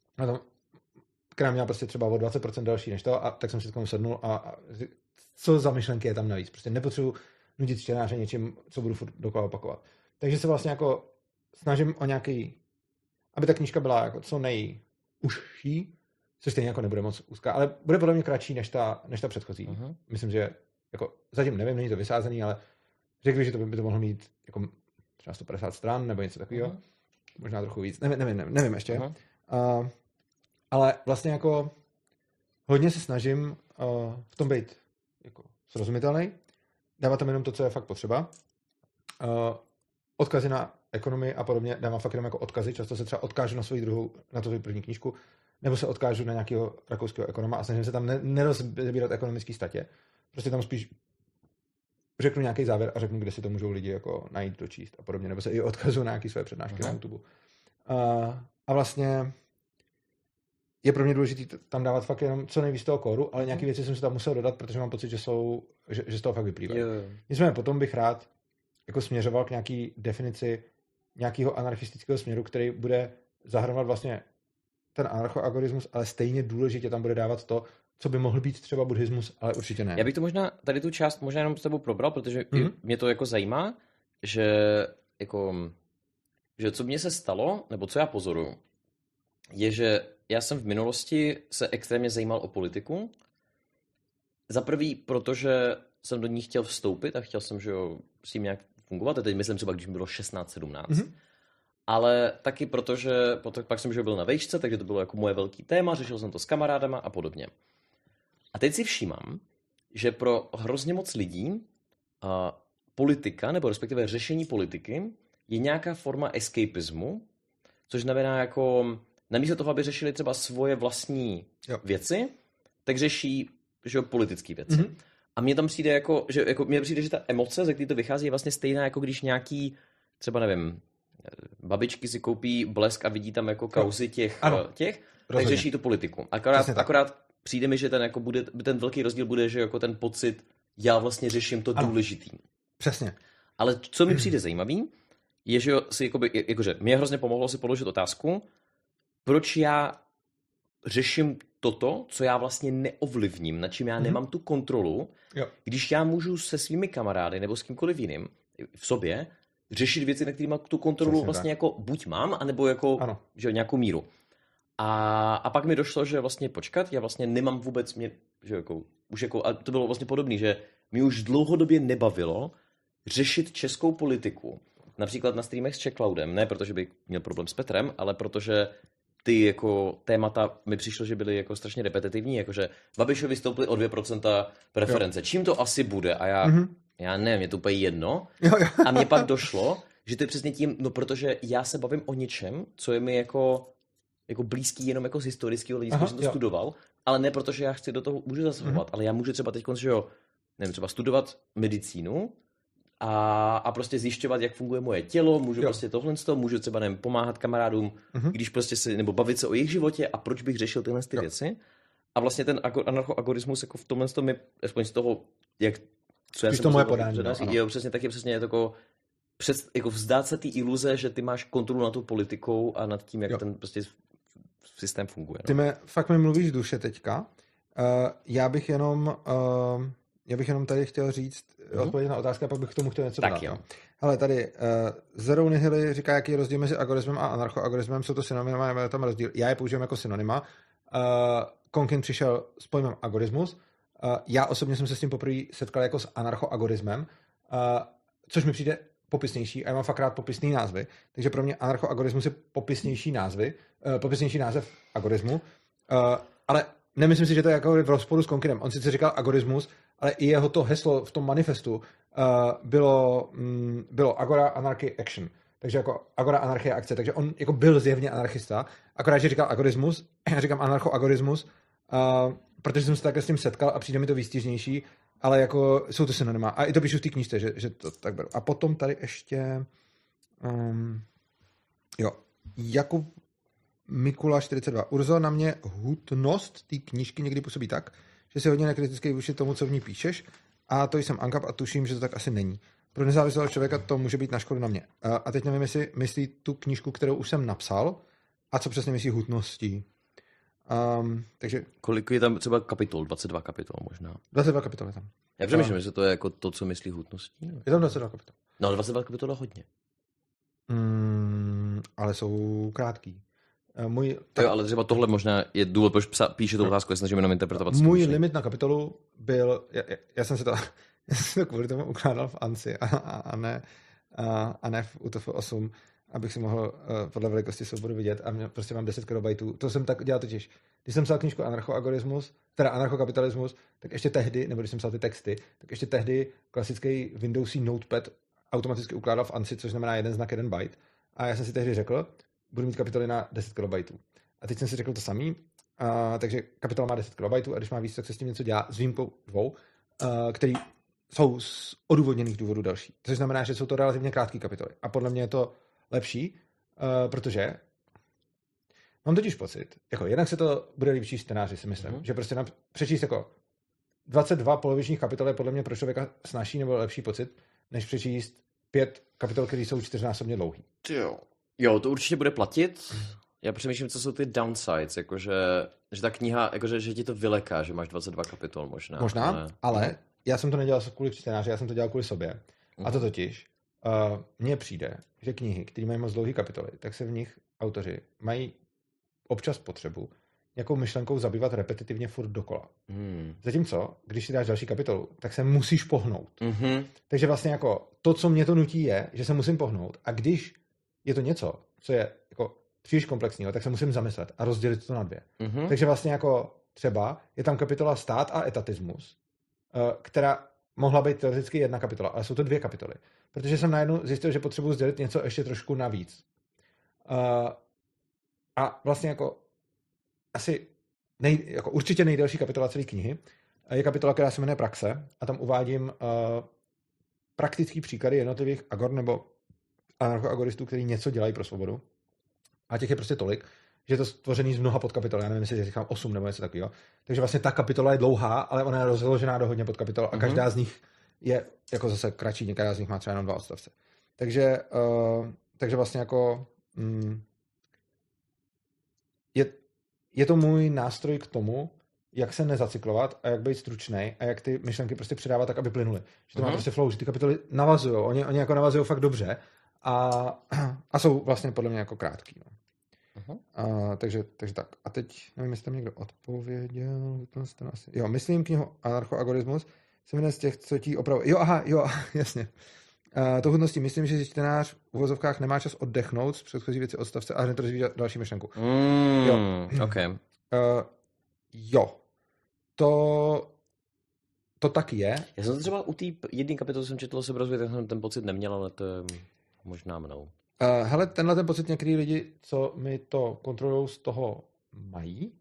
měla prostě třeba o 20% další než to, a tak jsem si k tomu sednul a co za myšlenky je tam navíc. Prostě nepotřebuji nudit čtenáře něčím, co budu furt dokola opakovat. Takže se vlastně jako snažím o nějaký, aby ta knížka byla jako co nejužší, což stejně jako nebude moc úzká, ale bude podle mě kratší než ta předchozí. Myslím, že jako zatím nevím, není to vysázený, ale řekl bych, že to by to mohlo mít jako třeba 150 stran nebo něco takového. Možná trochu víc. Nevím ještě. Ale vlastně jako hodně se snažím v tom být jako srozumitelný, dávat tam jenom to, co je fakt potřeba. Odkazy na ekonomii a podobně dávám fakt jenom jako odkazy. Často se třeba odkážu na na svou první knížku, nebo se odkážu na nějakého rakouského ekonoma a snažím se tam nerozbírat ekonomický statě. Prostě tam spíš řeknu nějaký závěr a řeknu, kde si to můžou lidi jako najít, dočíst a podobně. Nebo se i odkazuju na nějaké své přednášky na YouTube. A vlastně je pro mě důležité tam dávat fakt jenom co nejvíc toho kódu, ale nějaké věci jsem si tam musel dodat, protože mám pocit, že z toho fakt vyplývají. Nicméně potom bych rád jako směřoval k nějaký definici nějakého anarchistického směru, který bude zahrnovat vlastně ten anarchoagorismus, ale stejně důležitě tam bude dávat to, co by mohl být třeba buddhismus, ale určitě ne. Já bych to možná, tady tu část možná jenom s tebou probral, protože mě to jako zajímá, že co mně se stalo, nebo co já pozoruju, je, že já jsem v minulosti se extrémně zajímal o politiku. Za prvý, protože jsem do ní chtěl vstoupit a chtěl jsem, že s tím nějak fungovat. A teď myslím třeba, když mi bylo 16-17. Ale taky protože pak jsem byl na vejšce, takže to bylo jako moje velký téma, řešil jsem to s kamarádama a podobně. A teď si všímám, že pro hrozně moc lidí politika, nebo respektive řešení politiky, je nějaká forma escapismu, což znamená jako, namísto toho, aby řešili třeba svoje vlastní věci, tak řeší, že politické věci. Mm-hmm. A mně tam přijde mně přijde, že ta emoce, ze které to vychází, je vlastně stejná, jako když nějaký, třeba nevím, babičky si koupí Blesk a vidí tam jako kauzy těch, tak řeší tu politiku. Akorát přijde mi, že ten velký rozdíl bude, že jako ten pocit, já vlastně řeším to důležitý. Přesně. Ale co mi přijde zajímavý, je, že si jakože mě hrozně pomohlo si položit otázku, proč já řeším toto, co já vlastně neovlivním, na čím já nemám tu kontrolu, když já můžu se svými kamarády nebo s kýmkoliv jiným v sobě řešit věci, na kterými tu kontrolu přesně vlastně tak. Jako buď mám, anebo jako že nějakou míru. A pak mi došlo, že vlastně počkat, já vlastně nemám vůbec, a to bylo vlastně podobný, že mi už dlouhodobě nebavilo řešit českou politiku. Například na streamech s Checkloudem, ne protože bych měl problém s Petrem, ale protože ty jako témata mi přišlo, že byly jako strašně repetitivní, jakože Babišovi vystoupili o 2% preference. Čím to asi bude? A já nevím, mě to úplně jedno. A mně pak došlo, že to je přesně tím, protože já se bavím o něčem, co je mi jako blízký jenom jako z historického hlediska, že jsem to studoval, ale ne protože já chci do toho můžu zasahovat, ale já můžu třeba teď třeba studovat medicínu a prostě zjišťovat, jak funguje moje tělo, můžu prostě tohle, můžu třeba pomáhat kamarádům, když prostě nebo bavit se o jejich životě a proč bych řešil tyhle věci. A vlastně ten anarchoagorismus jako v tomhle mi, aspoň z toho, co já jsem to moje podání. Přesně tak je přesně jako vzdát se té iluze, že ty máš kontrolu nad tou politikou a nad tím, jak ten prostě systém funguje. Ty fakt mi mluvíš z duše teďka. Já bych jenom tady chtěl říct, odpovědět na otázku a pak bych k tomu chtěl něco dodat. Hele, tady Zero Nihily říká, jaký je rozdíl mezi agorismem a anarchoagorismem. Jsou to synonyma, je tam rozdíl. Já je používám jako synonyma. Konkin přišel s pojmem agorismus. Já osobně jsem se s tím poprvé setkal jako s anarchoagorismem, což mi přijde popisnější a já mám fakt rád popisný názvy. Takže pro mě anarchoagorismus je popisnější název agorismu. Ale nemyslím si, že to je jako v rozporu s Konkinem. On sice říkal agorismus, ale i jeho to heslo v tom manifestu bylo Agora Anarchy Action. Takže jako Agora anarchie akce. Takže on jako byl zjevně anarchista. Akorát, že říkal agorismus, já říkám anarchoagorismus, protože jsem se také s tím setkal a přijde mi to výstižnější, ale jako jsou to synonyma. A i to píšu v té knížce, že to tak beru. A potom tady ještě Jakub Mikula 42. Urzo, na mě hutnost té knížky někdy působí tak, že si hodně nekritický vůči tomu, co v ní píšeš, a to jsem Ankap a tuším, že to tak asi není. Pro nezávislého člověka to může být na škodu na mě. A teď nevím, jestli myslí tu knížku, kterou už jsem napsal, a co přesně myslí hutností. Takže... Kolik je tam třeba kapitol? 22 kapitol možná. 22 kapitol je tam. Já přemýšlím, že to je jako to, co myslí hutností. Je tam 22 kapitol. No, 22 kapitol je hodně. Ale jsou krátký. Ale třeba tohle možná je důvod, proč píše tu otázku, já snažím jenom interpretovat. Můj limit na kapitolu byl, já jsem si to kvůli tomu ukládal v ANSI a ne v UTF 8, abych si mohl podle velikosti souboru vidět a prostě mám 10 KB. To jsem tak dělal totiž. Když jsem psal knížku anarchokapitalismus, tak ještě tehdy, nebo když jsem psal ty texty, tak ještě tehdy klasický Windowsí notepad automaticky ukládal v ANSI, což znamená jeden znak, 1 byte. A já jsem si tehdy řekl, budu mít kapitoly na 10 KB. A teď jsem si řekl to samý, takže kapitola má 10 KB a když má víc, tak se s tím něco dělá s výjimkou 2, který jsou z odůvodněných důvodů další. Což znamená, že jsou to relativně krátké kapitoly. A podle mě je to lepší, protože mám totiž pocit, jako jednak se to bude líp číst čtenáři, si myslím, že prostě přečíst jako 22 polovičních kapitol je podle mě pro člověka snazší nebo lepší pocit, než přečíst 5 kapitol, které jsou 4násobně dlouhý. Jo, to určitě bude platit. Já přemýšlím, co jsou ty downsides, jakože že ta kniha, jakože že ti to vyleká, že máš 22 kapitol možná. Možná, ale já jsem to nedělal kvůli čtenáři, já jsem to dělal kvůli sobě. A to totiž, mně přijde, že knihy, které mají moc dlouhé kapitoly, tak se v nich autoři mají občas potřebu nějakou myšlenkou zabývat repetitivně furt dokola. Zatímco, když si dáš další kapitolu, tak se musíš pohnout. Takže vlastně jako to, co mě to nutí, je, že se musím pohnout. A když je to něco, co je jako příliš komplexního, tak se musím zamyslet a rozdělit to na 2. Takže vlastně jako třeba je tam kapitola stát a etatismus, která mohla být teoreticky jedna kapitola, ale jsou to 2 kapitoly. Protože jsem najednou zjistil, že potřebuji sdělit něco ještě trošku navíc. A vlastně jako asi jako určitě nejdelší kapitola celé knihy je kapitola, která se jmenuje Praxe a tam uvádím praktický příklady jednotlivých agor nebo anarchoagoristů, kteří něco dělají pro svobodu. A těch je prostě tolik, že je to stvořený z mnoha podkapitol. Já nevím, jestli říkám 8 nebo něco takového. Takže vlastně ta kapitola je dlouhá, ale ona je rozložená do hodně podkapitol a každá z nich je jako zase kratší, některá z nich má třeba jenom 2 odstavce. Takže vlastně jako je to můj nástroj k tomu, jak se nezacyklovat a jak být stručnej a jak ty myšlenky prostě předávat tak, aby plynuly. Že to má prostě flow, že ty kapitoly navazují, oni jako navazují fakt dobře a jsou vlastně podle mě jako krátký. No. Takže tak. A teď nevím, jestli tam někdo odpověděl. Jo, myslím knihu Anarchoagorismus se jmenuje z těch, co ti opravdu... Jo, jasně. To hudností myslím, že čtenář v uvozovkách nemá čas oddechnout z předchozí věci odstavce a hned to rozvíjí další myšlenku. Jo. Okay. Jo. To tak je. Já jsem to třeba u té jedné kapitoly jsem četl o seberozvoji, tak jsem ten pocit neměl, ale to je možná mnou. Hele, tenhle ten pocit některý lidi, co mi to kontrolují, z toho mají.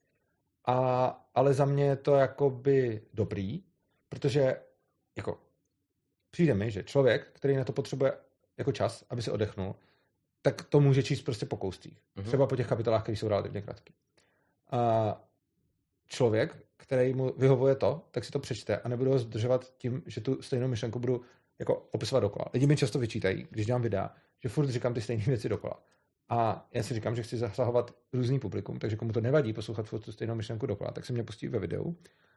Ale za mě je to jakoby dobrý, protože jako přijde mi, že člověk, který na to potřebuje jako čas, aby se oddechnul, tak to může číst prostě po kouscích. Třeba po těch kapitolách, které jsou relativně krátké. A člověk, který mu vyhovuje to, tak si to přečte a nebudu ho zdržovat tím, že tu stejnou myšlenku budu jako opisovat dokola. Lidi mi často vyčítají, když dělám videa, že furt říkám ty stejné věci dokola. A já si říkám, že chci zasahovat různý publikum, takže komu to nevadí poslouchat furt tu stejnou myšlenku dokola, tak se mě pustí ve videu.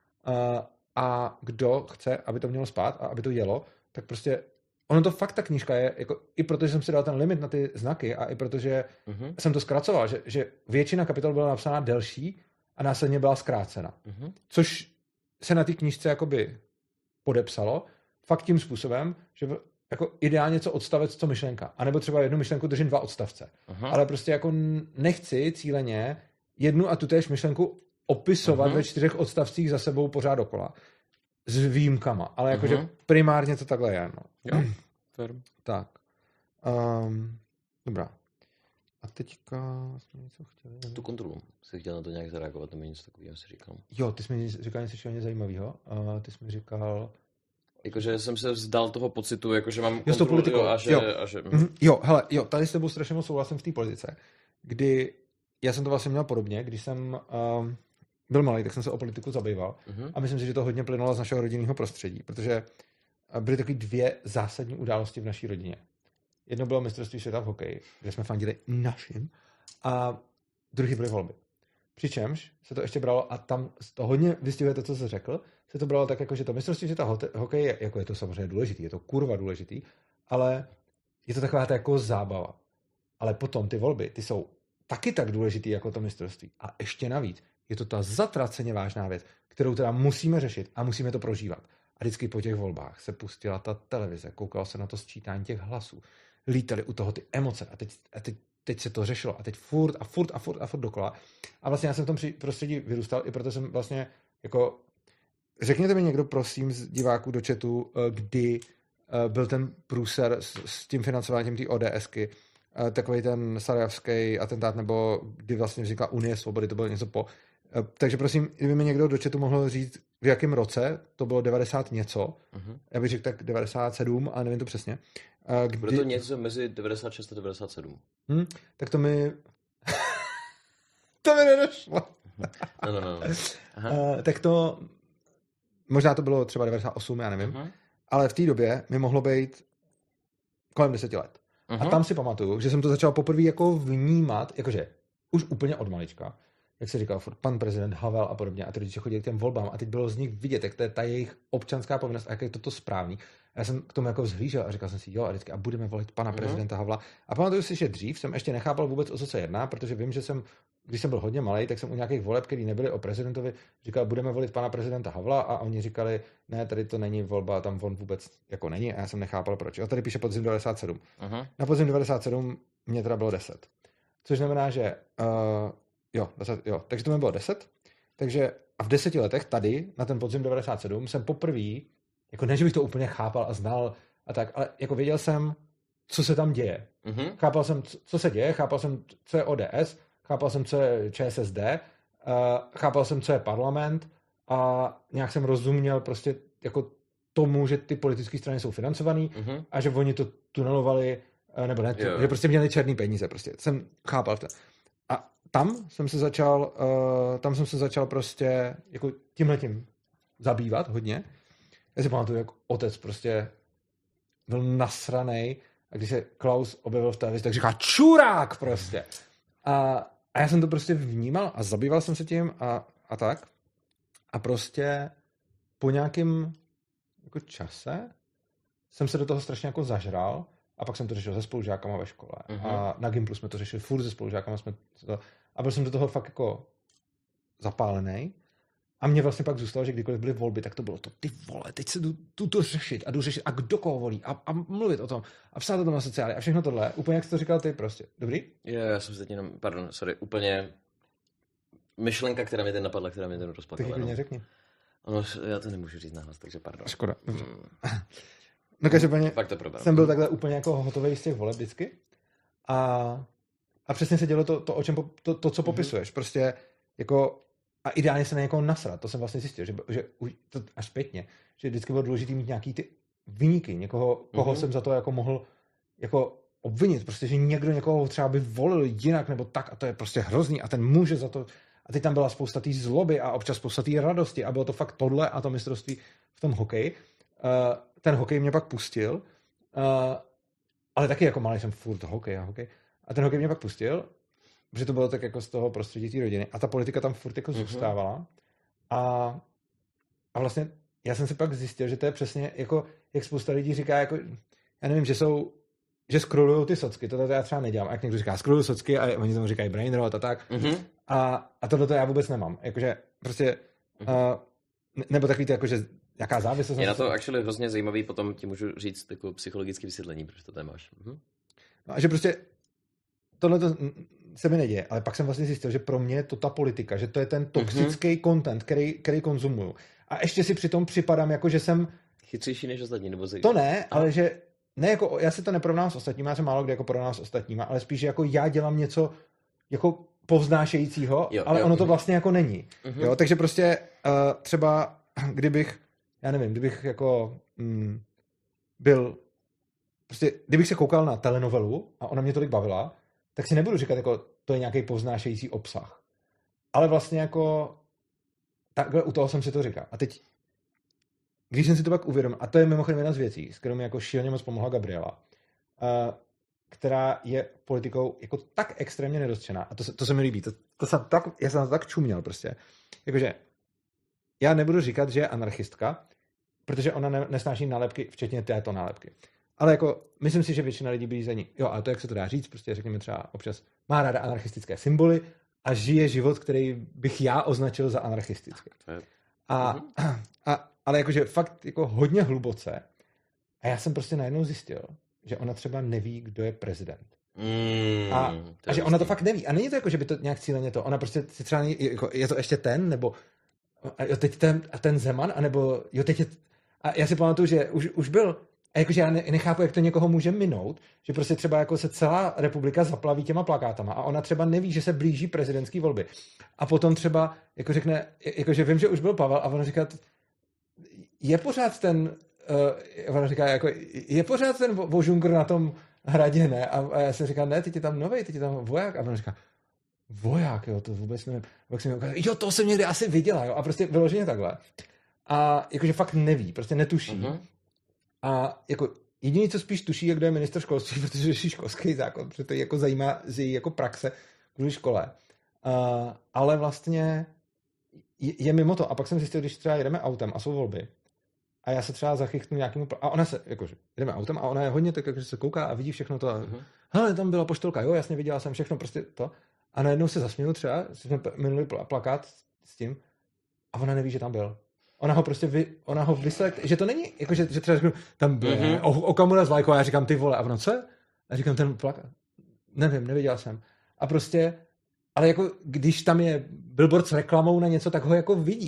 A kdo chce, aby to mělo spát a aby to jelo, tak prostě ono to fakt ta knížka je, jako, i protože jsem si dal ten limit na ty znaky a i protože jsem to zkracoval, že většina kapitol byla napsána delší a následně byla zkrácena. Což se na té knížce jakoby podepsalo fakt tím způsobem, že jako ideálně co odstavec, co myšlenka. A nebo třeba jednu myšlenku držím 2 odstavce. Ale prostě jako nechci cíleně jednu a tutéž myšlenku opisovat ve 4 odstavcích za sebou pořád dokola. S výjimkama. Ale jakože primárně to takhle je. No. Jo, fair. Tak. Dobrá. A teďka jsme něco chtěli. Tu kontrolu. Jsi chtěl na to nějak zareagovat, nebo něco takového si říkal. Jo, ty jsi mi říkal něco šíleně zajímavého. Ty jsi mi říkal... Jakože jsem se vzdal toho pocitu, jakože mám kontrolu a že... Jo, hele, tady s tebou strašně moc souhlasím v té politice, kdy já jsem to vlastně měl podobně, když jsem byl malý, tak jsem se o politiku zabýval a myslím si, že to hodně plynulo z našeho rodinného prostředí, protože byly takové 2 zásadní události v naší rodině. Jedno bylo mistrovství světa v hokeji, kde jsme fandili našim, a druhý byly volby. Přičemž se to ještě bralo, a tam to hodně vystihuje to, co jsi řekl, se to bralo tak, jako, že to mistrovství světa hokej je, jako je to samozřejmě důležitý, je to kurva důležitý, ale je to taková ta jako zábava. Ale potom ty volby, ty jsou taky tak důležitý jako to mistrovství. A ještě navíc je to ta zatraceně vážná věc, kterou teda musíme řešit a musíme to prožívat. A vždycky po těch volbách se pustila ta televize, koukalo se na to sčítání těch hlasů, lítaly u toho ty emoce a teď se to řešilo a teď furt dokola. A vlastně já jsem v tom prostředí vyrůstal, i proto jsem vlastně jako... Řekněte mi někdo, prosím, z diváků do chatu, kdy byl ten průser s tím financováním té ODSky, takový ten sarajevský atentát, nebo kdy vlastně vznikla Unie svobody, to bylo něco po. Takže prosím, kdyby mi někdo do chatu mohl říct, v jakém roce, to bylo 90 něco, já bych řekl tak 97, ale nevím to přesně. Bude to něco mezi 96 a 97. Tak to mi... to mi nedošlo. No. Tak to... Možná to bylo třeba 98, já nevím. Ale v té době mi mohlo být kolem 10 let. A tam si pamatuju, že jsem to začal poprvé jako vnímat, jakože už úplně od malička, jak se říkal, pan prezident Havel a podobně, a ty rodiče chodili k těm volbám a teď bylo z nich vidět, jak to je ta jejich občanská povinnost a jak je toto správný. A já jsem k tomu jako vzhlížel a říkal jsem si, jo, a vždycky, a budeme volit pana prezidenta Havla. A pamatuju si, že dřív jsem ještě nechápal vůbec, o co se jedná, protože vím, že když jsem byl hodně malý, tak jsem u nějakých voleb, které nebyly o prezidentovi, říkal, budeme volit pana prezidenta Havla, a oni říkali, ne, tady to není volba, tam on vůbec jako není, a já jsem nechápal proč. A tady píše podzim 97. Na podzim 97 mě teda bylo 10. Což znamená, že takže to mi bylo 10. Takže a v 10 letech tady, na ten podzim 97, jsem poprvé jako ne, že bych to úplně chápal a znal a tak, ale jako věděl jsem, co se tam děje. Chápal jsem, co se děje, chápal jsem, co je ODS, chápal jsem, co je ČSSD, chápal jsem, co je parlament a nějak jsem rozuměl prostě jako tomu, že ty politické strany jsou financovaný a že oni to tunelovali, nebo ne, že prostě měli černý peníze, prostě jsem chápal to. A tam jsem se začal prostě jako tímhletím zabývat hodně. Já si pamatuju, jak otec prostě byl nasranej a když se Klaus objevil v televizi, tak říká čurák prostě. A já jsem to prostě vnímal a zabýval jsem se tím a tak. A prostě po nějakém jako čase jsem se do toho strašně jako zažral a pak jsem to řešil se spolužákama ve škole. A na Gimplu jsme to řešili furt se spolužákama. A byl jsem do toho fakt jako zapálený. A mě vlastně pak zůstalo, že kdykoliv byly volby, tak to bylo to, ty vole, teď se jdu to řešit a kdo koho volí a mluvit o tom a psát o tom na sociály a všechno tohle. Úplně jak jsi to říkal ty prostě. Dobrý? Já jsem se teď jenom, úplně myšlenka, která mě ten napadla, která mě ten rozpadla. Tak klidně řekni. Ono, já to nemůžu říct nahlas, takže pardon. Škoda. No každopádně jsem byl takhle úplně jako hotový z těch voleb vždycky a přesně se dělo to, co popisuješ. Prostě jako a ideálně se na někoho nasrat. To jsem vlastně zjistil, že to až zpětně, že vždycky bylo důležité mít nějaký ty viníky, někoho, koho jsem za to jako mohl jako obvinit, prostě, že někdo někoho třeba by volil jinak nebo tak a to je prostě hrozný a ten může za to a teď tam byla spousta té zloby a občas spousta té radosti a bylo to fakt tohle a to mistrovství v tom hokeji. Ten hokej mě pak pustil, ale taky jako malý jsem furt hokej. A ten hokej mě pak pustil, protože to bylo tak jako z toho prostředí té rodiny a ta politika tam furt jako zůstávala a vlastně já jsem si pak zjistil, že to je přesně jako, jak spousta lidí říká, jako, já nevím, že scrollujou ty socky, tohle já třeba nedělám, jak někdo říká scrolluju socky a oni tomu říkají brain rot a tak a tohle to já vůbec nemám, jakože prostě nebo takový to jakože jaká závislost. Je na to actually hrozně zajímavý, potom ti můžu říct jako psychologické vysvětlení, proč to tady máš. No a že prostě tohle to se mi neděje, ale pak jsem vlastně zjistil, že pro mě je to ta politika, že to je ten toxický content, který konzumuju. A ještě si přitom připadám, jako že jsem chytřejší než ostatní, nebo to ne, ale že ne jako, já si to neporovnám s ostatníma, já jsem málo kdy jako porovnám s ostatníma, ale spíš jako já dělám něco jako povznášejícího, ale ono to vlastně jako není. Jo, takže prostě třeba kdybych jako byl prostě, kdybych se koukal na telenovelu a ona mě tolik bavila, tak si nebudu říkat, jako to je nějaký povznášející obsah. Ale vlastně jako takhle u toho jsem si to říkal. A teď, když jsem si to pak uvědomil, a to je mimochodem jedna z věcí, s kterou mi jako šíleně moc pomohla Gabriela, která je politikou jako tak extrémně nedostřená. A to se mi líbí. Já jsem tak čuměl prostě. Jakože já nebudu říkat, že je anarchistka, protože ona nesnáší nálepky, včetně této nálepky. Ale jako, myslím si, že většina lidí by za ní. Jo, ale to, jak se to dá říct, prostě řekněme třeba občas má ráda anarchistické symboly a žije život, který bych já označil za anarchistický. Ale jakože fakt jako hodně hluboce. A já jsem prostě najednou zjistil, že ona třeba neví, kdo je prezident. A že ona to fakt neví. A není to jako, že by to nějak cíleně to. Ona prostě si třeba jako, je to ještě ten, nebo jo, teď ten Zeman, anebo jo, teď je. A já si pamatuju, že už byl. A jakože já nechápu, jak to někoho může minout, že prostě třeba jako se celá republika zaplaví těma plakátama a ona třeba neví, že se blíží prezidentský volby. A potom třeba jako řekne, jakože vím, že už byl Pavel a ona říká, je pořád ten, ona říká, jako, je pořád ten Vožungr na tom hradě, ne? A já se říkám, ne, teď je tam novej, teď je tam voják. A ona říká, voják, jo, to vůbec nevím. Jo, to jsem někdy asi viděla, jo. A prostě vyloženě takhle. A jakože fakt neví, prostě netuší. A jako jediný, co spíš tuší, je, kdo je ministr školství, protože řeší školský zákon, protože to je jako zajímá z její jako praxe kvůli škole. Ale vlastně je mimo to. A pak jsem zjistil, když třeba jedeme autem a jsou volby a já se třeba zachychnu nějakému... A ona se, jakože, jedeme autem a ona je hodně tak, že se kouká a vidí všechno to. Hele, tam byla poštolka, jo, jasně, viděla jsem všechno, prostě to. A najednou se zasměju třeba, jsme minuli plakát s tím a ona neví, že tam byl. Ona ho vyslekt, že to není, jakože, že třeba řeknu, tam byl Okamura s Lajkou a já říkám, ty vole, a ono, co je? A říkám, ten plakát. Nevím, neviděl jsem. A prostě, ale jako, když tam je billboard s reklamou na něco, tak ho jako vidí.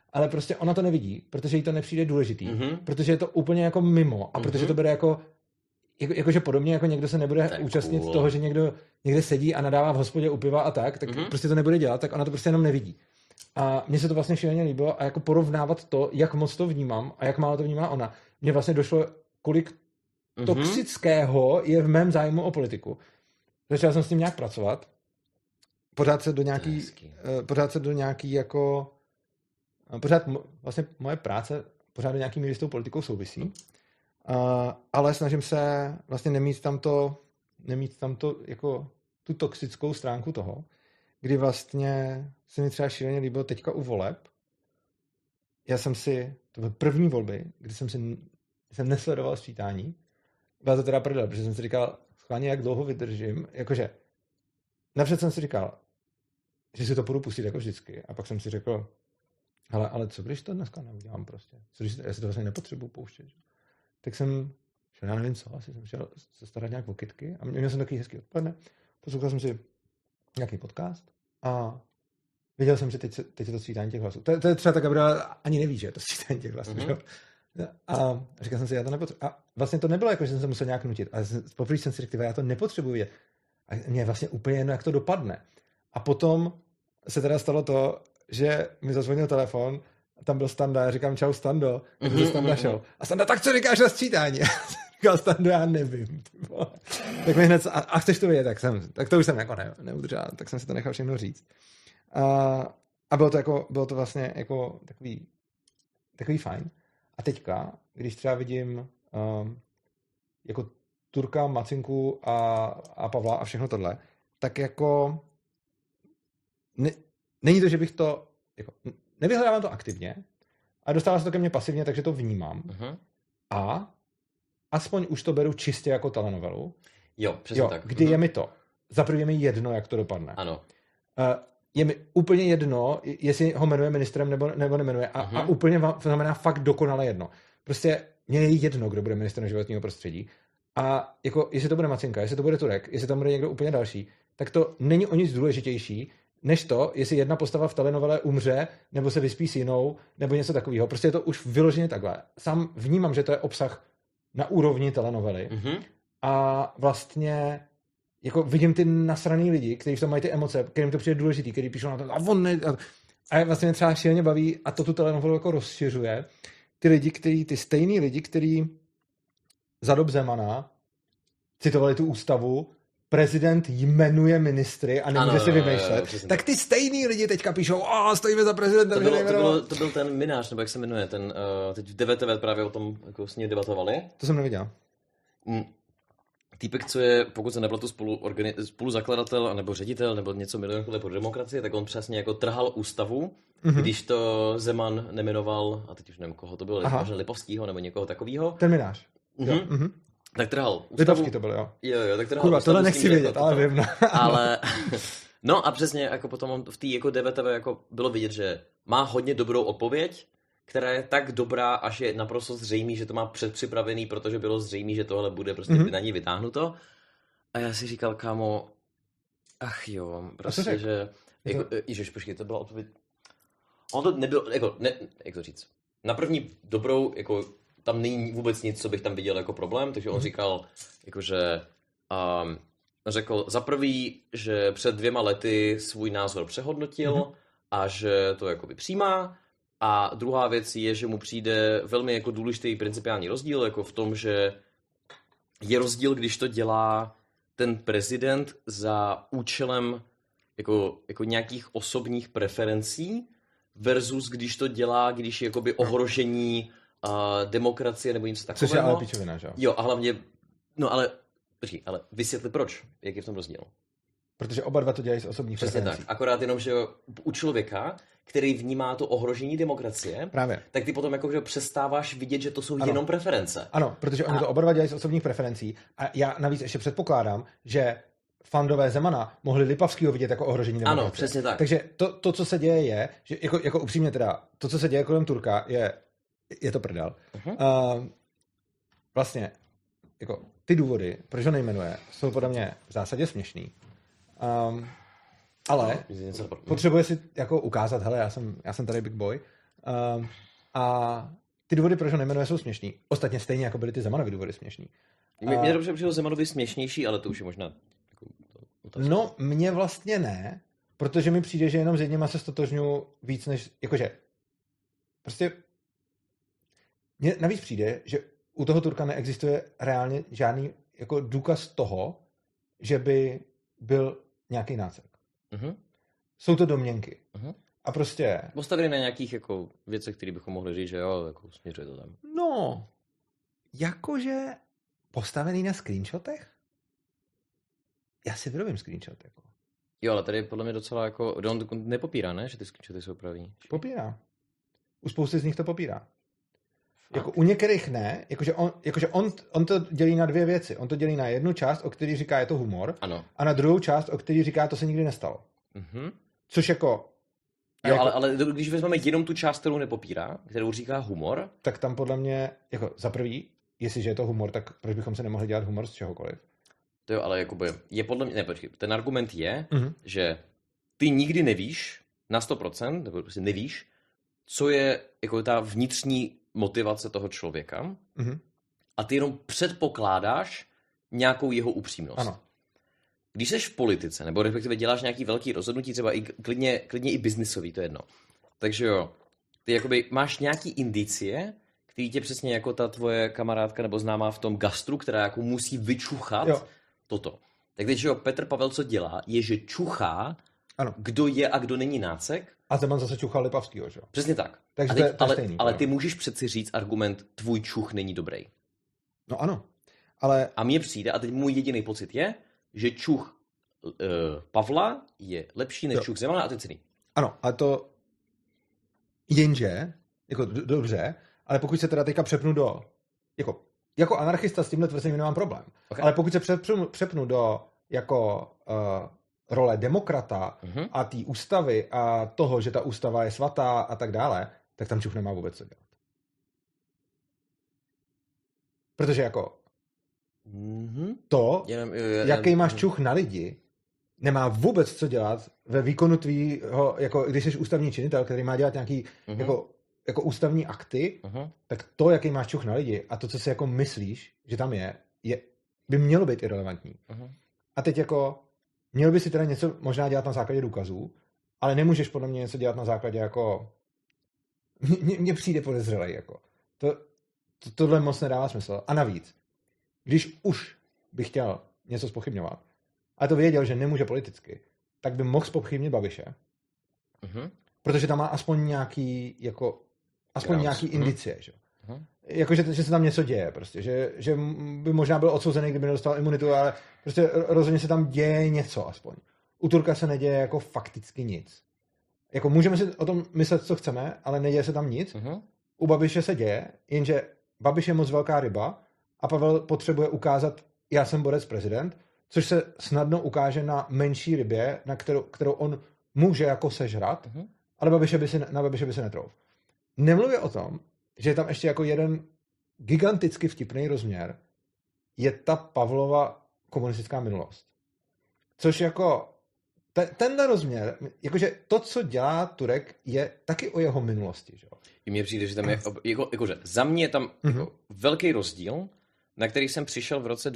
ale prostě ona to nevidí, protože jí to nepřijde důležitý, protože je to úplně jako mimo a protože to bude jakože podobně jako někdo se nebude účastnit toho, že někdo někde sedí a nadává v hospodě u piva a tak prostě to nebude dělat, tak ona to prostě jenom nevidí. A mně se to vlastně šíleně líbilo a jako porovnávat to, jak moc to vnímám a jak málo to vnímá ona. Mně vlastně došlo, kolik toxického je v mém zájmu o politiku. Začal jsem s tím nějak pracovat. Pořád se do nějaký jako... Vlastně moje práce pořád do nějaký míry s tou politikou souvisí. Ale snažím se vlastně nemít tam to jako tu toxickou stránku toho, kdy vlastně se mi třeba šíleně líbilo teďka u voleb. To byly první volby, kdy jsem nesledoval sčítání. Byla to teda prdel, protože jsem si říkal, schválně jak dlouho vydržím, jakože napřed jsem si říkal, že si to půjdu pustit jako vždycky. A pak jsem si řekl, ale co když to dneska neudělám prostě? Co když já si to vlastně nepotřebuji pouštět? Tak jsem šel, já nevím co, asi jsem šel se starat nějak o kytky a měl jsem takový hezký odpoledne. Poslouchal jsem si nějaký podcast a viděl jsem, že teď je to sčítání těch hlasů. To je třeba ta Gabriela ani neví, že je to sčítání těch hlasů. A říkal jsem si, já to nepotřebuji. A vlastně to nebylo jako, že jsem se musel nějak nutit. Ale poprvé jsem si řekl, já to nepotřebuji vidět. A mě je vlastně úplně jedno, jak to dopadne. A potom se teda stalo to, že mi zazvonil telefon a tam byl Standa. Já říkám, čau Stando. Takže Standa šel. A Standa, tak co říkáš na sčítání? Říkal Stando, já nevím. Tak mi hned, a chceš to vědět? Tak to už jsem jako neudržel. Tak jsem si to nechal všechno říct. A bylo to vlastně jako takový fajn. A teďka, když třeba vidím jako Turka, Macinku a Pavla a všechno tohle, tak jako není to, že bych to jako, nevyhledávám to aktivně, ale dostává se to ke mně pasivně, takže to vnímám. A aspoň už to beru čistě jako telenovelu. Jo, přesně tak. Kdy je mi to. Za první je mi jedno, jak to dopadne. Ano. Je mi úplně jedno, jestli ho jmenuje ministrem nebo nemenuje. A úplně znamená fakt dokonale jedno. Prostě mě je jedno, kdo bude ministrem životního prostředí. A jako, jestli to bude Macinka, jestli to bude Turek, jestli tam bude někdo úplně další, tak to není o nic důležitější, než to, jestli jedna postava v telenovele umře, nebo se vyspí s jinou, nebo něco takového. Prostě je to už vyloženě takhle. Sám vnímám, že to je obsah na úrovni telenovely. A vlastně jako vidím ty nasraný lidi, kteří v tom mají ty emoce, kterým to přijde důležitý, který píšou na to a vlastně třeba šíleně baví a to tu telenovelu jako rozšiřuje. Ty stejný lidi, kteří za dob Zemana citovali tu ústavu, prezident jmenuje ministry a nemůže si vymýšlet, tak ty stejný lidi teďka píšou, stojíme za prezidentem. To byl ten Minář, nebo jak se jmenuje, ten, teď v 9TV právě o tom jako s ním debatovali. To jsem neviděl. Týpek, co je, pokud se nepletu, spoluzakladatel nebo ředitel nebo něco milionů pro demokracii, tak on přesně jako trhal ústavu, když to Zeman neminoval, a teď už nevím, koho to bylo, možná Lipovskýho nebo někoho takového. Ten Minář. Tak trhal ústavu. Lipovský to byl, jo. Jo, tak trhal Kurva, tohle nechci vědět, jako ale vím. Ale, no a přesně, jako potom on v té jako 9TV jako bylo vidět, že má hodně dobrou odpověď, která je tak dobrá, až je naprosto zřejmý, že to má předpřipravený, protože bylo zřejmý, že tohle bude prostě na ní vytáhnuto. A já si říkal, kámo, ach jo, prostě, že... Jako, ježiš, počkej, to byla odpověď... On to nebylo, jako, jak to říct? Na první dobrou, jako, tam není vůbec nic, co bych tam viděl jako problém, takže on říkal, jakože... řekl za prvý, že před 2 lety svůj názor přehodnotil a že to jakoby přijímá. A druhá věc je, že mu přijde velmi jako důležitý principiální rozdíl, jako v tom, že je rozdíl, když to dělá ten prezident za účelem jako nějakých osobních preferencí versus když to dělá, když je jakoby ohrožení demokracie nebo něco takového. Což je ale píčovina, že? Jo, a hlavně, no ale vysvětli proč, jak je v tom rozdíl. Protože oba dva to dělají z osobních preferencí. Přesně tak, akorát jenom, že u člověka, který vnímá to ohrožení demokracie, právě. Tak ty potom jako, že přestáváš vidět, že to jsou jenom preference. Ano, protože oni to oba dva dělají z osobních preferencí a já navíc ještě předpokládám, že fandové Zemana mohli Lipavskýho vidět jako ohrožení demokracie. Ano, přesně tak. Takže to co se děje je, že jako upřímně teda, to, co se děje kolem Turka, je to prdel. Vlastně, jako ty důvody, proč ho nejmenuje, jsou podle mě v zásadě směšný. Ale potřebuje si jako ukázat, hele, já jsem tady big boy A ty důvody, proč ho nejmenuje, jsou směšný. Ostatně stejně, jako byly ty Zemanovy důvody směšný. Mně dobře přišlo Zemanovi směšnější, ale to už je možná jako otázka. No, mně vlastně ne, protože mi přijde, že jenom s jedněma se stotožňuji víc než, jakože, prostě mně navíc přijde, že u toho Turka neexistuje reálně žádný jako důkaz toho, že by byl nějaký nácek. Uh-huh. Jsou to domněnky. Uh-huh. A prostě... Postavili na nějakých jako věcech, které bychom mohli říct, že jo, jako směřuje to tam. No, jakože postavený na screenshotech? Já si vyrobím screenshot. Jako. Jo, ale tady je podle mě docela jako... On nepopírá, ne? Že ty screenshoty jsou pravý. Popírá. U spousty z nich to popírá. Jako u některých ne, jakože on to dělí na dvě věci. On to dělí na jednu část, o který říká, je to humor, ano. A na druhou část, o který říká, to se nikdy nestalo. Mhm. Což jako... Jo, jako, ale když vezmeme jenom tu část, kterou nepopírá, kterou říká humor... Tak tam podle mě, jako za prvý, jestliže je to humor, tak proč bychom se nemohli dělat humor z čehokoliv? To jo, ale jakoby, je podle mě... Ne, počkej, ten argument je, že ty nikdy nevíš na 100%, nebo prostě nevíš, co je jako ta vnitřní motivace toho člověka a ty jenom předpokládáš nějakou jeho upřímnost. Ano. Když jsi v politice, nebo respektive děláš nějaký velký rozhodnutí, třeba i klidně i biznisový, to je jedno. Takže jo, ty jakoby máš nějaký indicie, který tě přesně jako ta tvoje kamarádka nebo známá v tom gastru, která jako musí vyčuchat toto. Tak teď, že jo, Petr Pavel co dělá, je, že čuchá, ano. Kdo je a kdo není nácek. A Zeman zase čuchal Lipavskýho, že jo? Přesně tak. Takže teď, to je stejný, ale ty můžeš přeci říct argument, tvůj čuch není dobrý. No ano, ale... A mně přijde, a teď můj jediný pocit je, že čuch Pavla je lepší než čuch Zemana a to je cený. Ano, a to jenže, jako dobře, ale pokud se teda teďka přepnu do, jako anarchista s tímhle tvrzením nemám problém, okay. Ale pokud se přepnu do jako role demokrata a té ústavy a toho, že ta ústava je svatá a tak dále, tak tam čuch nemá vůbec co dělat. Protože jako to, jaký máš čuch na lidi, nemá vůbec co dělat ve výkonu tvýho, jako když jsi ústavní činitel, který má dělat nějaký jako ústavní akty, tak to, jaký máš čuch na lidi a to, co si jako myslíš, že tam je by mělo být irelevantní. A teď jako měl by si teda něco možná dělat na základě důkazů, ale nemůžeš podle mě něco dělat na základě jako mně přijde podezřelej, jako. Tohle moc nedává smysl. A navíc, když už bych chtěl něco zpochybňovat, ale to věděl, že nemůže politicky, tak by mohl zpochybnit Babiše. Protože tam má aspoň nějaký jako nějaký indicie, že? Jako, že se tam něco děje prostě, že by možná byl odsouzený, kdyby nedostal imunitu, ale prostě rozhodně se tam děje něco aspoň. U Turka se neděje jako fakticky nic. Jako můžeme si o tom myslet, co chceme, ale neděje se tam nic. U Babiše se děje, jenže Babiš je moc velká ryba a Pavel potřebuje ukázat, já jsem borec prezident, což se snadno ukáže na menší rybě, na kterou on může jako sežrat, ale na Babiše by se netrouf. Nemluvě o tom, že je tam ještě jako jeden giganticky vtipný rozměr, je ta Pavlova komunistická minulost. Což jako tenhle rozměr, jakože to, co dělá Turek, je taky o jeho minulosti. Že? I mně přijde, že tam je, jakože za mě je tam jako velký rozdíl, na který jsem přišel v roce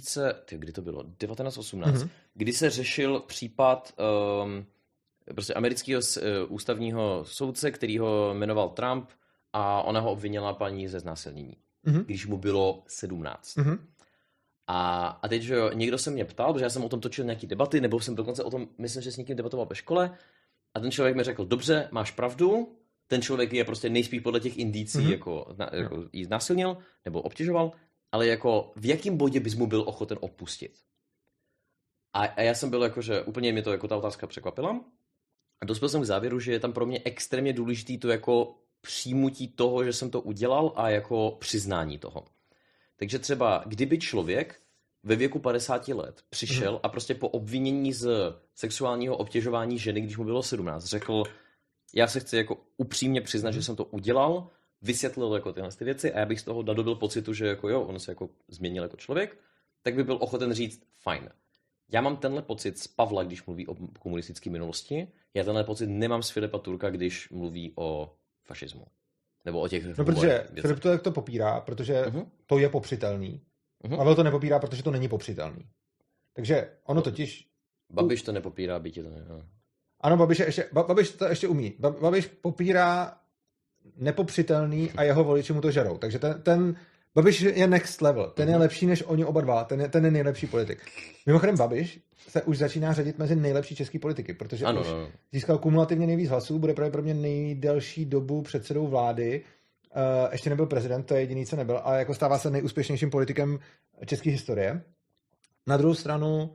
1918, kdy se řešil případ prostě amerického ústavního soudce, který ho jmenoval Trump a ona ho obvinila paní ze znásilnění, když mu bylo 17. A teď, že jo, někdo se mě ptal, protože já jsem o tom točil nějaký debaty, nebo jsem dokonce o tom, myslím, že s někým debatoval ve škole, a ten člověk mi řekl, dobře, máš pravdu, ten člověk je prostě nejspíš podle těch indicí jako jí znásilnil, nebo obtěžoval, ale jako v jakém bodě bys mu byl ochoten odpustit? A já jsem byl jako, že úplně mě to jako ta otázka překvapila. A dospěl jsem k závěru, že je tam pro mě extrémně důležitý to jako přijmutí toho, že jsem to udělal a jako přiznání toho. Takže třeba, kdyby člověk ve věku 50 let přišel a prostě po obvinění z sexuálního obtěžování ženy, když mu bylo 17, řekl, já se chci jako upřímně přiznat, že jsem to udělal, vysvětlil jako tyhle ty věci a já bych z toho nadobil pocitu, že jako jo, on se jako změnil jako člověk, tak by byl ochoten říct, fajn. Já mám tenhle pocit z Pavla, když mluví o komunistické minulosti, já tenhle pocit nemám z Filipa Turka, když mluví o fašismu. Nebo o těch... No, protože Filip to popírá, protože to je popřitelný. Pavel to nepopírá, protože to není popřitelný. Takže ono totiž... Babiš to nepopírá, byť je to ne. Ano, Babiš to ještě umí. Babiš popírá nepopřitelný a jeho voliči mu to žerou. Takže ten Babiš je next level. Ten je lepší než oni oba dva. Ten je nejlepší politik. Mimochodem Babiš se už začíná řadit mezi nejlepší český politiky, protože už získal kumulativně nejvíc hlasů, bude pravděpodobně nejdelší dobu předsedou vlády. Ještě nebyl prezident, to je jediný, co nebyl, ale jako stává se nejúspěšnějším politikem české historie. Na druhou stranu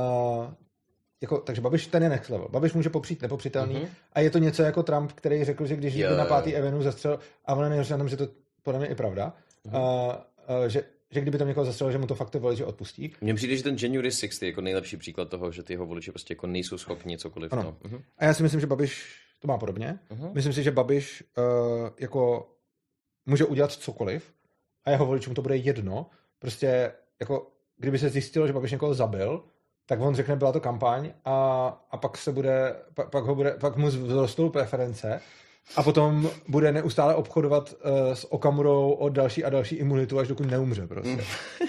takže Babiš ten je next level. Babiš může popřít nepopřitelný a je to něco jako Trump, který řekl, že když jde na 5. Avenue zastřel, a on je nejhorší na tom, že to podle mě i pravda, že kdyby tam někoho zastřelil, že mu to fakt ty voliči odpustí. Mně přijde, že ten January 6 je jako nejlepší příklad toho, že ty jeho voliči prostě jako nejsou schopni cokoliv. Ano. A já si myslím, že Babiš to má podobně. Myslím si, že Babiš jako může udělat cokoliv a jeho voličům to bude jedno. Prostě jako kdyby se zjistilo, že Babiš někoho zabil, tak on řekne, byla to kampaň a pak se bude, pak mu vzrostou preference a potom bude neustále obchodovat s Okamurou o další a další imunitu, až dokud neumře prostě.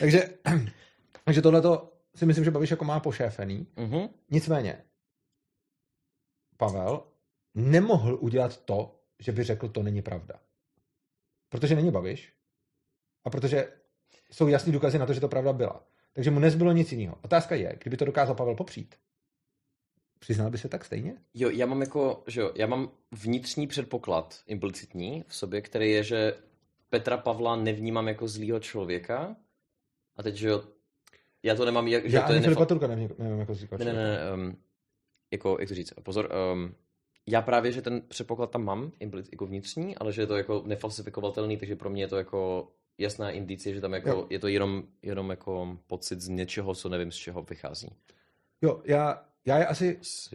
Takže tohleto si myslím, že Babiš jako má pošéfený. Nicméně Pavel nemohl udělat to, že by řekl, to není pravda. Protože není Babiš a protože jsou jasný důkazy na to, že to pravda byla. Takže mu nezbylo nic jiného. Otázka je, kdyby to dokázal Pavel popřít, přiznal by se tak stejně? Jo, já mám vnitřní předpoklad implicitní v sobě, který je, že Petra Pavla nevnímám jako zlýho člověka. A teď, že jo, já to nemám, že já to je Filipa Turka nevnímám jako zlýho člověka. Ne, jako, jak to říct, pozor, já právě, že ten předpoklad tam mám, jako vnitřní, ale že je to jako nefalsifikovatelný, takže pro mě je to jako jasná indicie, že tam jako je to jenom jako pocit z něčeho, co nevím, z čeho vychází. Jo, já je asi...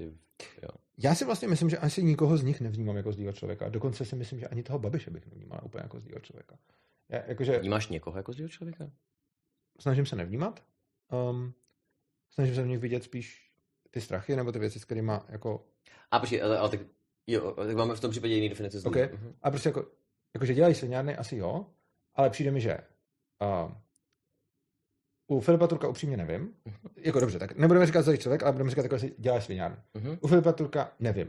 Já si vlastně myslím, že asi nikoho z nich nevnímám jako zlýho člověka. Dokonce si myslím, že ani toho Babiše bych nevnímal úplně jako zlýho člověka. Vnímáš někoho jako zlýho člověka? Snažím se nevnímat. Snažím se v nich vidět spíš ty strachy, nebo ty věci, s kterými jako... Počkej, ale tak máme v tom případě jiný definici zlý. Okay. A prostě jako že dělají sviňárny, asi jo, ale přijde mi, že u Filipa Turka upřímně nevím. Jako dobře, tak nebudeme říkat zlý člověk, ale budeme říkat takové, že dělá sviňárny. U Filipa Turka nevím.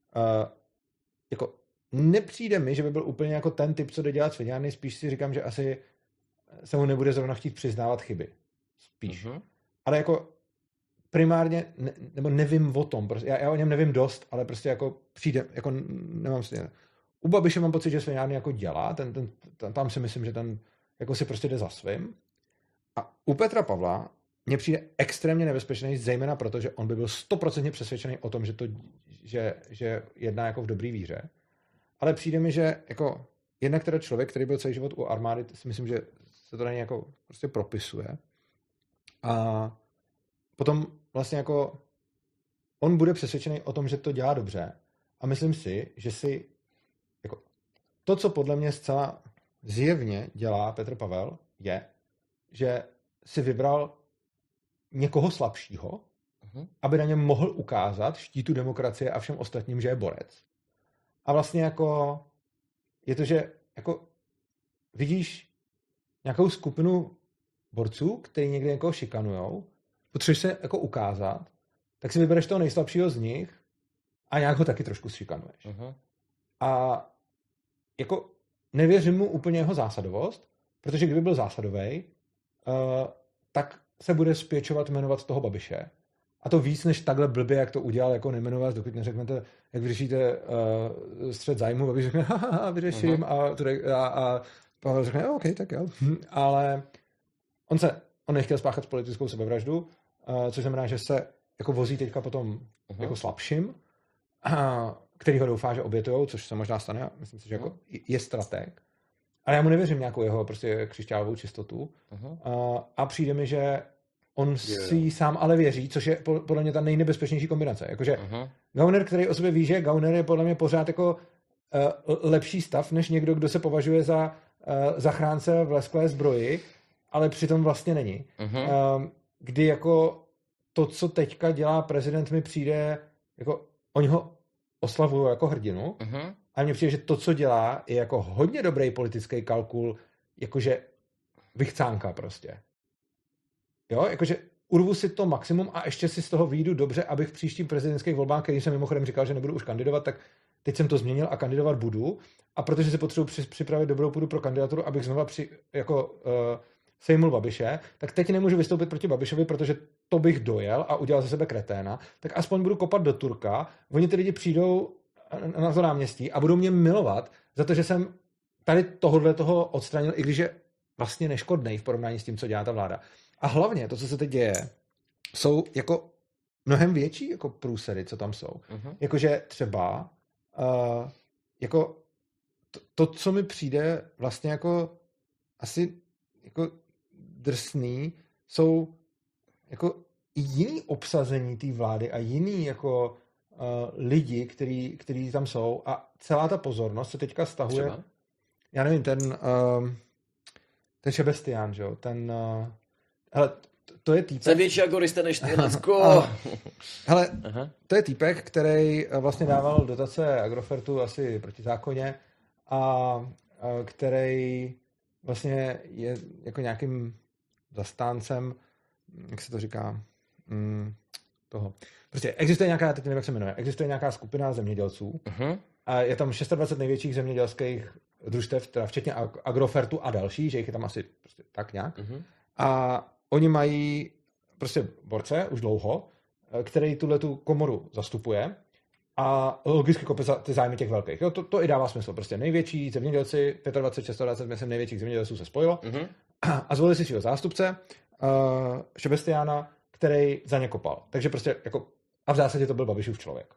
Jako nepřijde mi, že by byl úplně jako ten typ, co jde dělat sviňárny, spíš si říkám, že asi se mu nebude zrovna chtít přiznávat chyby. Spíš. Ale jako primárně, nebo nevím o tom, prostě, já o něm nevím dost, ale prostě jako přijde, jako nemám stejné. U Babiše mám pocit, že sviňárny jako dělá, tam si myslím, že ten jako si prostě jde za svým. A u Petra Pavla mně přijde extrémně nebezpečný, zejména proto, že on by byl 100% přesvědčený o tom, že jedná jako v dobrý víře. Ale přijde mi, že jako jednak teda člověk, který byl celý život u armády, si myslím, že se to na něj jako prostě propisuje. A potom vlastně jako on bude přesvědčený o tom, že to dělá dobře. A myslím si, že si jako to, co podle mě zcela zjevně dělá Petr Pavel, je, že si vybral někoho slabšího, aby na něm mohl ukázat štítu demokracie a všem ostatním, že je borec. A vlastně jako je to, že jako vidíš nějakou skupinu borců, který někde někoho šikanujou, potřebuješ se jako ukázat, tak si vybereš toho nejslabšího z nich a nějak ho taky trošku šikanuješ. A jako nevěřím mu úplně jeho zásadovost, protože kdyby byl zásadový, tak se bude spěčovat jmenovat toho Babiše. A to víc, než takhle blbě, jak to udělal, jako nejmenovat, dokud neřeknete, jak vyřešíte střet zájmu, Babiš řekne, vyřeším, a Pavel řekne, OK, tak jo. Ale on nechtěl spáchat politickou sebevraždu, což znamená, že se jako vozí teďka potom jako slabším, který ho doufá, že obětujou, což se možná stane, a myslím si, že jako je strateg. Ale já mu nevěřím nějakou jeho prostě křišťálovou čistotu. A přijde mi, že on si ji sám ale věří, což je podle mě ta nejnebezpečnější kombinace. Jakože gauner, který o sobě ví, že gauner je podle mě pořád jako lepší stav, než někdo, kdo se považuje za zachránce v lesklé zbroji, ale přitom vlastně není. Kdy jako to, co teďka dělá prezident, mi přijde, jako oni ho oslavují jako hrdinu, A mně přijde, že to, co dělá, je jako hodně dobrý politický kalkul, jakože vychcánka prostě. Jo, jakože urvu si to maximum a ještě si z toho vyjdu dobře, abych v příštím prezidentských volbách, který jsem mimochodem říkal, že nebudu už kandidovat, tak teď jsem to změnil a kandidovat budu. A protože si potřebuji připravit dobrou půdu pro kandidaturu, abych znova sejmul Babiše, tak teď nemůžu vystoupit proti Babišovi, protože to bych dojel a udělal ze sebe kreténa, tak aspoň budu kopat do Turka, oni ty lidi přijdou na to náměstí a budou mě milovat za to, že jsem tady toho odstranil, i když je vlastně neškodnej v porovnání s tím, co dělá ta vláda. A hlavně to, co se teď děje, jsou jako mnohem větší jako průsery, co tam jsou. Jakože třeba jako to, co mi přijde vlastně jako asi jako drsný, jsou jako jiný obsazení té vlády a jiný jako lidi, který tam jsou a celá ta pozornost se teďka stahuje. Třeba? Já nevím, ten Šebestián, že jo, hele, to je týpek... Jsem větší agorista než ty, let's go! Hele, to je týpek, který vlastně dával dotace Agrofertu asi proti zákoně a který vlastně je jako nějakým zastáncem, jak se to říká, toho. Prostě existuje nějaká, teď nevím, jak se jmenuje, existuje nějaká skupina zemědělců a je tam 26 největších zemědělských družstev, teda včetně Agrofertu a další, že jich je tam asi prostě tak nějak. A oni mají prostě borce už dlouho, který tuhletu komoru zastupuje a logicky kope za ty zájmy těch velkých. Jo, to i dává smysl. Prostě největší zemědělci, 25, 26, myslím, největších zemědělců se spojilo a zvolili si svého zástupce, Šebestiána, který za ně kopal. Takže prostě jako, a v zásadě to byl Babišův člověk.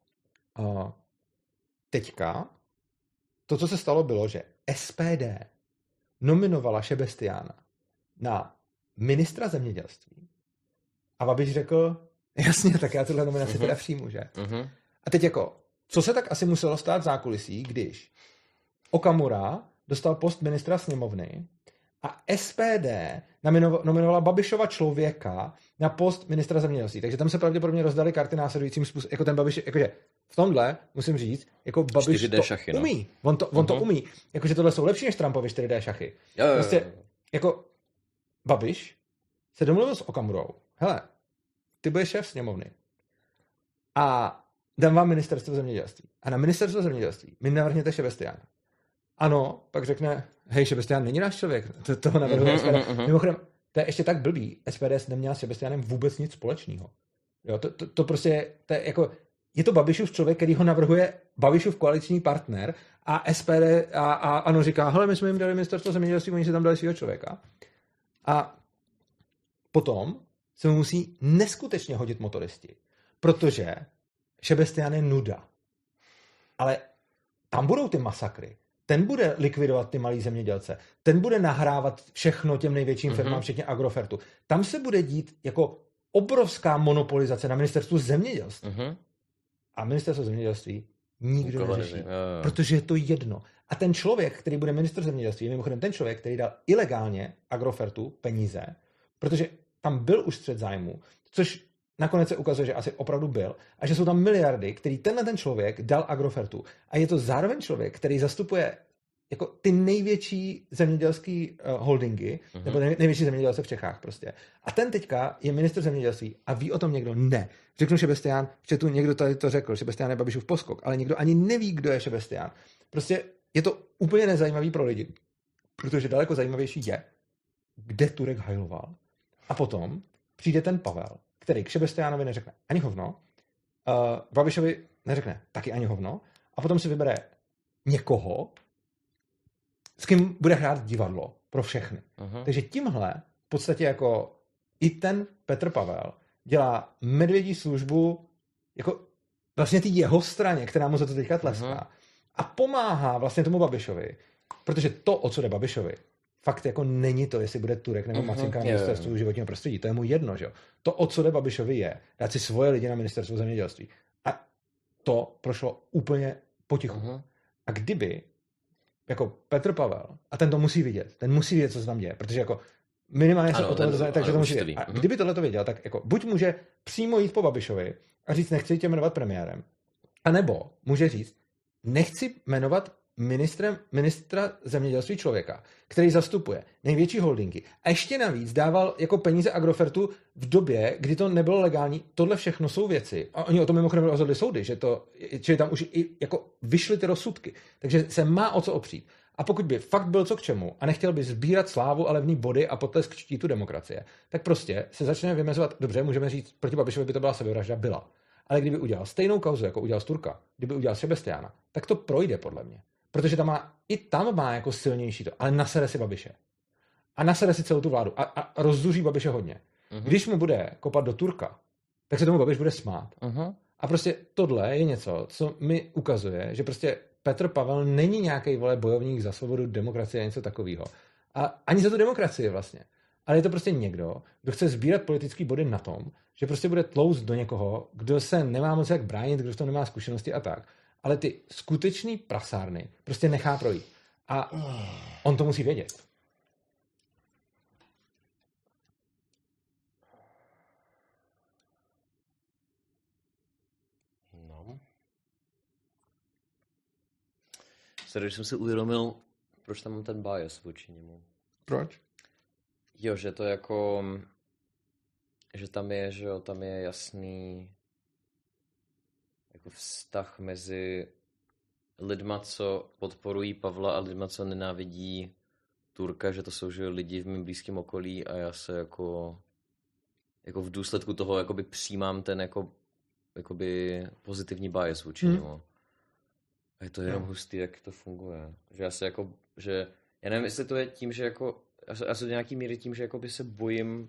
Teďka to, co se stalo, bylo, že SPD nominovala Šebestiána na ministra zemědělství a Babiš řekl, jasně, tak já tuhle nominaci teda přijmu, že? A teď jako, co se tak asi muselo stát v zákulisí, když Okamura dostal post ministra sněmovny a SPD nominovala Babišova člověka na post ministra zemědělství. Takže tam se pravděpodobně rozdali karty následujícím způsobem. Jako ten Babiš, jakože v tomhle, musím říct, jako Babiš to šachy, umí. On to umí. Jakože tohle jsou lepší než Trumpovi 4D šachy. Jo. Prostě, jako Babiš se domluvil s Okamurou. Hele, ty budeš šéf sněmovny a dám vám ministerstvo zemědělství. A na ministerstvo zemědělství mi navrhněte Šebestiána. Ano, pak řekne, hej, Šebestián není náš člověk. Toho navrhuje SPD. Mimochodem, to je ještě tak blbý. SPD neměla s Šebestiánem vůbec nic společného. Jo, to prostě, to je jako, je to Babišův člověk, který ho navrhuje Babišův koaliční partner a SPD a ANO říká, hele, my jsme jim dali ministerstvo zemědělství, oni si tam dali svého člověka. A potom se mu musí neskutečně hodit motoristi, protože Šebestián je nuda. Ale tam budou ty masakry. Ten bude likvidovat ty malý zemědělce. Ten bude nahrávat všechno těm největším firmám, včetně Agrofertu. Tam se bude dít jako obrovská monopolizace na ministerstvu zemědělství. A ministerstvo zemědělství nikdo neřeší. Protože je to jedno. A ten člověk, který bude ministr zemědělství, je mimochodem ten člověk, který dal ilegálně Agrofertu peníze, protože tam byl už střet zájmu, což nakonec se ukazuje, že asi opravdu byl, a že jsou tam miliardy, který ten člověk dal Agrofertu. A je to zároveň člověk, který zastupuje jako ty největší zemědělský holdingy, nebo největší zemědělce v Čechách prostě. A ten teďka je ministr zemědělství a ví o tom někdo? Ne. Řeknu Šebestián, že tu někdo tady to řekl, Šebestián je Babišův poskok, ale někdo ani neví, kdo je Šebestián. Prostě je to úplně nezajímavý pro lidi, protože daleko zajímavější je, kde Turek hajloval. A potom přijde ten Pavel, který k Šebestiánovi neřekne ani hovno, Babišovi neřekne taky ani hovno, a potom si vybere někoho, s kým bude hrát divadlo pro všechny. Takže tímhle v podstatě jako i ten Petr Pavel dělá medvědí službu jako vlastně ty jeho straně, která mu za to teďka tleská, a pomáhá vlastně tomu Babišovi, protože to, o co jde Babišovi, fakt jako není to, jestli bude Turek nebo Macinka na ministerstvu životního prostředí. To je mu jedno, že jo. To, o co jde Babišovi, je dát si svoje lidi na ministerstvo zemědělství. A to prošlo úplně potichu. A kdyby jako Petr Pavel, a ten to musí vidět, co se tam děje, protože jako minimálně se o to dozvědět, takže to musí vidět. A kdyby tohle to věděl, tak jako buď může přímo jít po Babišovi a říct, nechci tě jmenovat premiérem, anebo může říct, nechci jmenovat ministra zemědělství člověka, který zastupuje největší holdingy a ještě navíc dával jako peníze Agrofertu v době, kdy to nebylo legální. Tohle všechno jsou věci. A oni o tom mimochodem rozhodli soudy, že tam už i jako vyšly ty rozsudky. Takže se má o co opřít. A pokud by fakt byl co k čemu a nechtěl by sbírat slávu a levný body a potlesk štítu demokracie, tak prostě se začne vymezovat, dobře, můžeme říct, proti Babišovi by to byla sebevražda, byla. Ale kdyby udělal stejnou kauzu, jako udělal Sturka, kdyby udělal Šebestiána, tak to projde podle mě. Protože tam má jako silnější to, ale nasere si Babiše. A nasere si celou tu vládu. A rozzuří Babiše hodně. Když mu bude kopat do Turka, tak se tomu Babiš bude smát. A prostě tohle je něco, co mi ukazuje, že prostě Petr Pavel není nějaký bojovník za svobodu, demokracie a něco takového. A ani za tu demokracii vlastně. Ale je to prostě někdo, kdo chce sbírat politický body na tom, že prostě bude tlouct do někoho, kdo se nemá moc jak bránit, kdo v tom nemá zkušenosti a tak. Ale ty skutečný prasárny prostě nechá projít. A on to musí vědět. No. Sorry, že jsem si uvědomil, proč tam mám ten bias vůči němu. Proč? Jo, že to jako... Že tam je jasný jako vztah mezi lidma, co podporují Pavla a lidma, co nenávidí Turka, že to jsou že lidi v mém blízkém okolí a já se jako v důsledku toho jakoby přijímám ten jakoby pozitivní bias vůči němu. A je to jenom hustý, jak to funguje. Že já se že já nevím, jestli to je tím, že asi do nějaký míry tím, že jakoby se bojím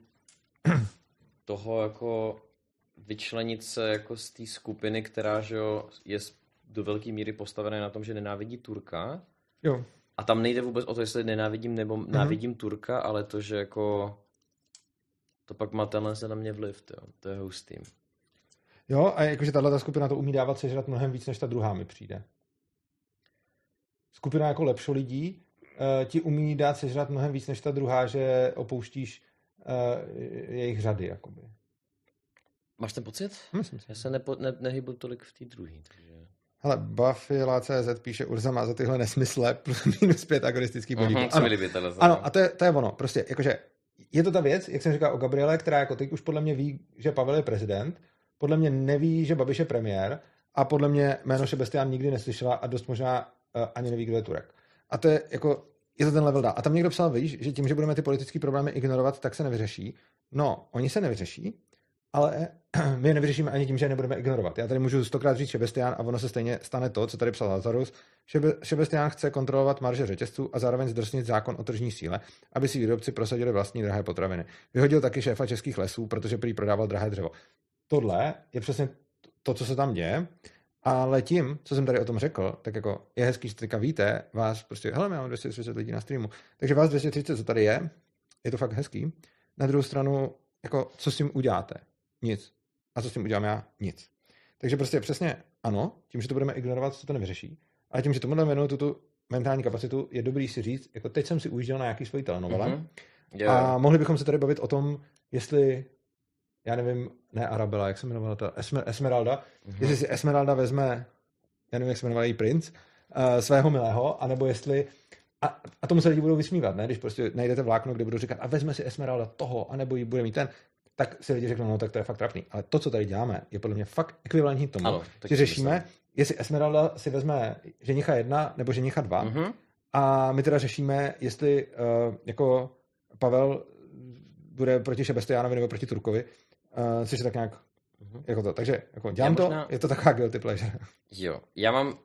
toho jako vyčlenit se jako z té skupiny, která že je do velké míry postavená na tom, že nenávidí Turka. Jo. A tam nejde vůbec o to, jestli nenávidím nebo návidím Turka, ale to, že jako to pak má tenhle se na mě vliv, to je hustý. Jo, a jakože tato skupina to umí dávat sežrat mnohem víc, než ta druhá mi přijde. Skupina jako lepšo lidí ti umí dát sežrat mnohem víc, než ta druhá, že opouštíš jejich řady, jakoby. Máš ten pocit? Myslím si. Já se nehybu tolik v té druhé, takže... Hele, Buffy.cz píše, Urza má za tyhle nesmysle -5 agonistický podíl. Ano, a to je ono. Prostě, jakože, je to ta věc, jak jsem říkal o Gabriele, která jako teď už podle mě ví, že Pavel je prezident, podle mě neví, že Babiš je premiér a podle mě jméno Šebestián nikdy neslyšela a dost možná ani neví, kdo je Turek. A to je jako, je to ten level dá. A tam někdo psal, víš, že tím, že budeme ty politické problémy ignorovat, tak se nevyřeší. No, oni se nevyřeší, ale my je nevyřešíme ani tím, že je nebudeme ignorovat. Já tady můžu 100krát říct Šebestián a ono se stejně stane to, co tady psal Lazarus. Šebestián chce kontrolovat marže řetězců a zároveň zdrsnit zákon o tržní síle, aby si výrobci prosadili vlastní drahé potraviny. Vyhodil taky šéfa Českých lesů, protože prý prodával drahé dřevo. Tohle je přesně to, co se tam děje, ale tím, co jsem tady o tom řekl, tak jako je hezký, že teďka víte, vás prostě, hele, my máme 230 lidí na streamu, takže vás 230, co tady je to fakt hezký. Na druhou stranu, jako, co s tím uděláte? Nic. A co s tím udělám já? Nic. Takže prostě přesně ano, tím, že to budeme ignorovat, se to nevyřeší, ale tím, že tomuhle věnuju tu mentální kapacitu, je dobrý si říct, jako teď jsem si ujížděl na nějaký svojí telenovele a mohli bychom se tady bavit o tom, jestli, já nevím, ne Arabela, jak se jmenovala ta Esmeralda, jestli si Esmeralda vezme, já nevím, jak se jmenoval její princ, svého milého, anebo jestli a tomu se lidi budou vysmívat, ne? Když prostě najdete vlákno, kde budou říkat a vezme si Esmeralda toho, anebo ji bude mít ten, tak si lidi řeknou, no tak to je fakt trapný. Ale to, co tady děláme, je podle mě fakt ekvivalentní tomu, ano, že řešíme, jestli Esmeralda si vezme ženicha 1 nebo ženicha 2 a my teda řešíme, jestli jako Pavel bude proti Šebestiánovi nebo proti Turkovi, což je tak nějak jako to. Takže jako dělám možná... to, je to taková guilty pleasure. Jo, já mám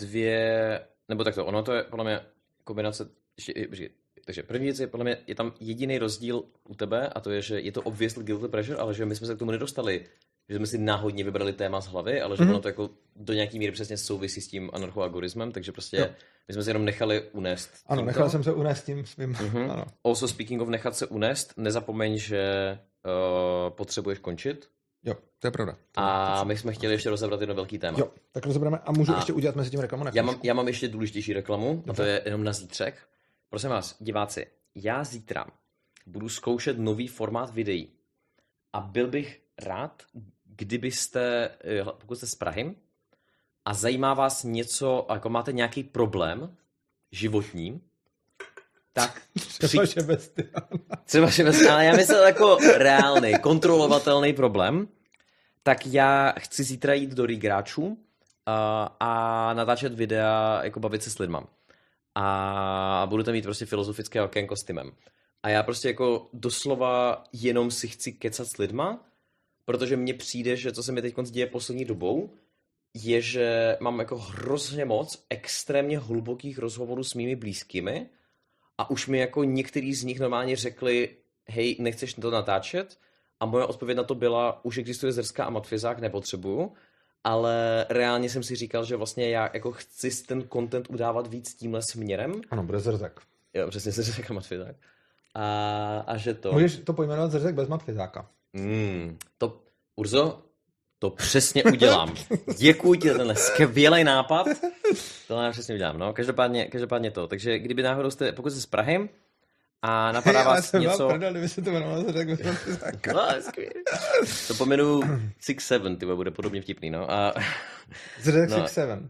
2, nebo takto, ono to je podle mě kombinace, takže první věc je, podle mě, je tam jediný rozdíl u tebe a to je, že je to obviously guilty pleasure, ale že my jsme se k tomu nedostali, že jsme si náhodně vybrali téma z hlavy, ale že ono to jako do nějaký míry přesně souvisí s tím anarchoagorismem, takže prostě my jsme se jenom nechali unést. Ano, nechal jsem se unést tím svým. Ano. Also speaking of nechat se unést, nezapomeň, že potřebuješ končit. Jo, to je pravda. A my jsme chtěli ještě rozebrat jedno velký téma. Jo, tak rozebereme a můžu ještě udělat mezi tím reklamu na já mám ještě důležitější reklamu, a to je jenom na zítřek. Prosím vás, diváci, já zítra budu zkoušet nový formát videí a byl bych rád, kdybyste, pokud jste z Prahy, a zajímá vás něco, jako máte nějaký problém životní, tak třeba ale já myslím jako reálný, kontrolovatelný problém, tak já chci zítra jít do Rigráčů a natáčet videa, jako bavit se s lidma. A budu tam mít prostě filozofické okénko s Timem. A já prostě jako doslova jenom si chci kecat s lidma, protože mně přijde, že co se mi teď děje poslední dobou, je, že mám jako hrozně moc extrémně hlubokých rozhovorů s mými blízkými a už mi jako některý z nich normálně řekli, hej, nechceš to natáčet? A moje odpověď na to byla, už existuje Zrska a Matfizák, nepotřebuju, ale reálně jsem si říkal, že vlastně já jako chci ten content udávat víc tímhle směrem. Ano, bude Zrzek. Jo, přesně Zrzek a Matfizák. A že to... Můžeš to pojmenovat Zrzek bez Matfizáka. Urzo, to přesně udělám. Děkuji ti za tenhle skvělý nápad. To nám přesně udělám, no. Každopádně to. Takže kdyby náhodou pokud jste z Prahy a napadá vás něco... Prdel, kdyby se to jmenoval Zrzek bez Matfizáka. No, skvělý. To pomenu 6-7, ty bude podobně vtipný, no. Zrzek 6-7.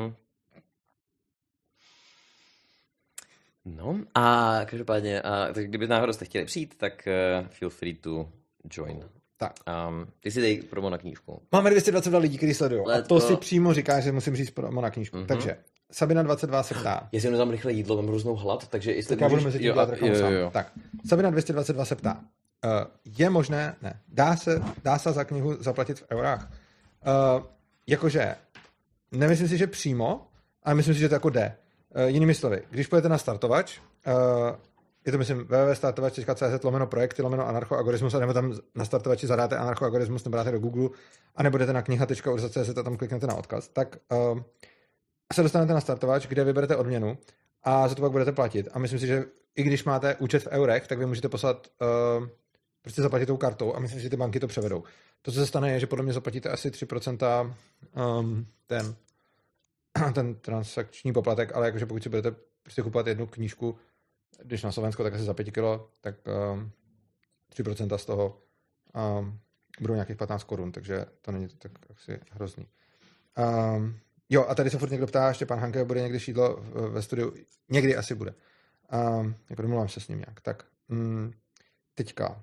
No a každopádně, tak kdyby náhodou jste chtěli přijít, tak feel free to join. Tak. Ty si dej promo na knížku. Máme 222 lidí, kteří sledují. A to si přímo říká, že musím říct promo na knížku. Takže Sabina 22 se ptá. Jestli jenom tam rychle jídlo, mám hroznou hlad, takže jestli tak já budu mezi tím dělat sám. Tak. Sabina 222 se ptá. Je možné, dá se za knihu zaplatit v eurách? Jakože, nemyslím si, že přímo, ale myslím si, že to jako jde. Jinými slovy, když půjdete na startovač, je to myslím www.startovač.cz/projekty/anarchoagorismus a nebo tam na startovači zadáte anarchoagorismus, nebo dáte do Google a nebo jdete na kniha.urza.cz a tam kliknete na odkaz, tak se dostanete na startovač, kde vyberete odměnu a za to pak budete platit. A myslím si, že i když máte účet v eurech, tak vy můžete poslat prostě zaplatit tou kartou a myslím si, že ty banky to převedou. To, co se stane, je, že podle mě zaplatíte asi 3% ten transakční poplatek, ale jakože pokud si budete prostě kupovat jednu knížku, když na Slovensko, tak asi za 5 kilo, tak 3% z toho budou nějakých 15 korun, takže to není tak asi hrozný. Jo, a tady se furt někdo ptá, Štěpán Hanke, bude někdy šídlo ve studiu? Někdy asi bude. Jako domluvám se s ním nějak. Tak, teďka.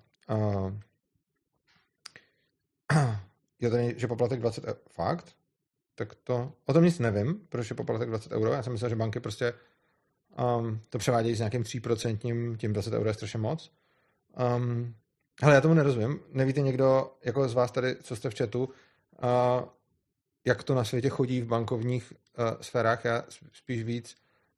Jo, tady, že poplatek 20 eur. Fakt? Tak to, o tom nic nevím, proč je poplatek 20 euro. Já jsem myslel, že banky prostě to převádějí s nějakým 3%, tím 20 euro je strašně moc. Hele, já tomu nerozumím. Nevíte někdo, jako z vás tady, co jste v chatu, jak to na světě chodí v bankovních sférách? Já spíš víc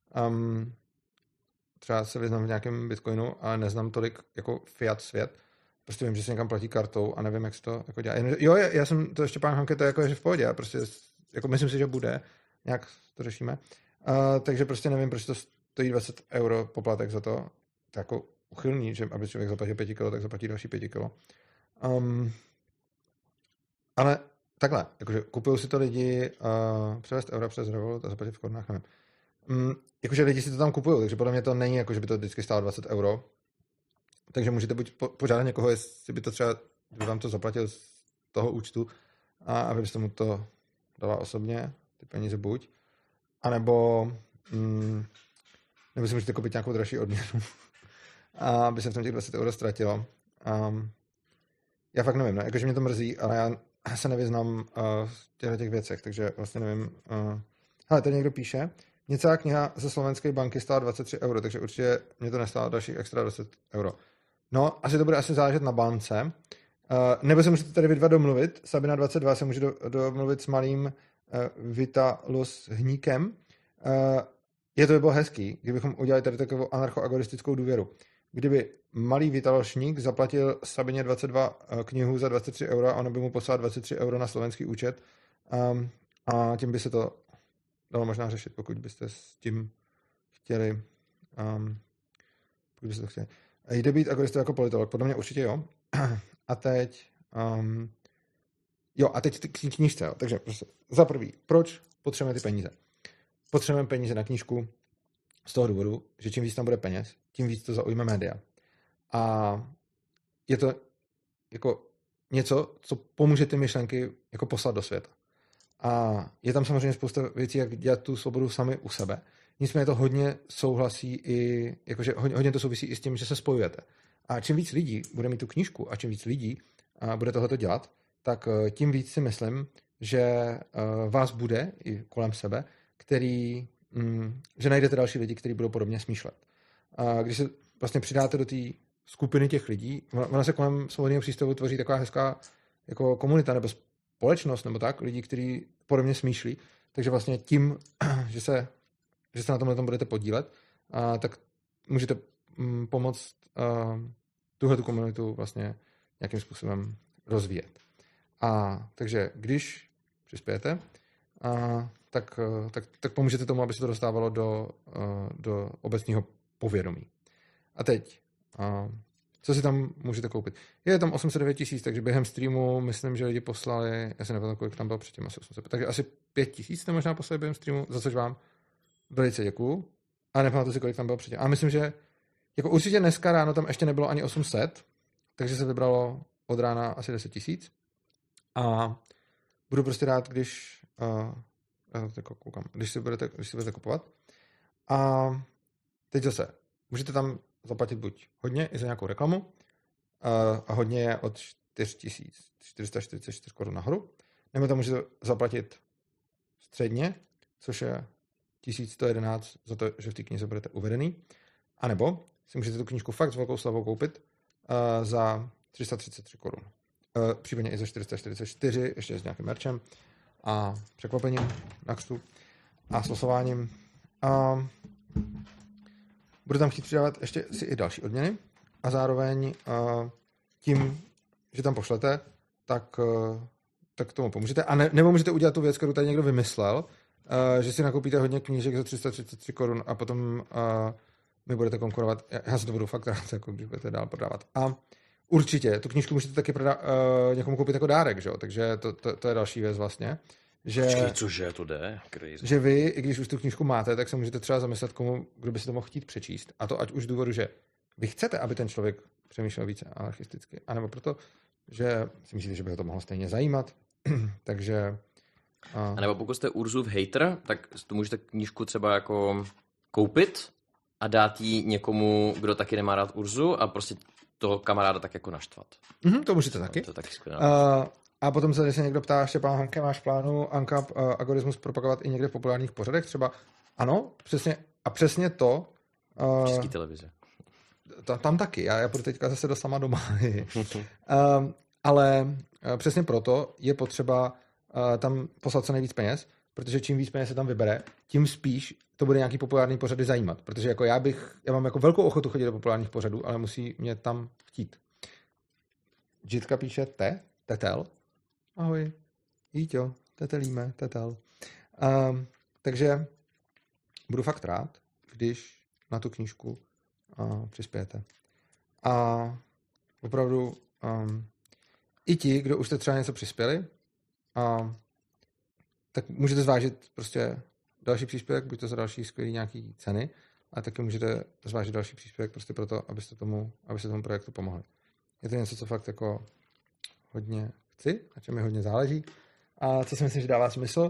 třeba se vyznám v nějakém bitcoinu, ale neznám tolik jako fiat svět. Prostě vím, že se někam platí kartou a nevím, jak se to jako dělá. Jo, já jsem to Štěpán Hanke, to je že v pohodě. Já prostě jako myslím si, že bude. Nějak to řešíme. Takže prostě nevím, proč to stojí 20 euro poplatek za to. To je jako uchylný, že aby člověk zaplatil 5 kilo, tak zaplatí další 5 kilo. Ale takhle, jakože kupují si to lidi převést eura přes Revolut a zaplatit v korunách, nevím. Jakože lidi si to tam kupují, takže podle mě to není jako, že by to vždycky stálo 20 euro. Takže můžete buď požádat někoho, jestli by to třeba, by vám to zaplatil z toho účtu a aby byste mu to dala osobně, ty peníze buď, anebo nebo si můžete koupit nějakou dražší odměnu a aby se v tom těch 20 euro ztratilo. Já fakt nevím, ne? Jakože mě to mrzí, ale já se nevyznám v těch věcech, takže vlastně nevím. Hele, tady někdo píše, něcelá kniha ze slovenské banky stála 23 euro, takže určitě mě to nestálo dalších extra 20 euro. No, asi to bude záležet na bance. Nebo se můžete tady vy dva domluvit. Sabina 22 se může domluvit s malým Vitalus Hníkem. To by bylo hezký, kdybychom udělali tady takovou anarchoagoristickou důvěru. Kdyby malý Vitalošník zaplatil Sabině 22 knihu za 23 euro a ono by mu poslal 23 euro na slovenský účet a tím by se to dalo možná řešit, pokud byste s tím chtěli. Pokud byste to chtěli. Jde být agoristou jako politolog? Podle mě určitě jo. A teď a teď k knížce. Jo. Takže prostě za prvý, proč potřebujeme ty peníze? Potřebujeme peníze na knížku z toho důvodu, že čím víc tam bude peněz, tím víc to zaujme média. A je to jako něco, co pomůže ty myšlenky jako poslat do světa. A je tam samozřejmě spousta věcí, jak dělat tu svobodu sami u sebe. Nicméně to hodně souhlasí i, jakože hodně to souvisí i s tím, že se spojujete. A čím víc lidí bude mít tu knížku a čím víc lidí bude tohleto dělat, tak tím víc si myslím, že vás bude i kolem sebe, že najdete další lidi, kteří budou podobně smýšlet. A když se vlastně přidáte do té skupiny těch lidí, ona se kolem svobodného přístavu tvoří taková hezká jako komunita nebo společnost nebo tak, lidí, kteří podobně smýšlí. Takže vlastně tím, že se na tomhle budete podílet, tak můžete pomoct tuhletu komunitu vlastně nějakým způsobem rozvíjet. Takže když přispějete, tak pomůžete tomu, aby se to dostávalo do obecního povědomí. A teď, co si tam můžete koupit? Je tam 809 000, takže během streamu myslím, že lidi poslali, já si nevím, kolik tam bylo předtím, asi 800, takže asi 5 000 jste možná poslali během streamu, za což vám velice děkuju. A nepamatuji si, kolik tam bylo předtím. A myslím, že jako určitě dneska ráno tam ještě nebylo ani 800, takže se vybralo od rána asi 10 000. A budu prostě rád, když koukám, když si budete kupovat. A teď zase, můžete tam zaplatit buď hodně i za nějakou reklamu, a hodně je od 4444 korun nahoru, nebo tam můžete zaplatit středně, což je 1111 za to, že v té knize budete uvedený, anebo si můžete tu knížku fakt s velkou slevou koupit za 333 korun. Případně i za 444, ještě s nějakým merčem a překvapením na křtu a slosováním. Budu tam chtít přidávat ještě si i další odměny a zároveň tím, že tam pošlete, tak tomu pomůžete. A nebo můžete udělat tu věc, kterou tady někdo vymyslel, že si nakoupíte hodně knížek za 333 korun a potom mi budete konkurovat. Já si to budu fakt rád, jako když budete dál prodávat. A určitě, tu knížku můžete taky někomu koupit jako dárek, že jo? Takže to je další věc vlastně. Počkej, cože, to jde? Crazy. Že vy, i když už tu knížku máte, tak se můžete třeba zamyslet, kdo by si to mohl chtít přečíst. A to ať už z důvodu, že vy chcete, aby ten člověk přemýšlel více anarchisticky, anebo proto, že si myslíte, že by ho to mohlo stejně zajímat. Takže... A nebo pokud jste Urzův hater, tak tu můžete knížku třeba jako koupit a dát ji někomu, kdo taky nemá rád Urzu a prostě toho kamaráda tak jako naštvat. To můžete taky. To je taky skvělé. A potom když se někdo ptá, Štěpán Hanke, máš plánu ANCAP algoritmus propagovat i někde v populárních pořadech? Třeba ano, přesně to. Český televize. Tam taky. Já půjdu teďka zase do sama doma. Ale přesně proto je potřeba tam poslat co nejvíc peněz, protože čím víc peněz se tam vybere, tím spíš to bude nějaký populární pořady zajímat. Protože jako já mám jako velkou ochotu chodit do populárních pořadů, ale musí mě tam chtít. Žitka píše tetel. Ahoj. Jíťo, tetelíme, tetel. Takže budu fakt rád, když na tu knížku přispějete. A opravdu i ti, kdo už jste třeba něco přispěli, tak můžete zvážit prostě další příspěvek, buď to za další skvělý nějaký ceny, ale taky můžete zvážit další příspěvek prostě proto, abyste tomu projektu pomohli. Je to něco, co fakt jako hodně chci, na čem mi hodně záleží a co si myslím, že dává smysl.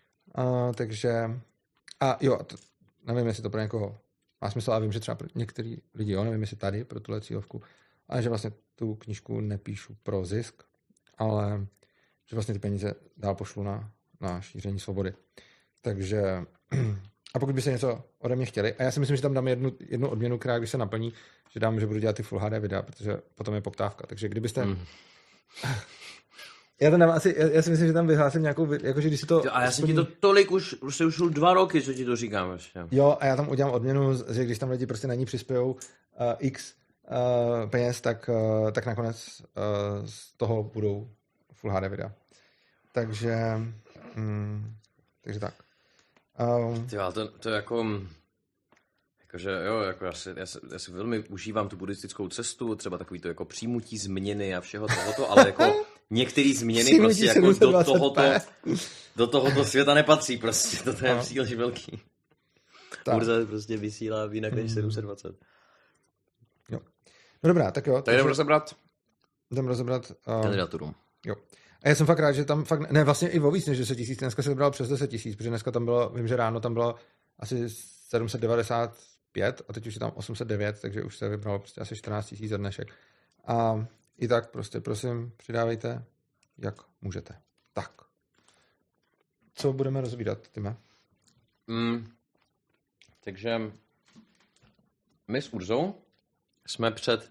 Nevím, jestli to pro někoho má smysl, a vím, že třeba pro některý lidi, nevím, jestli tady pro tuhle cílovku, ale že vlastně tu knížku nepíšu pro zisk, ale že vlastně ty peníze dál pošlu na šíření svobody. Takže a pokud by se něco ode mě chtěli, a já si myslím, že tam dám jednu odměnu, která když se naplní, že budu dělat ty Full HD videa, protože potom je poptávka. Takže kdybyste... Já si myslím, že tam vyhlásím nějakou, jakože když si to... A já jsem ti to tolik už 2 roky, co ti to říkám ještě. Jo, a já tam udělám odměnu, že když tam lidi prostě na ní přispějou x peněz, tak nakonec z toho budou Full HD videa. Takže tak. To je jakože jo, jako já si velmi užívám tu buddhistickou cestu, třeba takový to jako přijmutí změny a všeho tohoto, ale jako některé změny prostě jako do tohoto světa nepatří prostě, to je příliš velký. Urza prostě vysílá jinak než 720. Jo. No dobrá, tak jo. Tak jdeme rozebrat kandidaturu. Jo. A já jsem fakt rád, že tam fakt, ne, vlastně i o víc než 10 000, dneska se vybral přes 10 000, protože dneska tam bylo, vím, že ráno tam bylo asi 795 a teď už je tam 809, takže už se vybralo prostě asi 14 000 za dnešek. A i tak prostě, prosím, přidávejte, jak můžete. Tak. Co budeme rozvídat, Tyme? Takže my s Urzou jsme před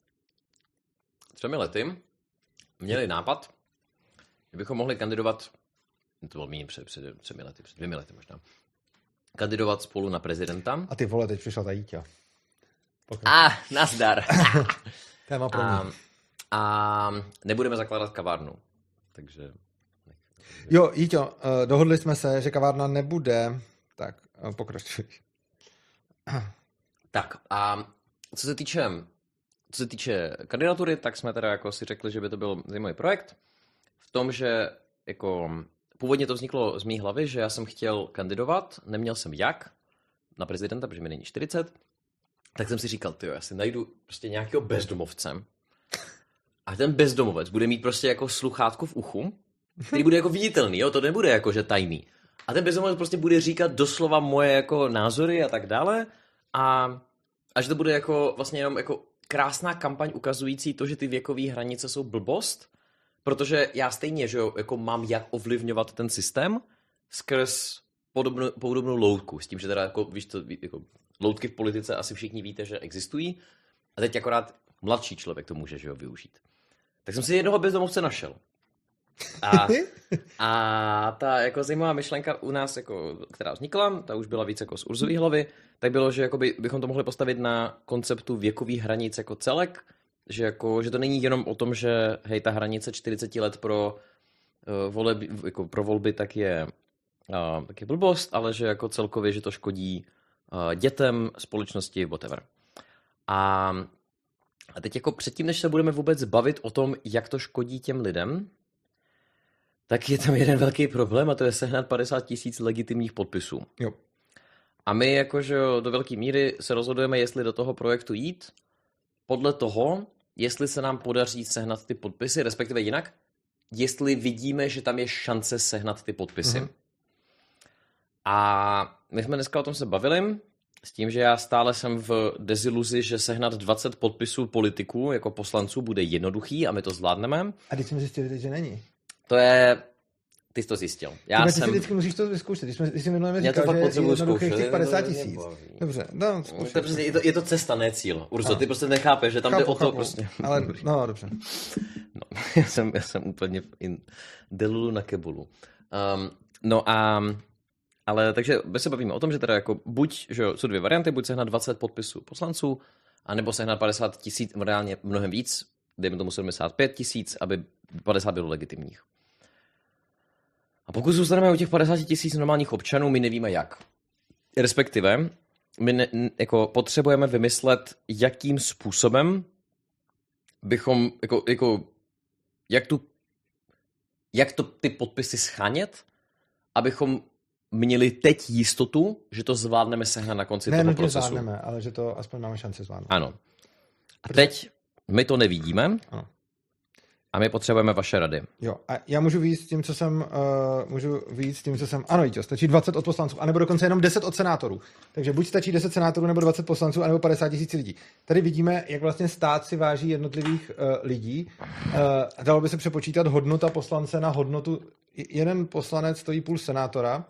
3 lety měli nápad, že bychom mohli kandidovat, to bylo méně před 3 lety, před 2 lety možná, kandidovat spolu na prezidenta. A ty vole, teď přišla ta Jíťa. Nazdar. Téma pro mě. A nebudeme zakládat kavárnu. Takže... Jo, Jíťo, dohodli jsme se, že kavárna nebude. Tak, pokračuj. Tak a co se týče kandidatury, tak jsme teda jako si řekli, že by to byl zajímavý projekt. V tom, že jako původně to vzniklo z mý hlavy, že já jsem chtěl kandidovat, neměl jsem jak na prezidenta, protože mi není 40, tak jsem si říkal, tyjo, já si najdu prostě nějakého bezdomovce a ten bezdomovec bude mít prostě jako sluchátko v uchu, který bude jako viditelný, jo, to nebude jako, že tajný. A ten bezdomovec prostě bude říkat doslova moje jako názory a tak dále a že to bude jako vlastně jenom jako krásná kampaň ukazující to, že ty věkové hranice jsou blbost, protože já stejně, že jo, jako mám jak ovlivňovat ten systém skrz podobnou loutku, s tím, že teda jako, víš to, jako loutky v politice asi všichni víte, že existují a teď akorát mladší člověk to může, že jo, využít. Tak jsem si jednoho bezdomovce našel. A ta jako zajímavá myšlenka u nás, jako, která vznikla, ta už byla víc jako z Urzový hlavy, tak bylo, že jakoby, bychom to mohli postavit na konceptu věkových hranic jako celek, že, jako, že to není jenom o tom, že hej, ta hranice 40 let pro volby tak je blbost, ale že jako celkově, že to škodí dětem, společnosti, whatever. A teď jako předtím, než se budeme vůbec bavit o tom, jak to škodí těm lidem, tak je tam jeden velký problém a to je sehnat 50 000 legitimních podpisů. Jo. A my jakože do velké míry se rozhodujeme, jestli do toho projektu jít, podle toho, jestli se nám podaří sehnat ty podpisy, respektive jinak, jestli vidíme, že tam je šance sehnat ty podpisy. A my jsme dneska o tom se bavili, s tím, že já stále jsem v deziluzi, že sehnat 20 podpisů politiků jako poslanců bude jednoduchý a my to zvládneme. A když jsme zjistili, že není. To je... Ty jsi to zjistil. Ty si vždycky musíš to vyzkoušet. Když jsi minulé říkal, že je jednoduchých těch 50 000. Dobře, no, je to cesta, ne cíl. Urzo, ty prostě nechápeš, že tam jde o to prostě. Ale, no, dobře. No, já jsem úplně in delulu na kebulu. Ale takže my se bavíme o tom, že teda jako buď, že jsou 2 varianty, buď sehnat 20 podpisů poslanců, anebo sehnat 50 000, reálně mnohem víc, dejme tomu 75 000, aby 50 bylo legitimních. A pokud zůstaneme u těch 50 000 normálních občanů, my nevíme jak. Respektive, my jako potřebujeme vymyslet, jakým způsobem bychom, jak to ty podpisy schánět, abychom měli teď jistotu, že to zvládneme sehnat na konci toho procesu. Ne, zvládneme, ale že to aspoň máme šanci zvládnout. Ano. A teď my to nevidíme. Ano. A my potřebujeme vaše rady. Jo, a já můžu víc s tím, co jsem, ano, Jíťo, stačí 20 od poslanců, anebo dokonce jenom 10 od senátorů. Takže buď stačí 10 senátorů, nebo 20 poslanců, anebo 50 000 lidí. Tady vidíme, jak vlastně stát si váží jednotlivých lidí. Dalo by se přepočítat hodnota poslance na hodnotu, jeden poslanec stojí půl senátora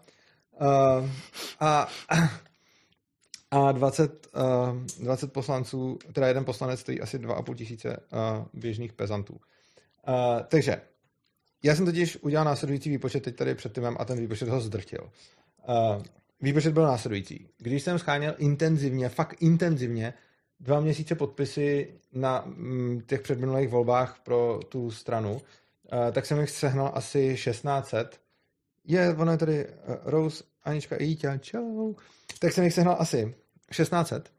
a 20 poslanců, teda jeden poslanec stojí asi 2 500 běžných pezantů. Takže já jsem totiž udělal následující výpočet teď tady před týmem a ten výpočet ho zdrtil. Výpočet byl následující. Když jsem scháněl fakt intenzivně 2 měsíce podpisy na těch předminulých volbách pro tu stranu, tak jsem jich sehnal asi 1600. Ono je tady Rose, Anička i Jíťa, čau. Tak jsem jich sehnal asi 1600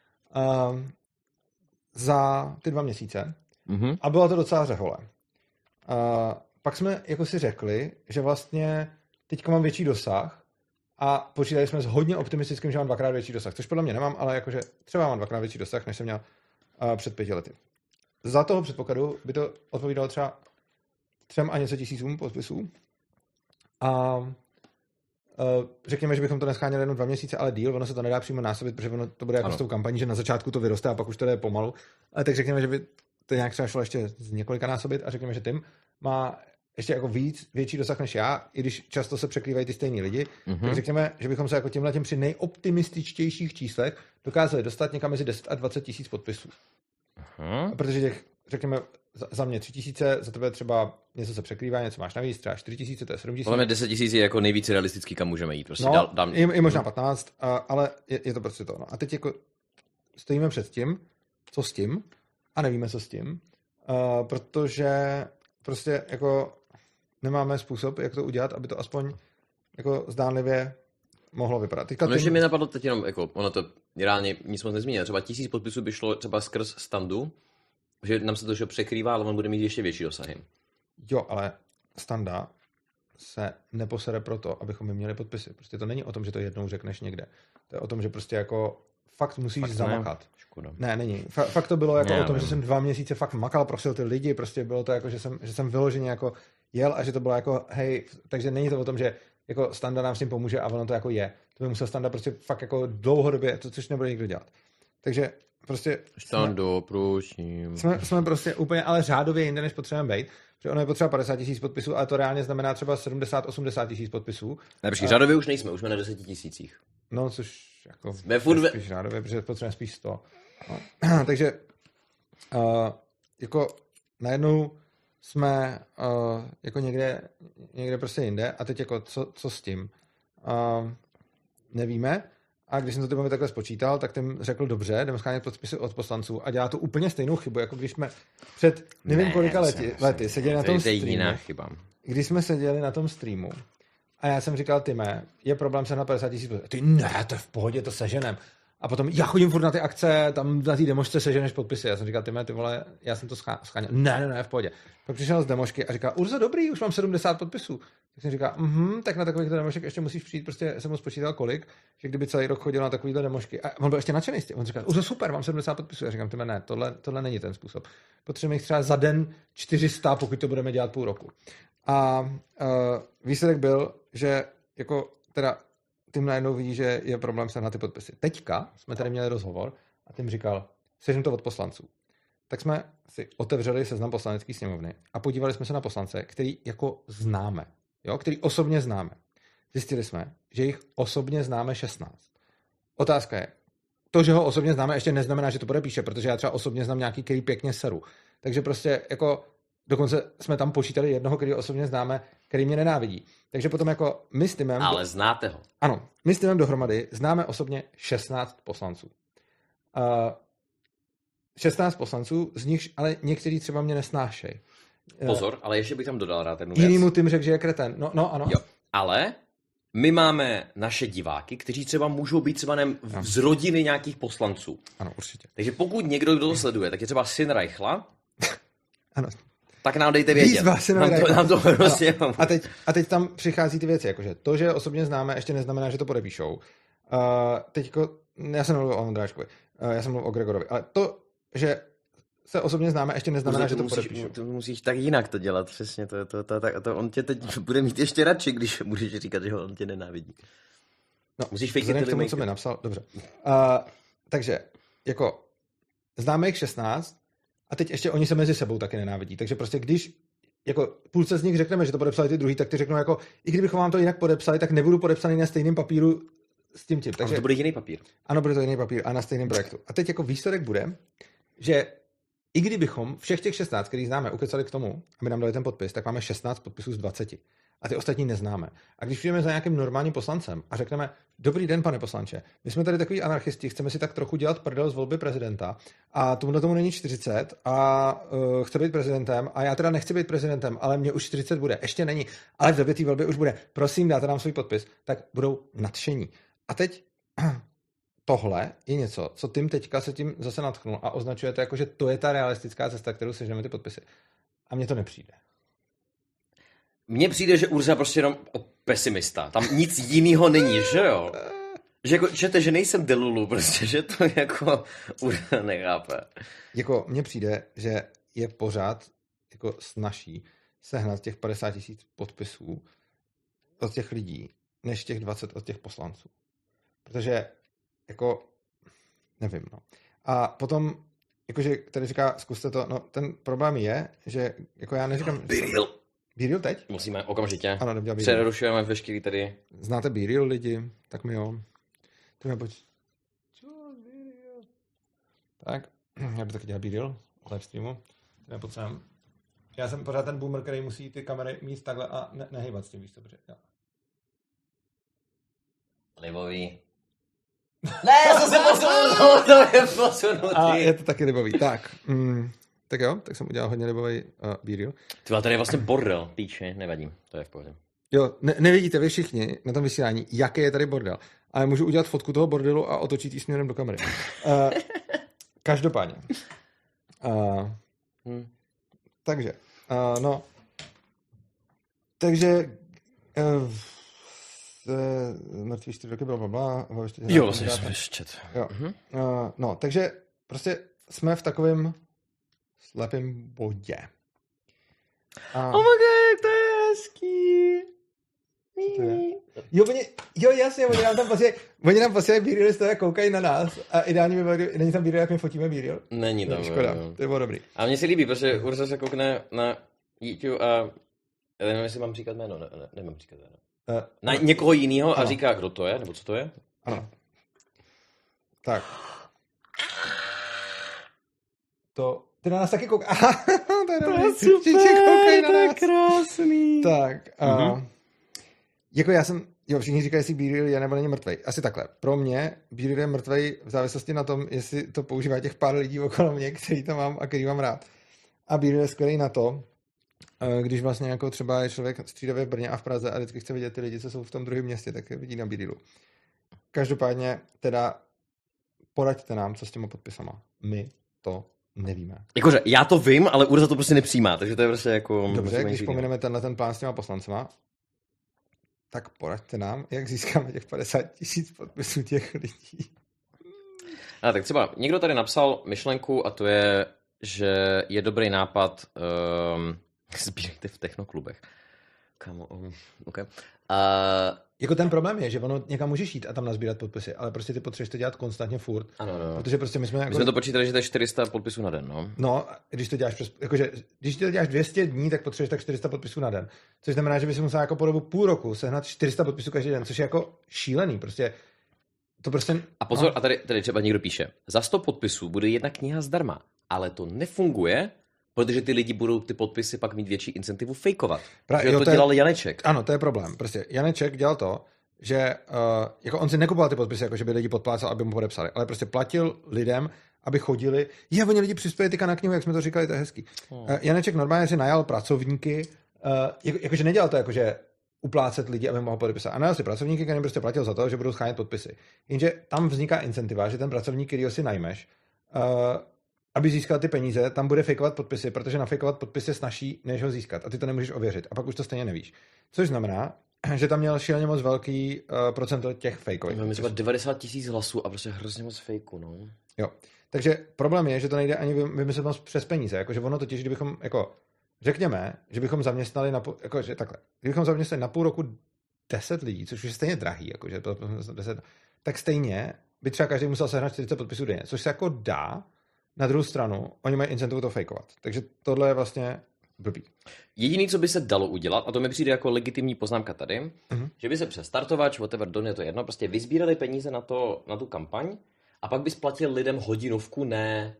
za ty 2 měsíce. Mm-hmm. A bylo to docela řehole. Pak jsme jako si řekli, že vlastně teďka mám větší dosah a počítali jsme s hodně optimistickým, že mám 2x větší dosah, což podle mě nemám, ale jakože třeba mám 2x větší dosah, než jsem měl před 5 lety. Za toho předpokladu by to odpovídalo třeba 3 a něco tisícům podpisů. A řekněme, že bychom to nescháněli jenom 2 měsíce, ale díl, ono se to nedá přímo násobit, protože ono to bude jako s tou kampaní, že na začátku to vyroste a pak už to jde pomalu. Ale tak řekněme, že by to nějak třeba šlo ještě z několika násobit a řekněme, že Tim má ještě jako větší dosah než já, i když často se překrývají ty stejný lidi, tak řekněme, že bychom se jako tímhletím při nejoptimističtějších číslech dokázali dostat někam mezi 10 a 20 tisíc podpisů. Protože těch, řekněme, za mě 3 tisíce, za tebe třeba něco se překrývá, něco máš navíc, třeba 4 tisíce, to je 7 tisíc. Podle mě 10 tisíc je jako nejvíc realistický, kam můžeme jít. Prostě i možná 15, ale je to prostě to. No. A teď jako stojíme před tím, co s tím, a nevíme, co s tím, protože prostě jako nemáme způsob, jak to udělat, aby to aspoň jako zdánlivě mohlo vypadat. Ještě mi napadlo teď jenom, jako, ono to reálně nic moc nezmění. Třeba 1000 podpisů by šlo třeba skrz standu, že nám se to překrývá, ale on bude mít ještě větší dosahy. Jo, ale standa se neposere proto, abychom my měli podpisy. Prostě to není o tom, že to jednou řekneš někde. To je o tom, že prostě jako fakt musíš zamakat. Škoda. Ne, není. Fakt to bylo jako o tom, že jsem 2 měsíce fakt makal, prosil ty lidi, prostě bylo to jako, že jsem vyloženě jako jel a že to bylo jako hej, takže není to o tom, že jako Standa nám s tím pomůže a ono to jako je. To by musel Standa prostě fakt jako dlouhodobě, což nebude nikdo dělat. Takže prostě jsme prostě úplně ale řádově jinde, než potřebujeme být. Protože ono je potřeba 50 tisíc podpisů, ale to reálně znamená třeba 70-80 tisíc podpisů. Ne, počkej, řádově už nejsme, už jsme na 10 tisících. No, což jako spíš řádově, protože potřebujeme spíš 100. No. Takže jako najednou jsme jako někde prostě jinde a teď jako co s tím? Nevíme. A když jsem to typovi takhle spočítal, tak tím řekl dobře, jdeme schánět podpisy od poslanců a dělá to úplně stejnou chybu, jako když jsme před nevím kolika lety seděli na tom streamu. Když jsme seděli na tom streamu a já jsem říkal, Time, je problém se na 50 tisíc. Ty ne, to je v pohodě, to seženem. A potom já chodím furt na ty akce, tam na té demošce seženeš podpisy. Já jsem říkal, Time, ty vole, já jsem to scháněl. Ne, v pohodě. Pak přišel z demošky a říkal, Urzo, dobrý, už mám 70 podpisů. Tak jsem říkal, tak na takovýchto demošek ještě musíš přijít, prostě jsem mu spočítal kolik, že kdyby celý rok chodil na takovýhle demošky. A on byl ještě nadšený s tím. On říkal, Urzo, super, mám 70 podpisů. Já říkám, Time, ne, tohle není ten způsob. Potřebujeme jich třeba za den 400, pokud to budeme dělat půl roku. A výsledek byl, že jako teda Tim najednou vidí, že je problém se na ty podpisy. Teďka jsme tady měli rozhovor a Tim říkal, sežnu to od poslanců. Tak jsme si otevřeli seznam poslanecké sněmovny a podívali jsme se na poslance, který jako známe. Jo? Který osobně známe. Zjistili jsme, že jich osobně známe 16. Otázka je, to, že ho osobně známe, ještě neznamená, že to podepíše, protože já třeba osobně znám nějaký, který pěkně seru. Takže prostě jako dokonce jsme tam počítali jednoho, který osobně známe, který mě nenávidí. Takže potom jako my s Timem... Ale znáte ho. Ano, my s Timem dohromady známe osobně 16 poslanců. 16 poslanců, z nich ale někteří třeba mě nesnášejí. Pozor, ale ještě bych tam dodal rád jednu věc. Jinýmu Tim řekl, že je kreten. No, ano. Jo, ale my máme naše diváky, kteří třeba můžou být třeba z rodiny nějakých poslanců. Ano, určitě. Takže pokud někdo, kdo to sleduje, tak je třeba syn Reichla. Ano. Tak nám dejte vědět. Nám to prostě... No. A teď tam přichází ty věci, jakože to, že osobně známe, ještě neznamená, že to podepíšou. Teďko, já jsem mluvil o Ondráškovi, já jsem mluvil o Gregorovi, ale to, že se osobně známe, ještě neznamená, že to podepíšou. To musíš tak jinak to dělat, přesně. To on tě teď bude mít ještě radši, když budeš říkat, že on tě nenávidí. No, musíš fake it, k tomu, co mi napsal, dobře. Takže, jako, známe jich 16, a teď ještě oni se mezi sebou taky nenávidí. Takže prostě když jako půlce z nich řekneme, že to podepsali ty druhý, tak ty řeknou jako, i kdybychom vám to jinak podepsali, tak nebudu podepsaný na stejném papíru s tím. Takže to bude jiný papír. Ano, bude to jiný papír a na stejném projektu. A teď jako výsledek bude, že i kdybychom všech těch 16, který známe, ukecali k tomu, aby nám dali ten podpis, tak máme 16 podpisů z 20. A ty ostatní neznáme. A když přijdeme za nějakým normálním poslancem a řekneme, dobrý den, pane poslanče, my jsme tady takový anarchisti, chceme si tak trochu dělat prdel z volby prezidenta a tomu není 40 a chce být prezidentem a já teda nechci být prezidentem, ale mě už 40 bude, ještě není, ale v době té volby už bude. Prosím, dáte nám svůj podpis, tak budou nadšení. A teď tohle je něco, co Tim teďka se tím zase nadchnul a označuje to jako, že to je ta realistická cesta, kterou sežneme ty podpisy. A mně to nepřijde. Mně přijde, že Urza prostě jenom pesimista. Tam nic jiného není, že jo? Že jako, že nejsem Delulu, prostě, že to jako Urza nechápe. Jako, mně přijde, že je pořád jako snazší sehnat těch 50 000 podpisů od těch lidí, než těch 20 od těch poslanců. Protože jako nevím, no. A potom jakože tady říká, zkuste to, no ten problém je, že jako já neříkám... BeReal teď? Musíme okamžitě. Ano, BeReal. Přerušujeme veškerý tady. Znáte BeReal lidi? Tak mi jo. To mi pojď. Co BeReal? Tak, já bych taky dělal BeReal v live streamu. To nepotřebujeme. Já jsem pořád ten boomer, který musí ty kamery mít takhle a nehejbat s tím, víš co, protože... Ja. Libový. Ne, já jsem se posunul, to je posunutý. A je to taky libový. Tak, tak jo, tak jsem udělal hodně libový BeReal. Tyhle, tady je vlastně bordel, píči, nevadí, to je v pohodě. Jo, nevidíte vy všichni na tom vysílání, jaký je tady bordel. Ale můžu udělat fotku toho bordelu a otočit ji směrem do kamery. Každopádně. Takže, no. Takže mrtvý 4 roky, blablabla. Jo, vlastně jsme čet. Jo. No, takže prostě jsme v takovém slepém bodě. Oh my god, to je hezký. Jo, jasně, oni nám posílají BeReal, z toho koukají na nás a ideálně by bylo, není tam BeReal, jak my fotíme BeReal? Není tam. Škoda, to bylo dobrý. A mně se líbí, protože Urza se koukne na YouTube a já nevím, jestli mám říkat jméno, nemám říkat jméno. Na někoho jiného a říká, kdo to je, nebo co to je? Ano. Tak. Ty na nás taky kouká. To je dobrý. Super, to je krásný. Tak. Jako já jsem, všichni říkají, jestli BeReal je nebo není mrtvej. Asi takhle. Pro mě BeReal je mrtvej v závislosti na tom, jestli to používá těch pár lidí okolo mě, který to mám a který mám rád. A BeReal je skvělý na to, když vlastně jako třeba je člověk střídavě v Brně a v Praze a vždycky chce vidět ty lidi, co jsou v tom druhém městě, tak je vidí na BeRealu. Každopádně teda poraďte nám, co s těma podpisama. My to nevíme. Jakože já to vím, ale Urza to prostě nepřijímá, takže to je prostě jako... Dobře, když pomineme ten plán s těma poslancema, tak poraďte nám, jak získáme těch 50 000 podpisů těch lidí. A tak třeba někdo tady napsal myšlenku a to je, že je dobrý nápad sbírejte v technoklubech. Kámo, okay. Jako ten problém je, že ono někam můžeš jít a tam nazbírat podpisy, ale prostě ty potřebuješ to dělat konstantně furt. Ano. Protože prostě my jsme to počítali, že to je 400 podpisů na den, no. No, když to děláš když to děláš 200 dní, tak potřebuješ tak 400 podpisů na den. Což znamená, že bys musel jako po dobu půl roku sehnat 400 podpisů každý den, což je jako šílený, prostě. To prostě... A pozor, a tady třeba někdo píše, za 100 podpisů bude jedna kniha zdarma, ale to nefunguje, protože ty lidi budou ty podpisy pak mít větší incentivu fejkovat. To dělal Janeček. Ano, to je problém. Prostě Janeček dělal to, že jako on si nekupoval ty podpisy, jako že by lidi podplácal, aby mu podepsali, ale prostě platil lidem, aby chodili. Oni lidi přispěli tyka na knihu, jak jsme to říkali, to je hezký. Janeček normálně si najal pracovníky, jakože nedělal to, jakože uplácet lidi, aby mohl podepisat. A najal si pracovníky, který prostě platil za to, že budou schánět podpisy. Jenže tam vzniká incentiva, že ten pracovník, který si najmeš, aby získal ty peníze, tam bude fejkovat podpisy, protože nafejkovat podpisy je snazší, než ho získat. A ty to nemůžeš ověřit. A pak už to stejně nevíš. Což znamená, že tam měl šíleně moc velký procento těch fejkových. Máme třeba 90 000 hlasů a prostě hrozně moc fejku, no. Jo. Takže problém je, že to nejde ani vymyslet moc přes peníze. Jakože ono totiž, kdybychom, řekněme, že bychom zaměstnali kdybychom zaměstnali na půl roku 10 lidí, což už je stejně drahý, jakože 10, tak stejně by třeba každý musel sehnat 40 podpisů denně, což se jako dá. Na druhou stranu, oni mají incentivu to fejkovat. Takže tohle je vlastně blbý. Jediný, co by se dalo udělat, a to mi přijde jako legitimní poznámka tady, že by se přes startovač, whatever, don je to jedno, prostě vyzbírali peníze na tu kampaň a pak by splatil lidem hodinovku, ne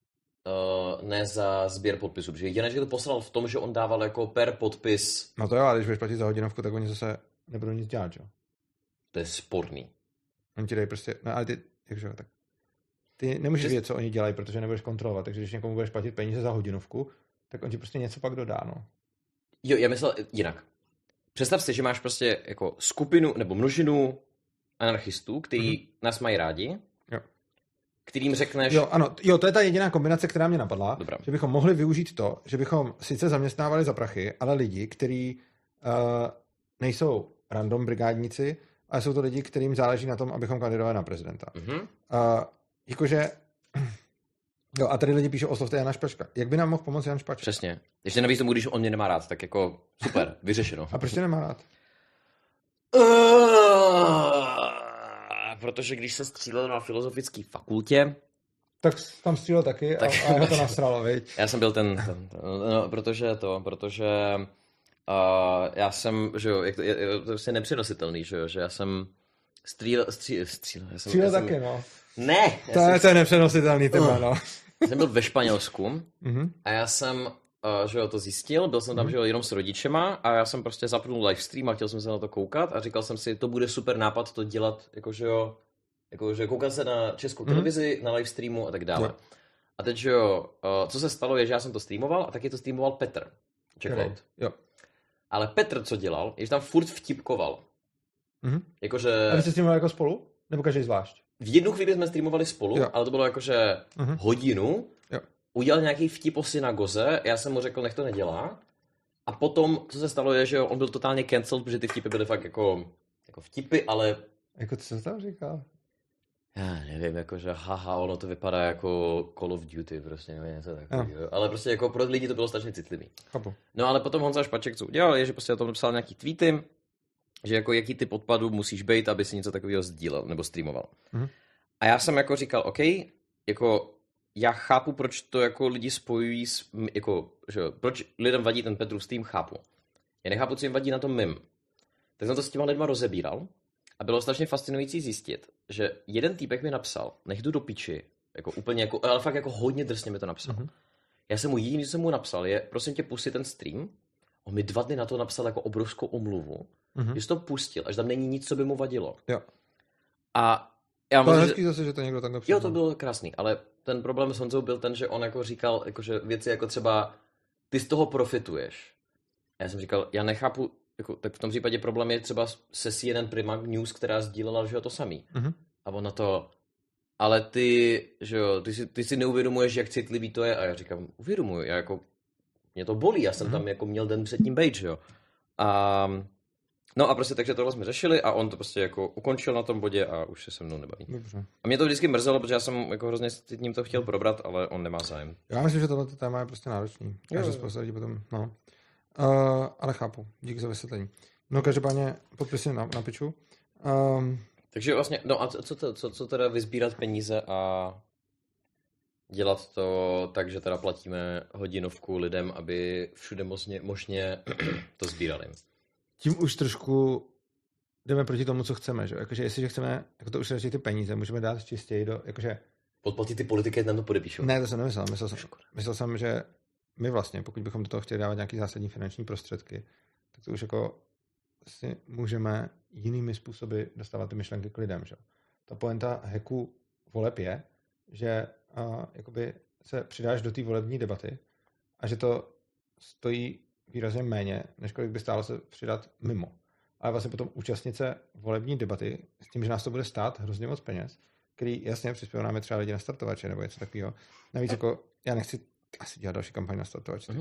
za sběr podpisů. Protože Janeček to poslal v tom, že on dával jako per podpis. No to jo, ale když budeš platit za hodinovku, tak oni zase nebudou nic dělat, jo? To je sporný. Oni ti dají prostě, no ale ty, jakže tak. Ty nemůžeš vědět, co oni dělají, protože nebudeš kontrolovat, takže když někomu budeš platit peníze za hodinovku, tak on ti prostě něco pak dodá, no. Jo, já myslel jinak. Představ si, že máš prostě jako skupinu nebo množinu anarchistů, který nás mají rádi, kterým řekneš... Jo, ano, to je ta jediná kombinace, která mě napadla, Dobrá. Že bychom mohli využít to, že bychom sice zaměstnávali za prachy, ale lidi, kteří nejsou random brigádníci, ale jsou to lidi, kterým záleží na tom, abychom kandidovali na prezidenta. Jakože Jo, a tady lidi píšou oslovte Jana Špačka. Jak by nám mohl pomoct Jan Špačka? Přesně. Ještě navíc tomu, když on mě nemá rád, tak jako super, vyřešeno. A proč tě nemá rád? Protože když se střílel na filozofické fakultě, tak tam střílel taky tak... a ho to nasralo, viď? Já jsem byl no, protože já jsem, že jo, to je prostě nepřenositelný, že jo, že já jsem střílel taky, no. Ne! To je nepřenositelný, ty no. Já jsem byl ve Španělsku a já jsem, že jo, to zjistil, byl jsem tam, že jo, jenom s rodičema a já jsem prostě zapnul livestream a chtěl jsem se na to koukat a říkal jsem si, to bude super nápad to dělat, jakože jo, jakože koukat se na českou televizi, na livestreamu a tak dále. Jo. A teď, že jo, co se stalo je, že já jsem to streamoval a taky to streamoval Petr. Checkout. Jo. Ale Petr, co dělal, je, že tam furt vtipkoval. Jakože... A vy jste streamovali jako spolu? Nebo každý zvlášť? V jednu chvíli jsme streamovali spolu, jo. Ale to bylo jakože hodinu. Jo. Udělal nějaký vtip o synagoze, já jsem mu řekl, nech to nedělá. A potom, co se stalo je, že on byl totálně cancelled, protože ty vtipy byly fakt jako vtipy, ale... Jako co jsi tam říkal? Já nevím, jakože haha, ono to vypadá jako Call of Duty, prostě nebo něco takového. Ale prostě jako pro lidi to bylo strašně citlivý. Chápu. No ale potom Honza Špaček, co udělal, je, že prostě o tom napsal nějaký tweety, že jako jaký typ odpadu musíš bejt, aby si něco takového sdílel nebo streamoval. A já jsem jako říkal, OK, jako já chápu, proč to jako lidi spojují s, jako, že proč lidem vadí ten Petrův stream, chápu. Já nechápu, co jim vadí na tom mým. Tak jsem to s těma lidma rozebíral a bylo strašně fascinující zjistit, že jeden týpek mi napsal, nech jdu do piči, jako úplně jako, ale fakt jako hodně drsně mi to napsal. Já jsem mu jediný, co jsem mu napsal, je prosím tě pusti ten stream. On mi 2 dny na to napsal jako obrovskou omluvu, že jsi to pustil, až tam není nic, co by mu vadilo. Jo. A já to je hezký zase, že to někdo takhle přišel. Jo, to bylo krásný, ale ten problém s Honzou byl ten, že on jako říkal, jako, že věci jako třeba ty z toho profituješ. Já jsem říkal, já nechápu, jako, tak v tom případě problém je třeba se CNN Prima News, která sdílela, že jo, to samý. A on na to, ale ty, že jo, ty si neuvědomuješ, jak citlivý to je. A já říkám, uvědomuji, já jako, mě to bolí, já jsem tam jako měl den předtím bejt, že jo. No a prostě takže tohle jsme řešili a on to prostě jako ukončil na tom bodě a už se se mnou nebaví. Dobře. A mě to vždycky mrzelo, protože já jsem jako hrozně s ním to chtěl probrat, ale on nemá zájem. Já myslím, že tohle téma je prostě náročný. A že spousta lidí potom, no. Ale chápu. Díky za vysvětlení. No každopádně podpisy na piču. Takže vlastně, no a co teda vyzbírat peníze a dělat to tak, že teda platíme hodinovku lidem, aby všude možně to sbírali. Tím už trošku jdeme proti tomu, co chceme, že? Jakože jestliže chceme, jako to už radši ty peníze, můžeme dát čistěji do, jakože... Podplatit ty politiky, nám to podepíšou. Ne, to jsem nemyslel. Myslel jsem, že my vlastně, pokud bychom do toho chtěli dávat nějaký zásadní finanční prostředky, tak to už jako si můžeme jinými způsoby dostávat ty myšlenky k lidem, že? Ta pointa hacku voleb je, že jakoby se přidáš do té volební debaty a že to stojí výrazně méně, než kolik by stálo se přidat mimo. Ale vlastně potom účastnit se volební debaty s tím, že nás to bude stát hrozně moc peněz, který jasně přispěl třeba lidi na startovače nebo něco takového. Navíc jako já nechci asi dělat další kampaň na startovače.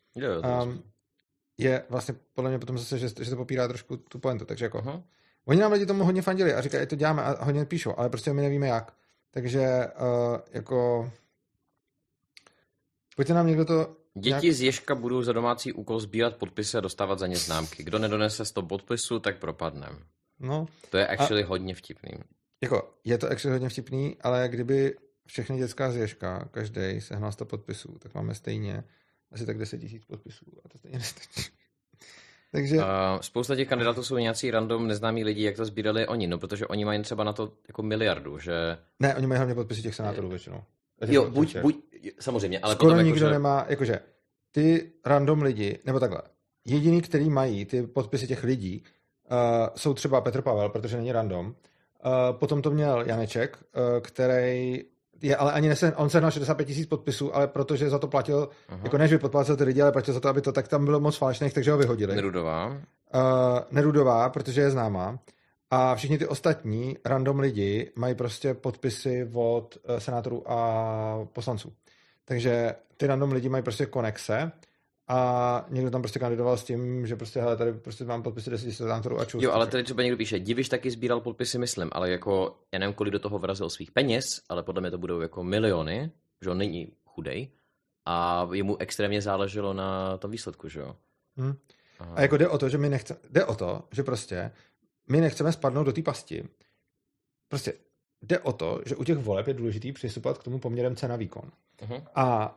Je vlastně podle mě potom zase, že to popírá trošku tu pointu. Takže jako oni nám lidi tomu hodně fandili a říkají, to děláme a hodně píšou, ale prostě my nevíme jak. Takže jako pojďte nám někdo to... Děti z Ježka budou za domácí úkol sbírat podpisy a dostávat za ně známky. Kdo nedonese 100 podpisů, tak propadne. No. To je actually hodně vtipný. Jako, je to actually hodně vtipný, ale kdyby všechny dětská z Ježka, každý sehnal 100 podpisů, tak máme stejně asi tak 10 000 podpisů a to stejně nestačí. Takže... Spousta těch kandidátů jsou nějací random neznámí lidi, jak to sbírali oni, no protože oni mají třeba na to jako miliardu, že... Ne, oni mají hlavně podpisy těch senátorů většinou. Jo, buď, samozřejmě, ale skoro potom nikdo jako, nemá, jakože ty random lidi, nebo takhle, jediný, který mají ty podpisy těch lidí, jsou třeba Petr Pavel, protože není random, potom to měl Janeček, který je, ale ani on sehnal 65 000 podpisů, ale protože za to platil, jako než by podplatil ty lidi, ale platil za to, aby to, tak tam bylo moc falešných, takže ho vyhodili. Nerudová, protože je známá. A všichni ty ostatní random lidi mají prostě podpisy od senátorů a poslanců. Takže ty random lidi mají prostě konexe a někdo tam prostě kandidoval s tím, že prostě hele, tady prostě mám podpisy 10 000 senátorů a čus. Jo, ale tady třeba někdo píše, Diviš taky sbíral podpisy, myslím, ale jako já nevím, kolik do toho vrazil svých peněz, ale podle mě to budou jako miliony. že on není chudej a jemu extrémně záleželo na tom výsledku, že jo. A jako jde o to, že jde o to, že prostě my nechceme spadnout do té pasti. Prostě jde o to, že u těch voleb je důležitý přistupovat k tomu poměrem cena-výkon. A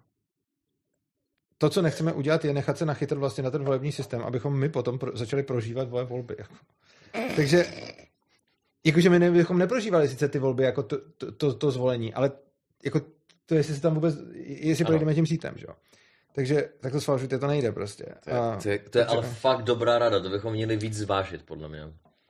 to, co nechceme udělat, je nechat se nachytat vlastně na ten volební systém, abychom my potom začali prožívat volby. Takže jakože my bychom neprožívali sice ty volby jako to zvolení, ale jako to, jestli se tam vůbec, jestli projdeme tím sítem, že jo. Takže tak to svažujte, to nejde prostě. To je ale fakt dobrá rada, to bychom měli víc zvážit, podle mě.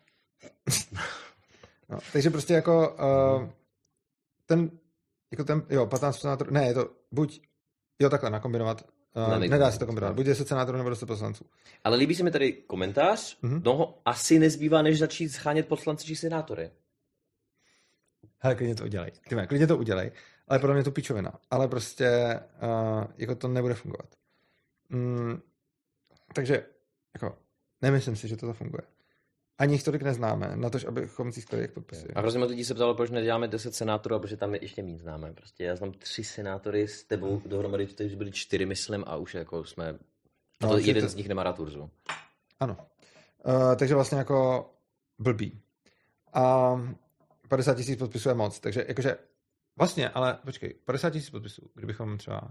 No, takže prostě jako ten 15 senátorů, ne, je to buď, takhle nakombinovat, nedá se to kombinovat, buď 10 senátorů nebo 10 poslanců. Ale líbí se mi tady komentář, no asi nezbývá, než začít schánět poslanci či senátory. Hele, klidně to udělej. Klidně to udělej, ale podle mě to pičovina. Ale prostě jako to nebude fungovat. Takže jako nemyslím si, že to funguje. Ani jich tolik neznáme, na to, abychom získali jejich podpisy. A hrozně lidí se ptalo, proč neděláme 10 senátorů, protože tam je ještě méně známe. Prostě já znám 3 senátory s tebou dohromady, takže byli 4, myslím, a už jako jsme... A to jeden z nich nemá rád Urzu. Ano. Takže vlastně jako blbý. A 50 000 podpisů je moc, takže jakože vlastně, ale počkej, 50 000 podpisů, kdybychom třeba...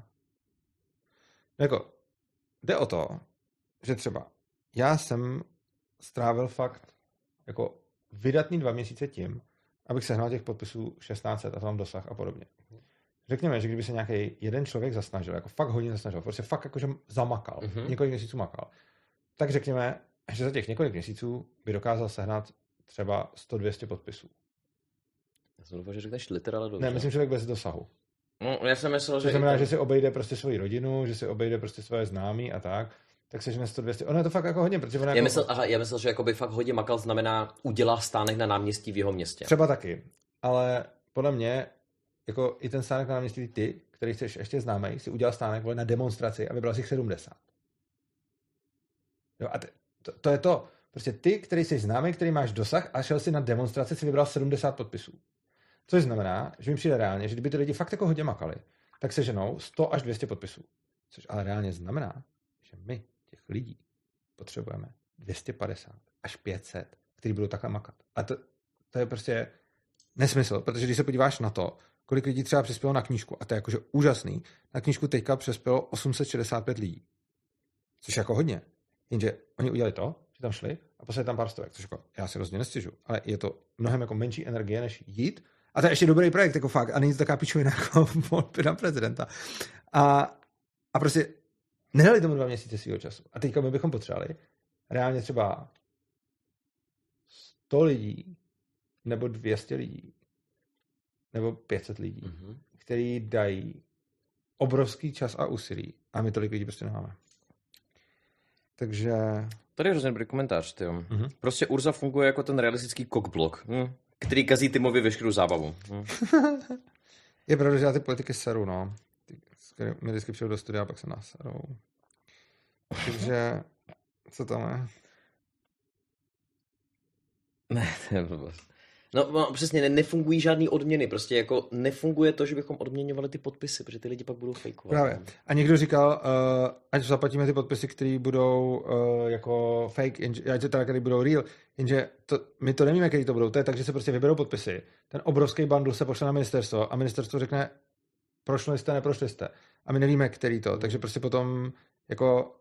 Jako, jde o to, že třeba já jsem strávil fakt jako vydatný 2 měsíce tím, abych sehnal těch podpisů 1600 a tam dosah a podobně. Řekněme, že kdyby se nějaký jeden člověk zasnažil, jako fakt hodně zasnažil, prostě fakt jakože zamakal, několik měsíců makal, tak řekněme, že za těch několik měsíců by dokázal sehnat třeba 100-200 podpisů. Já jsem doufal, že řekneš liter, ale dobře. Ne, myslím, že člověk bez dosahu. No, já jsem myslel, že... To znamená, že si obejde prostě svoji rodinu, že si obejde prostě svoje známí a tak sežene 100-200. Ono je to fakt jako hodně, protože ono já myslel, že jakoby fakt hodně makal znamená udělá stánek na náměstí v jeho městě. Třeba taky, ale podle mě jako i ten stánek na náměstí ty, který chceš ještě známej, si udělal stánek na demonstraci a vybral si 70. Jo, a to je to. Prostě ty, který jsi známý, který máš dosah a šel si na demonstraci, si vybral 70 podpisů. Což znamená, že mi přijde reálně, že kdyby ty lidi fakt jako hodně makali, tak seženou 100 až 200 podpisů. Což ale reálně znamená, že my, těch lidí, potřebujeme 250 až 500, kteří budou takhle makat. A to je prostě nesmysl, protože když se podíváš na to, kolik lidí třeba přispělo na knížku, a to je jakože úžasný, na knížku teďka přispělo 865 lidí. Což je jako hodně. Jenže oni udělali to, že tam šli a poslali tam pár stovek, což jako já si rozhodně nestěžu, ale je to mnohem jako menší energie, než jít. A to je ještě dobrý projekt, jako fakt, a není to taková pičovina jako volby na prezidenta. A prostě nedali tomu 2 měsíce svýho času. A teďka my bychom potřebovali reálně třeba 100 lidí, nebo 200 lidí, nebo 500 lidí, který dají obrovský čas a úsilí. A my tolik lidí prostě nemáme. Takže... Tady je hrozně dobrý komentář, tyjo. Prostě Urza funguje jako ten realistický cockblock, který kazí Timovi veškerou zábavu. Je pravda, že já ty politiky seru, no. My vždycky přijdu do studia a pak se nás serou. Takže, co tam je? Ne, to je blbost. No přesně, nefungují žádný odměny, prostě jako nefunguje to, že bychom odměňovali ty podpisy, protože ty lidi pak budou fejkovat. Právě. A někdo říkal, ať zaplatíme ty podpisy, které budou jako fake, ať teda, které budou real, jenže my to nevíme, které to budou, to je tak, že se prostě vyberou podpisy, ten obrovský bundle se pošle na ministerstvo a ministerstvo řekne, prošli jste, neprošli jste. A my nevíme, který to, takže prostě potom jako...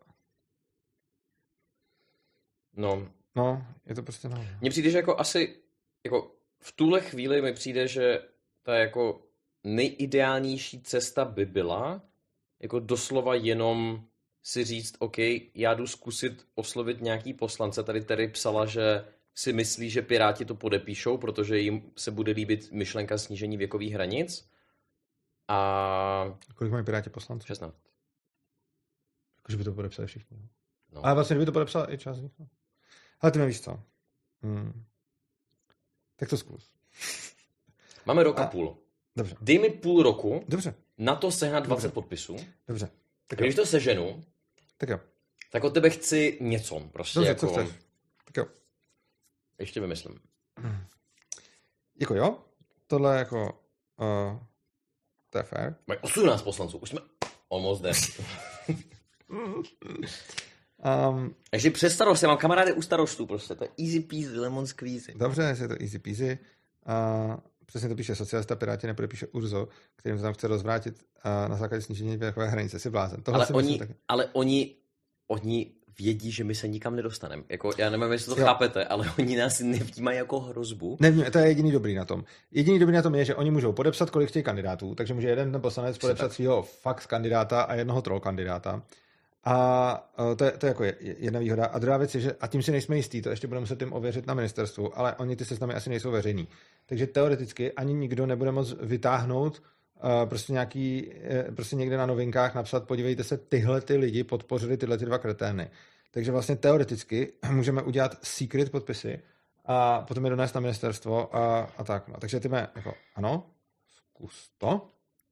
No, je to prostě... No. Mně přijde, že jako asi jako v tuhle chvíli mi přijde, že ta jako nejideálnější cesta by byla jako doslova jenom si říct, OK, já jdu zkusit oslovit nějaký poslance. Tady psala, že si myslí, že Piráti to podepíšou, protože jim se bude líbit myšlenka snížení věkových hranic. A... Kolik mají Piráti poslanců? 16. Jakože by to podepsali všichni. No. Ale vlastně by to podepsal i část z nich. Ale ty nevíš co. Tak to zkus. Máme rok a půl. Dobře. Dej mi půl roku. Dobře. Na to sehnat 20 podpisů. Dobře. Tak když to seženu, tak jo. Tak od tebe chci něco. Prostě dobře, jako... co chceš. Tak jo. Ještě vymyslím. Jako jo. Tohle jako... To je fair. Mají 18 poslanců, už jsme almost there. Takže přes starost, já mám kamarády u starostů prostě, to je easy peasy, lemon squeezy. Dobře, je to easy peasy. Přesně to píše socialista, Piráti, nepodepíše Urzo, kterým to tam chce rozvrátit na základě snížení věkové hranice. Si blázen. Ale oni vědí, že my se nikam nedostaneme. Jako, já nevím, jestli to chápete, ale oni nás nevnímají jako hrozbu. Nevím, to je jediný dobrý na tom. Jediný dobrý na tom je, že oni můžou podepsat, kolik chtějí kandidátů, takže může jeden poslanec podepsat svého fax kandidáta a jednoho troll kandidáta. A to je jako jedna výhoda. A druhá věc je, že a tím si nejsme jistí, to ještě budeme muset tím ověřit na ministerstvu, ale oni ty seznamy asi nejsou veřejný. Takže teoreticky ani nikdo nebude moct vytáhnout prostě prostě někde na novinkách napsat, podívejte se, tyhle ty lidi podpořili tyhle ty 2 kretény. Takže vlastně teoreticky můžeme udělat secret podpisy a potom je donést na ministerstvo a tak. No. Takže ty jako, ano, zkus to.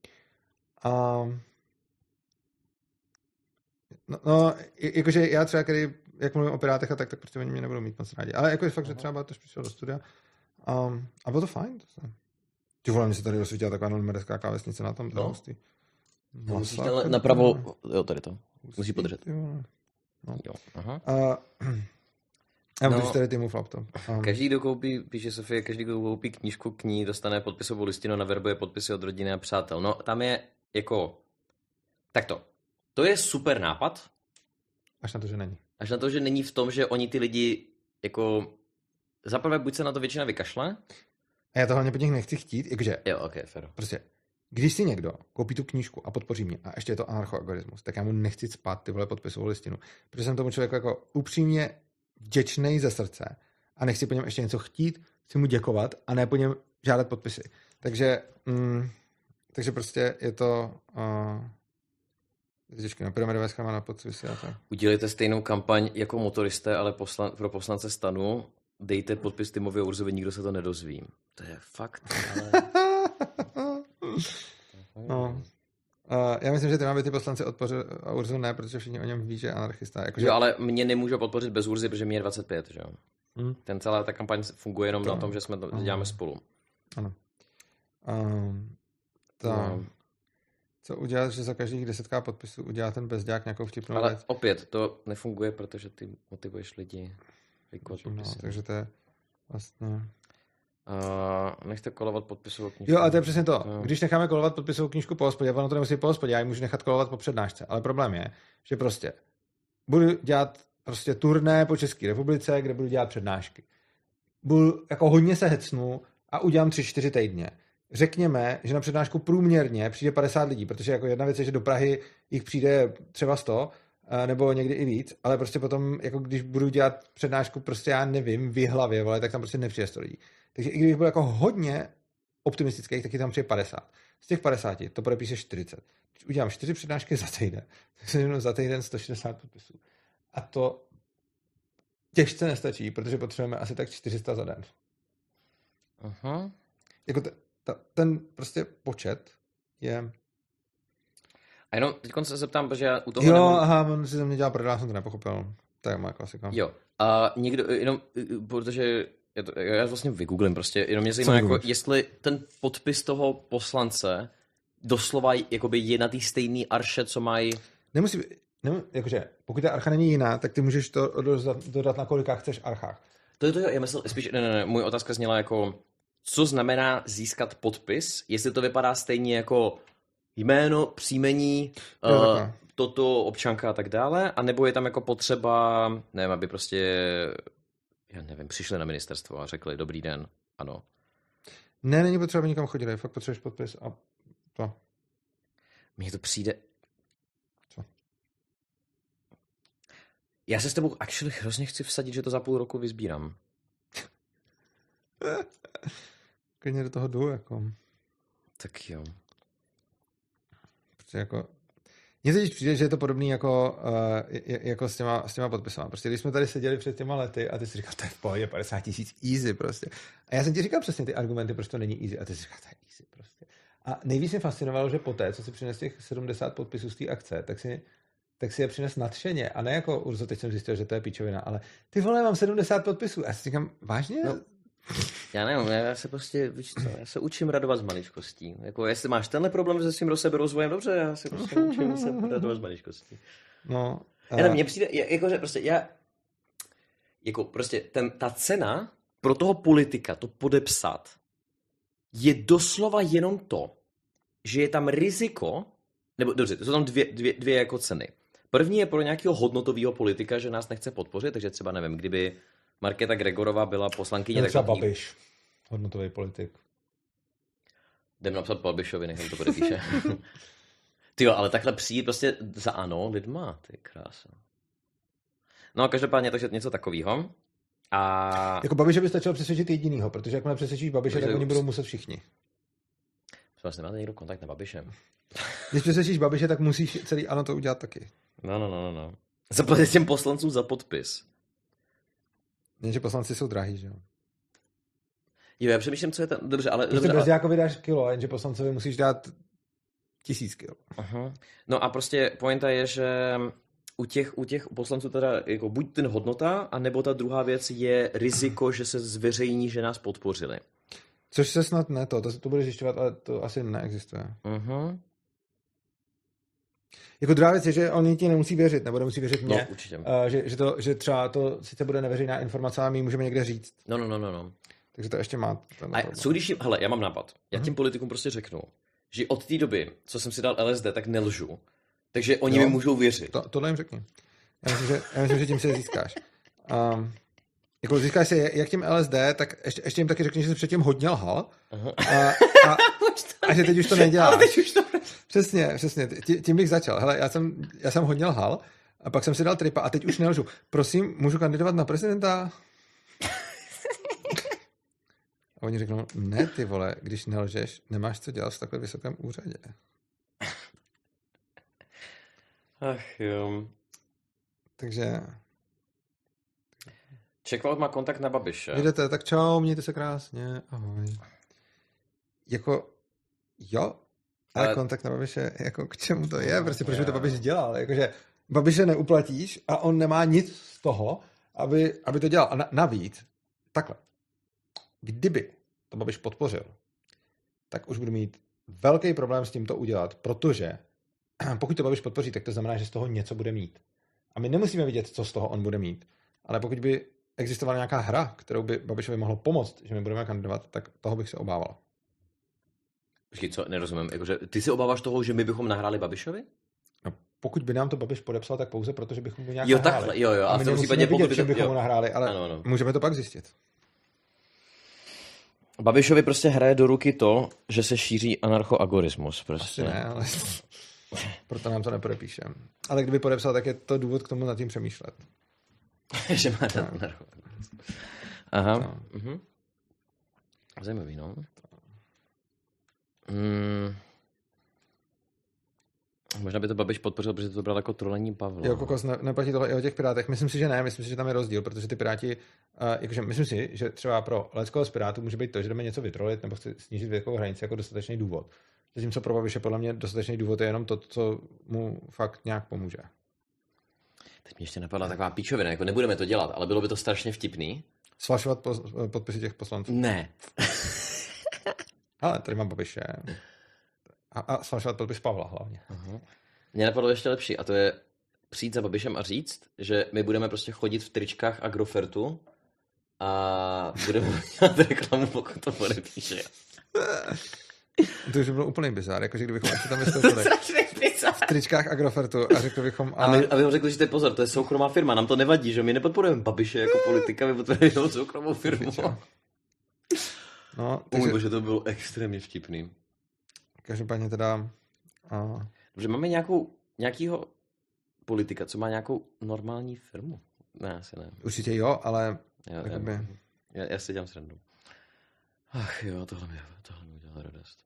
No, jakože já třeba, jak mluvím o Pirátech a tak prostě oni mě nebudou mít moc rádi. Ale jako je fakt, že třeba to přišel do studia a bylo to fajn. Ty vole, mě se tady rozsvítila taková numerská klávesnice na tom. No. Musíš napravo, jo, tady to. Musíš podržet. No. Jo, aha. Já můžu tady ty move laptop. Každý, kdo koupí, píše Sofie, každý, kdo koupí knížku k ní, dostane podpisovou listinu, naverbuje podpisy od rodiny a přátel. No, tam je jako takto. To je super nápad. Až na to, že není. Až na to, že není v tom, že oni ty lidi jako zaprvé buď se na to většina vykašle. A já to hlavně po nich nechci chtít, jakože. Jo, ok, fair. Prostě, když si někdo koupí tu knížku a podpoří mě a ještě je to anarchoagorismus, tak já mu nechci spát ty vole podpisovou listinu. Protože jsem tomu člověku jako upřímně vděčnej ze srdce a nechci po něm ještě něco chtít, chci mu děkovat a ne po něm žádat podpisy. Takže prostě je to těžké, no, pyramidové schéma na podpisy a tak. Udělejte stejnou kampaň jako motoristé, ale pro poslance STANu. Dejte podpis Timovi Urzovi, nikdo se to nedozví. To je fakt, ale... No. Já myslím, že ty poslanci odpořili a Urzu ne, protože všichni o něm ví, že je anarchista. Jakože... Jo, ale mě nemůžu podpořit bez Urzy, protože mě je 25, že jo? Celá ta kampaň funguje jenom na tom, že jsme to děláme spolu. Ano. Co udělat, že za každých 10k podpisů udělá ten bezďák nějakou vtipnou ale věc? Opět, to nefunguje, protože ty motivuješ lidi vykovat podpisy. No, takže to je vlastně... Nechte kolovat podpisovou knížku. Jo, a to je přesně to. Když necháme kolovat podpisovou knížku po hospodě, ono to nemusí po hospodě, já ji můžu nechat kolovat po přednášce. Ale problém je, že prostě budu dělat prostě turné po České republice, kde budu dělat přednášky. Budu jako hodně se hecnu a udělám 3-4 týdně. Řekněme, že na přednášku průměrně přijde 50 lidí, protože jako jedna věc je, že do Prahy jich přijde třeba 100, nebo někdy i víc, ale prostě potom, jako když budu dělat přednášku, prostě já nevím, v hlavě, vole, tak tam prostě nepřijde 100 lidí. Takže i když budu jako hodně optimistických, tak je tam přijde 50. Z těch 50 to podepíše 40. Když udělám 4 přednášky za týden, tak se jenom za týden 160 podpisů. A to těžce nestačí, protože potřebujeme asi tak 400 za den. Aha. Jako ten prostě počet je... A jenom teď se zeptám, protože já u toho... Jo, aha, on si ze mě dělá prdel, já jsem to nepochopil. To je moje klasika. Jo. A někdo, jenom, protože já vlastně vygooglím prostě, jenom mě zajímá, jako, jestli ten podpis toho poslance doslova jakoby je na té stejné arše, co mají... Nemusí, jakože, pokud ta archa není jiná, tak ty můžeš to dodat na kolika chceš archách. To je to, já myslel, spíš, ne, můj otázka zněla jako, co znamená získat podpis, jestli to vypadá stejně jako jméno, příjmení, toto, občanka a tak dále, anebo je tam jako potřeba, nevím, aby prostě, já nevím, přišli na ministerstvo a řekli, dobrý den, ano. Ne, není potřeba, aby nikam chodili, fakt potřebuješ podpis a to. Mně to přijde... Co? Já se s tebou actually hrozně chci vsadit, že to za půl roku vysbírám. Klidně do toho jdu, jako. Tak jo. Prostě jako... Mně teď přijde, že je to podobný jako s těma podpisama. Prostě když jsme tady seděli před těma lety a ty si říkal, to je v pohodě 50 000 easy prostě. A já jsem ti říkal přesně ty argumenty, proč to není easy. A ty si říkal, to je easy prostě. A nejvíc mě fascinovalo, že poté, co si přines těch 70 podpisů z té akce, tak si je přines nadšeně. A ne jako Urzo, teď jsem zjistil, že to je píčovina, ale ty vole, mám 70 podpisů. A já si říkám, vážně? No, Já nevím, já se prostě, víš co, já se učím radovat z maličkostí. Jako jestli máš tenhle problém se svým seberozvojem, dobře, já se prostě učím se radovat z maličkostí. No. Jenom mně přijde, jakože prostě jako prostě ta cena pro toho politika to podepsat je doslova jenom to, že je tam riziko, nebo dobře, to jsou tam dvě jako ceny. První je pro nějakého hodnotového politika, že nás nechce podpořit, takže třeba nevím, kdyby Markéta Gregorová byla poslankyně... Třeba Babiš, hodnotový politik. Jdem napsat Babišovi, nechám to podepíše. Tyjo, ale takhle přijít prostě za ANO lidma, ty krása. No, každopádně, takže něco takového. A... Jako Babiše by stačilo přesvědčit jedinýho, protože jakmile přesvědčíš Babiše, tak oni budou muset všichni. Vlastně máte někdo kontakt na Babišem. Když přesvědčíš Babiše, tak musíš celý ANO to udělat taky. No. Zaplatit těm poslancům za podpis. Jenže poslanci jsou drahý, že jo? Jo, já přemýšlím, co je tam... Dobře, ale... Prostě Brezďákovi dáš kilo, jenže poslancovi musíš dát 1000 kilo. Aha. No a prostě pointa je, že u těch poslanců teda jako buď ten hodnota, anebo ta druhá věc je riziko, že se zveřejní, že nás podpořili. Což se snad ne to bude zjišťovat, ale to asi neexistuje. Uh-huh. Jako druhá věc je, že oni ti nemusí věřit, nebo nemusí věřit mě. No, určitě. Že třeba to sice bude neveřejná informace, ale my ji můžeme někde říct. No. Takže to ještě má... A co když jim... Hele, já mám nápad. Já těm politikům prostě řeknu, že od té doby, co jsem si dal LSD, tak nelžu. Takže oni mi můžou věřit. Tohle jim řekni. Já myslím, že tím se získáš. Jako získáš se jak tím LSD, tak ještě jim taky řekni, že jsi předtím hodně lhal. A že teď už to neděláš. Ale teď už to... Přesně. Tím bych začal. Hele, já jsem hodně lhal, a pak jsem si dal tripa a teď už nelžu. Prosím, můžu kandidovat na prezidenta? A oni řeknou, ne ty vole, když nelžeš, nemáš co dělat v takhle vysokém úřadě. Ach jo. Takže... Checkvout má kontakt na Babiše. Jdete, tak čau, mějte se krásně, ahoj. Jako, jo, ale kontakt na Babiše, jako k čemu to je? Prostě proč by to Babiš dělal? Jakože Babiše neuplatíš a on nemá nic z toho, aby to dělal. A navíc, takhle, kdyby to Babiš podpořil, tak už budu mít velký problém s tím to udělat, protože pokud to Babiš podpoří, tak to znamená, že z toho něco bude mít. A my nemusíme vidět, co z toho on bude mít. Ale pokud by existovala nějaká hra, kterou by Babišovi mohlo pomoct, že my budeme kandidovat, tak toho bych se obával. Počkej, co? Nerozumím. Jakože, ty si obáváš toho, že my bychom nahráli Babišovi? No, pokud by nám to Babiš podepsal, tak pouze proto, že bychom ho nějak nahráli. Takhle, jo. A my nemusíme vidět, že bychom ho nahráli, ale ano. Můžeme to pak zjistit. Babišovi prostě hraje do ruky to, že se šíří anarchoagorismus. Prostě. Asi ne, ale proto nám to nepodepíše. Ale kdyby podepsal, tak je to důvod k tomu nad tím přemýšlet. Že má ten anarchoagorismus. Aha. No. Mhm. Zajímavý, no. Možná by to Babiš podpořil, protože to bral jako trolení Pavla. Jo, kokos, neplatí tohle i o těch pirátech. Myslím si, že ne, myslím si, že tam je rozdíl, protože ty piráti, jakože myslím si, že třeba pro Leckoho z pirátů může být to, že jdeme něco vytrolit nebo chce snížit věkovou hranici jako dostatečný důvod. Zatímco pro Babiše podle mě dostatečný důvod je jenom to, co mu fakt nějak pomůže. Teď mě ještě napadla taková píčovina, jako nebudeme to dělat, ale bylo by to strašně vtipný. Sfalšovat podpisy těch poslanců. Ne. Ale tady mám Babiše. A sfalšovat podpis Pavla hlavně. Uh-huh. Mě napadlo ještě lepší a to je přijít za Babišem a říct, že my budeme prostě chodit v tričkách Agrofertu a budeme dělat reklamu, pokud to podepíše. To už by bylo úplný bizár, jakože kdybychom ještě tam vystoupili v tričkách Agrofertu a řekli bychom... A my bychom řekli, že to je pozor, to je soukromá firma, nám to nevadí, že my nepodporujeme Babiše jako politika, my podporujeme jenom soukromou firmu. No, takže... Bože, to bylo extrémně vtipný. Každopádně teda... Dobře, máme nějakýho politika, co má nějakou normální firmu? Ne, asi ne. Určitě jo, ale... Já si dělám srandu. Ach jo, tohle mi udělalo radost.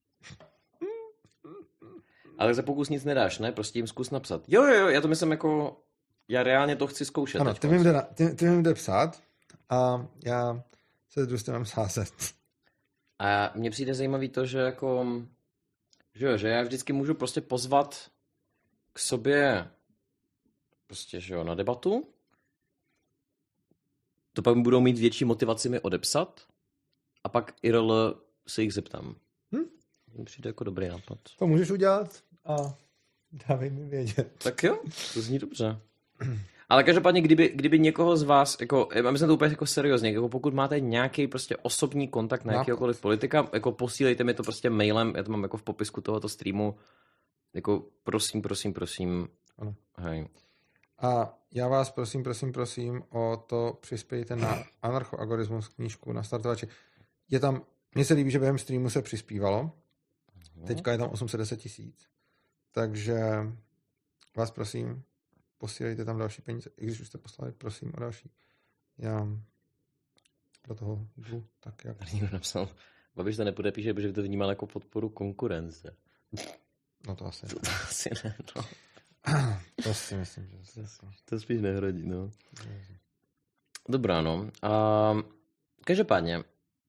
Ale za pokus nic nedáš, ne? Prostě jim zkus napsat. Jo, já to myslím jako... Já reálně to chci zkoušet. Ano, ty mi jde psát a já se jdu s tím sázet. A mně přijde zajímavý to, že jako... Že já vždycky můžu prostě pozvat k sobě prostě, že jo, na debatu. To pak budou mít větší motivaci mi odepsat. a pak IRL se jich zeptám. Přijde jako dobrý nápad. To můžeš udělat a dávej mi vědět. Tak jo, to zní dobře. Ale každopádně, kdyby někoho z vás, jako, já myslím to úplně jako seriózně, jako pokud máte nějaký prostě osobní kontakt na jakýkoliv politika, jako posílejte mi to prostě mailem, já to mám jako v popisku tohoto streamu, jako prosím. Ano. Hej. A já vás prosím o to přispějte na Anarchoagorismus knížku na startovači. Je tam, mně se líbí, že během streamu se přispívalo, teďka je tam 810 000, takže vás prosím, posílejte tam další peníze. I když už jste poslali, prosím o další. Já do toho jdu tak, jak... Tady někdo napsal, Babiš to nepodepíše, protože by to vnímal jako podporu konkurence. No to asi. To asi ne, no. To si myslím, že to spíš nehradí, no. Dobrá, no. Každopádně,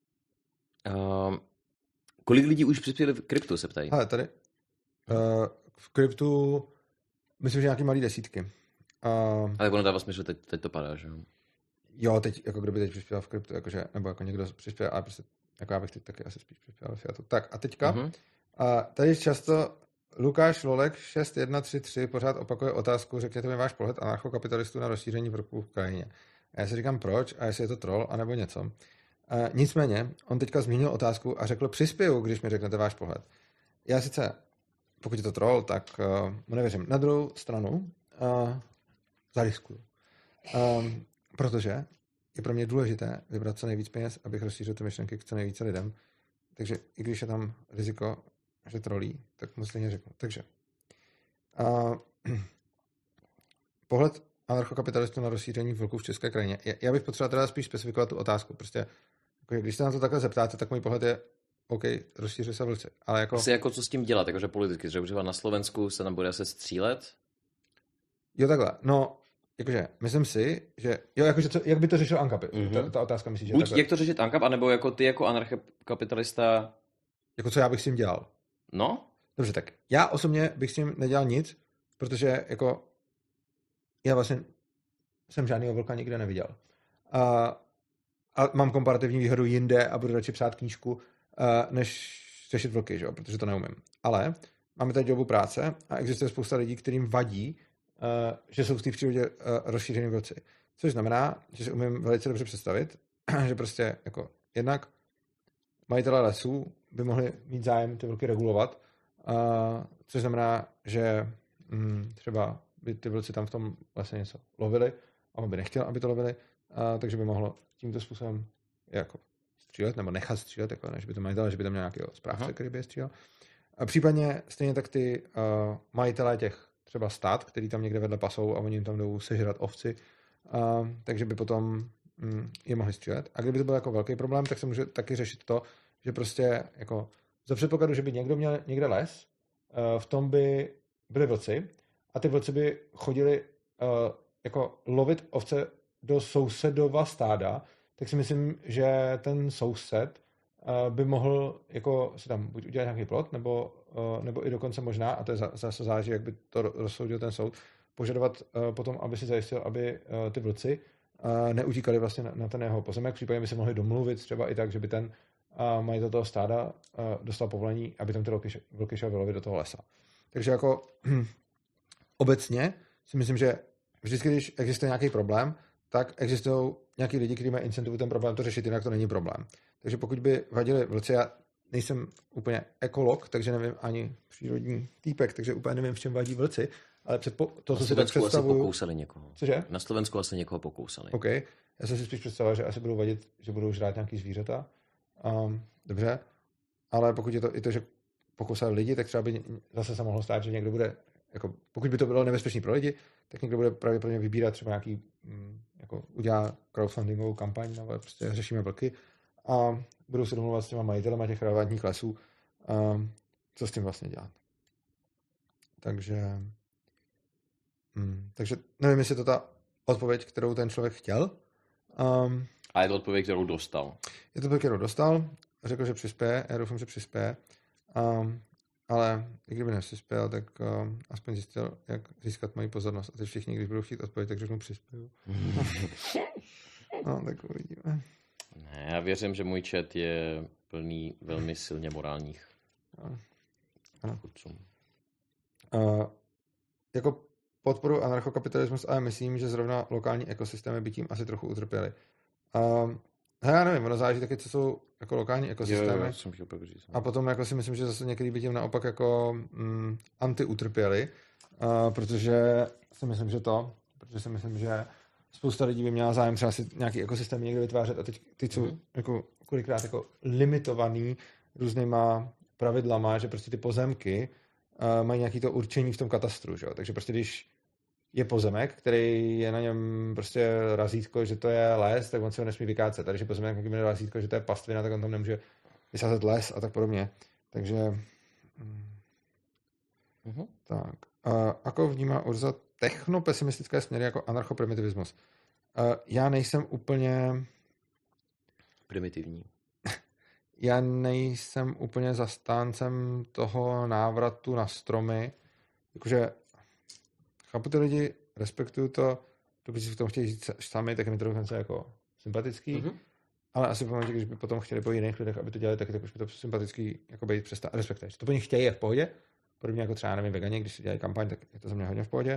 kolik lidí už přispěli v kryptu, se ptají? Hele, tady v kryptu myslím, že nějaký malý desítky. Ale ono dává smysl, teď to padá, že jo? Jo, teď, jako kdo by teď přispěl v kryptu, jakože, nebo jako někdo přispěl, ale prostě, jako já bych teď taky asi spíš přispěl v fiatu. Tak a teďka, tady často Lukáš Lolek 6133 pořád opakuje otázku, řekněte mi váš pohled anarchokapitalistů na rozšíření vroků v krajině. A já si říkám proč, a jestli je to troll, anebo něco. Nicméně, on teďka zmínil otázku a řekl přispěju, když mi řeknete váš pohled. Já sice, pokud je to troll, tak mu nevěřím. Na druhou stranu zariskuju. Protože je pro mě důležité vybrat co nejvíc peněz, abych rozšířil ty myšlenky k co nejvíce lidem. Takže i když je tam riziko, že trolí, tak mu stejně řeknu. Takže pohled anarchokapitalistů na rozšíření vlků v české krajině. Já bych potřeboval teda spíš specifikovat tu otázku. Prostě, jako, když se na to takhle zeptáte, tak můj pohled je OK, rozšíří se vlci. Ale jako... Asi jako co s tím dělat, jakože politicky, že třeba na Slovensku se tam bude asi střílet? Jo, takhle. No, jakože, myslím si, že jo, jakože jak by to řešil Ankap? Ta otázka myslíš, že buď takhle... jak to řešit Ankap, anebo jako ty jako anarchokapitalista... Jako co já bych s tím dělal? No? Dobře, tak já osobně bych s tím nedělal nic, protože jako já vlastně jsem žádného vlka nikde neviděl. A mám komparativní výhodu jinde a budu radši psát knížku, než řešit vlky, že jo? Protože to neumím. Ale máme tady dobu práce a existuje spousta lidí, kterým vadí, že jsou v té přírodě rozšířený vlci. Což znamená, že si umím velice dobře představit, že prostě jako jednak majitelé lesů by mohli mít zájem ty vlky regulovat, což znamená, že třeba by ty vlci tam v tom lese něco lovili, a on by nechtěl, aby to lovili, takže by mohlo tímto způsobem jako střílet, nebo nechat střílet, jako než by to majitel, že by tam měl nějakého správce, který by je střílel. A případně stejně tak ty majitelé těch třeba stát, který tam někde vedle pasou a oni jim tam jdou sežrat ovci, takže by potom je mohli střílet. A kdyby to byl jako velký problém, tak se může taky řešit to, že prostě jako za předpokladu, že by někdo měl někde les, v tom by byli vlci a ty vlci by chodili jako lovit ovce do sousedova stáda, tak si myslím, že ten soused by mohl jako si tam buď udělat nějaký plot, nebo i dokonce možná, a to je zase záleží, jak by to rozsoudil ten soud, požadovat potom, aby si zajistil, aby ty vlci neutíkali vlastně na ten jeho pozemek. Případně by se mohli domluvit třeba i tak, že by ten majitel toho stáda dostal povolení, aby tam ty vlky šel vylovit do toho lesa. Takže jako obecně si myslím, že vždycky, když existuje nějaký problém, tak existují nějaký lidi, kteří mají incentivu ten problém to řešit, jinak to není problém. Takže pokud by vadili vlci, já nejsem úplně ekolog, takže nevím ani přírodní týpek, takže úplně nevím, v čem vadí vlci, ale to, co si tak představuju... asi pokousali někoho. Cože? Na Slovensku asi někoho pokousali. OK. Já jsem si spíš představil, že asi budou vadit, že budou žrát nějaký zvířata. Dobře. Ale pokud je to i to, že pokousali lidi, tak třeba by zase se mohlo stát, že někdo bude, jako, pokud by to bylo nebezpečné pro lidi, tak někdo bude pravděpodobně vybírat třeba nějaký, jako udělá crowdfundingovou kampaň, nebo prostě řešíme vlky a budou se domluvat s těma majitelema těch relevantních lesů, co s tím vlastně dělat. Takže nevím, jestli to ta odpověď, kterou ten člověk chtěl. A je to odpověď, kterou dostal. Je to odpověď, kterou dostal. Řekl, že přispěje. Já doufám, že přispěje. Ale i kdyby nepřispěl, tak aspoň zjistil, jak získat moji pozornost. A teď všichni, když budou chtít odpověď, tak řeknu přispěju. No, tak uvidíme. Já věřím, že můj chat je plný velmi silně morálních odpůrců. Jako podporu anarchokapitalismus, ale myslím, že zrovna lokální ekosystémy by tím asi trochu utrpěly. Já nevím, ono záleží taky, co jsou jako lokální ekosystémy. A potom jako si myslím, že zase některý by tím naopak jako anti-utrpěli, protože si myslím, že spousta lidí by měla zájem třeba si nějaký ekosystém někde vytvářet a teď jsou jako kolikrát jako limitovaný různýma pravidlama, že prostě ty pozemky mají nějaký to určení v tom katastru, že jo? Takže prostě když je pozemek, který je na něm prostě razítko, že to je les, tak on se ho nesmí vykácet. A když je pozemek, který je razítko, že to je pastvina, tak on tam nemůže vysázet les a tak podobně. Takže tak. Ako vnímá Urza technopesimistické směry jako anarchoprimitivismus? Já nejsem úplně primitivní. Já nejsem úplně zastáncem toho návratu na stromy. Jakože chápu ty lidi, respektuju to, pokud si v tom chtějí žít sami, tak je mi to dokonce jako sympatický, ale asi v momentě, když by potom chtěli po jiných lidech, aby to dělali, tak už by to sympatický jako být respektuješ. To po nich chtějí, je v pohodě, podobně jako třeba, nevím, vegani, když si dělají kampaň, tak je to za mě hodně v pohodě.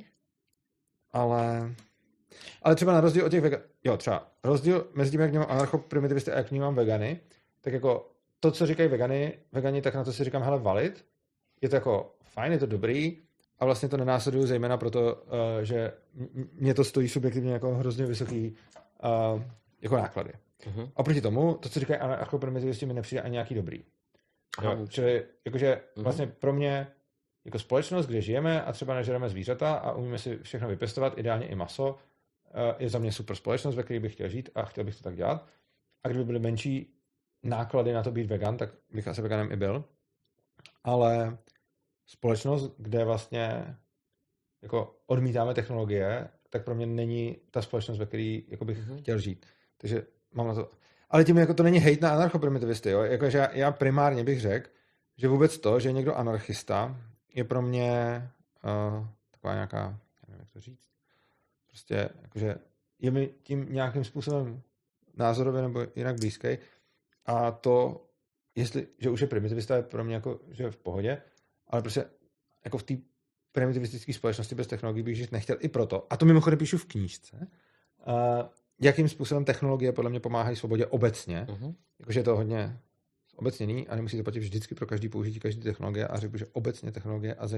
Ale třeba na rozdíl od těch veganů, třeba rozdíl mezi tím, jak vnímám anarchoprimitivisty a jak vnímám vegany, tak jako to, co říkají vegani, tak na to si říkám, hele, valid, je to jako fajn, je to dobrý a vlastně to nenásleduju zejména proto, že mě to stojí subjektivně jako hrozně vysoký jako náklady. A proti tomu, to, co říkají anarchoprimitivisti, mi nepřijde ani nějaký dobrý. Čili jakože vlastně pro mě jako společnost, kde žijeme a třeba nežereme zvířata a umíme si všechno vypěstovat, ideálně i maso, je za mě super společnost, ve které bych chtěl žít a chtěl bych to tak dělat. A kdyby byly menší náklady na to být vegan, tak bych asi veganem i byl. Ale společnost, kde vlastně jako odmítáme technologie, tak pro mě není ta společnost, ve které jako bych chtěl žít. Takže mám na to... Ale tím jako to není hejt na anarchoprimitivisty, jo? Jakože já primárně bych řekl, že vůbec to, že je někdo anarchista, je pro mě taková nějaká, nevím, jak to říct, prostě jakože je mi tím nějakým způsobem názorově nebo jinak blízký a to, že už je primitivista, je pro mě jako, že je v pohodě, ale prostě jako v té primitivistické společnosti bez technologií bych žít nechtěl i proto, a to mimochodem píšu v knížce, jakým způsobem technologie podle mě pomáhají svobodě obecně, jakože je to hodně obecněný a nemusí to platit vždycky pro každý použití každé technologie a řekl, že obecně technologie a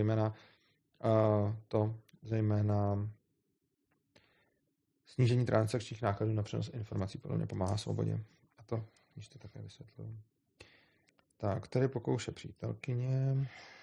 zejména snížení transakčních nákladů na přenos informací podle mě pomáhá svobodě. A to ještě také vysvětluji. Tak, tady pokouše přítelkyně.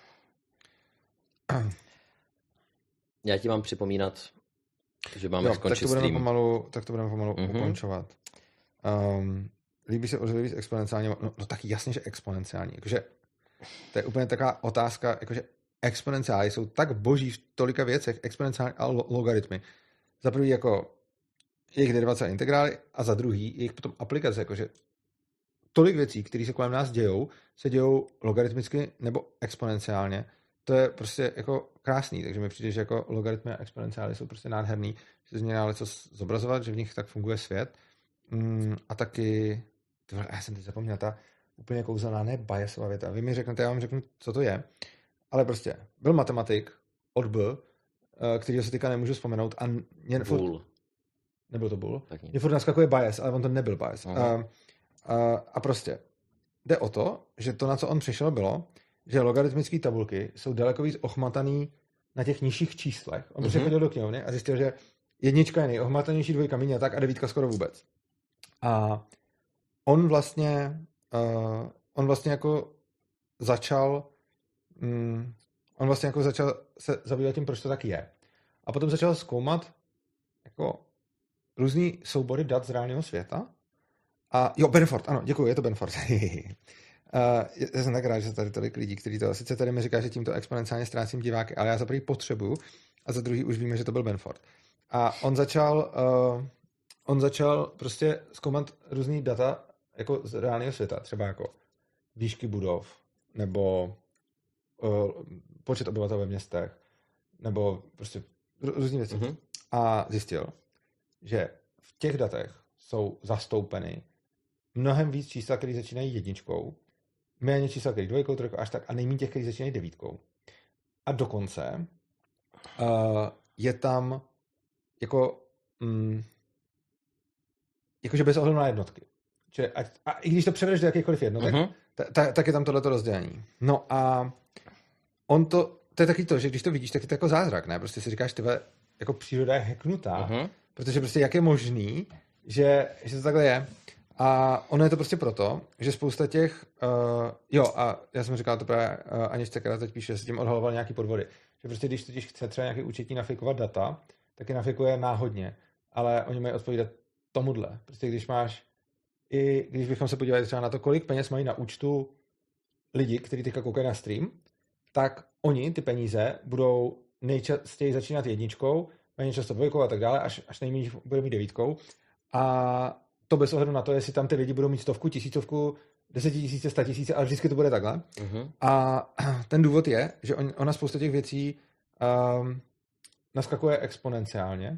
Já ti mám připomínat, že máme skončit stream. Tak to budeme pomalu ukončovat. Líbí se Urzovi víc exponenciálně? No tak jasně, že exponenciální. Jakože, to je úplně taková otázka, jakože exponenciály jsou tak boží v tolika věcech, exponenciální a logaritmy. Za prvý jako jejich derivace a integrály a za druhý jejich potom aplikace, jakože tolik věcí, které se kolem nás dějou, se dějou logaritmicky nebo exponenciálně. To je prostě jako krásný, takže mi přijde, že jako logaritmy a exponenciály jsou prostě nádherný, že z nich dá něco zobrazovat, že v nich tak funguje svět. A taky, já jsem teď zapomněl, ta úplně kouzelná, ne biasová věta. Vy mi řeknete, já vám řeknu, co to je. Ale prostě byl matematik od B, kterýho se teďka nemůžu vzpomenout. A Bull. Nebyl to Bull? Mě furt naskakuje bias, ale on to nebyl bias. A prostě jde o to, že to, na co on přišel, bylo, že logaritmické tabulky jsou daleko víc ochmataný na těch nižších číslech. On prostě chodil do knihovny a zjistil, že jednička je nejochmatanější, dvojka míň a tak a devítka skoro vůbec. A on vlastně jako začal se zabývat tím, proč to tak je. A potom začal zkoumat jako různý soubory dat z reálného světa. A jo, Benford, ano, děkuji, je to Benford. Já jsem tak rád, že se tady tolik lidí, kteří to sice tady mi říká, že tímto exponenciálně ztrácím diváky, ale já za prvý potřebuju a za druhý už víme, že to byl Benford. A on začal prostě zkoumat různý data jako z reálného světa, třeba jako výšky budov, nebo počet obyvatel ve městech, nebo prostě různý věci. A zjistil, že v těch datech jsou zastoupeny mnohem víc čísla, které začínají jedničkou, méně čísla, které dvojkou, trojkou, až tak, a nejméně těch, které začínají devítkou. A dokonce je tam jakože bez ohledu na jednotky. Čili a i když to převedeš do jakýchkoliv jednotek, tak je tam tohleto rozdělení. No a to je taky to, že když to vidíš, tak je to jako zázrak, ne? Prostě si říkáš, tebe, jako příroda je hacknutá, protože prostě jak je možný, že to takhle je. A ono je to prostě proto, že spousta těch, a já jsem říkal to právě Aničce, která teď píše, že se tím odhaloval nějaký podvody. Že prostě když totiž chce třeba nějaký účetní nafikovat data, tak je nafikuje náhodně, ale oni mají odpovídat tomuhle. Prostě když bychom se podívali třeba na to, kolik peněz mají na účtu lidi, kteří teďka koukají na stream, tak oni ty peníze budou nejčastěji začínat jedničkou, méně často dvojkou a tak dále, až nejméně bude mít devítkou. A to bez ohledu na to, jestli tam ty lidi budou mít 100, 1000, 10 000, 100 000, ale vždycky to bude takhle. A ten důvod je, že ona spousta těch věcí naskakuje exponenciálně.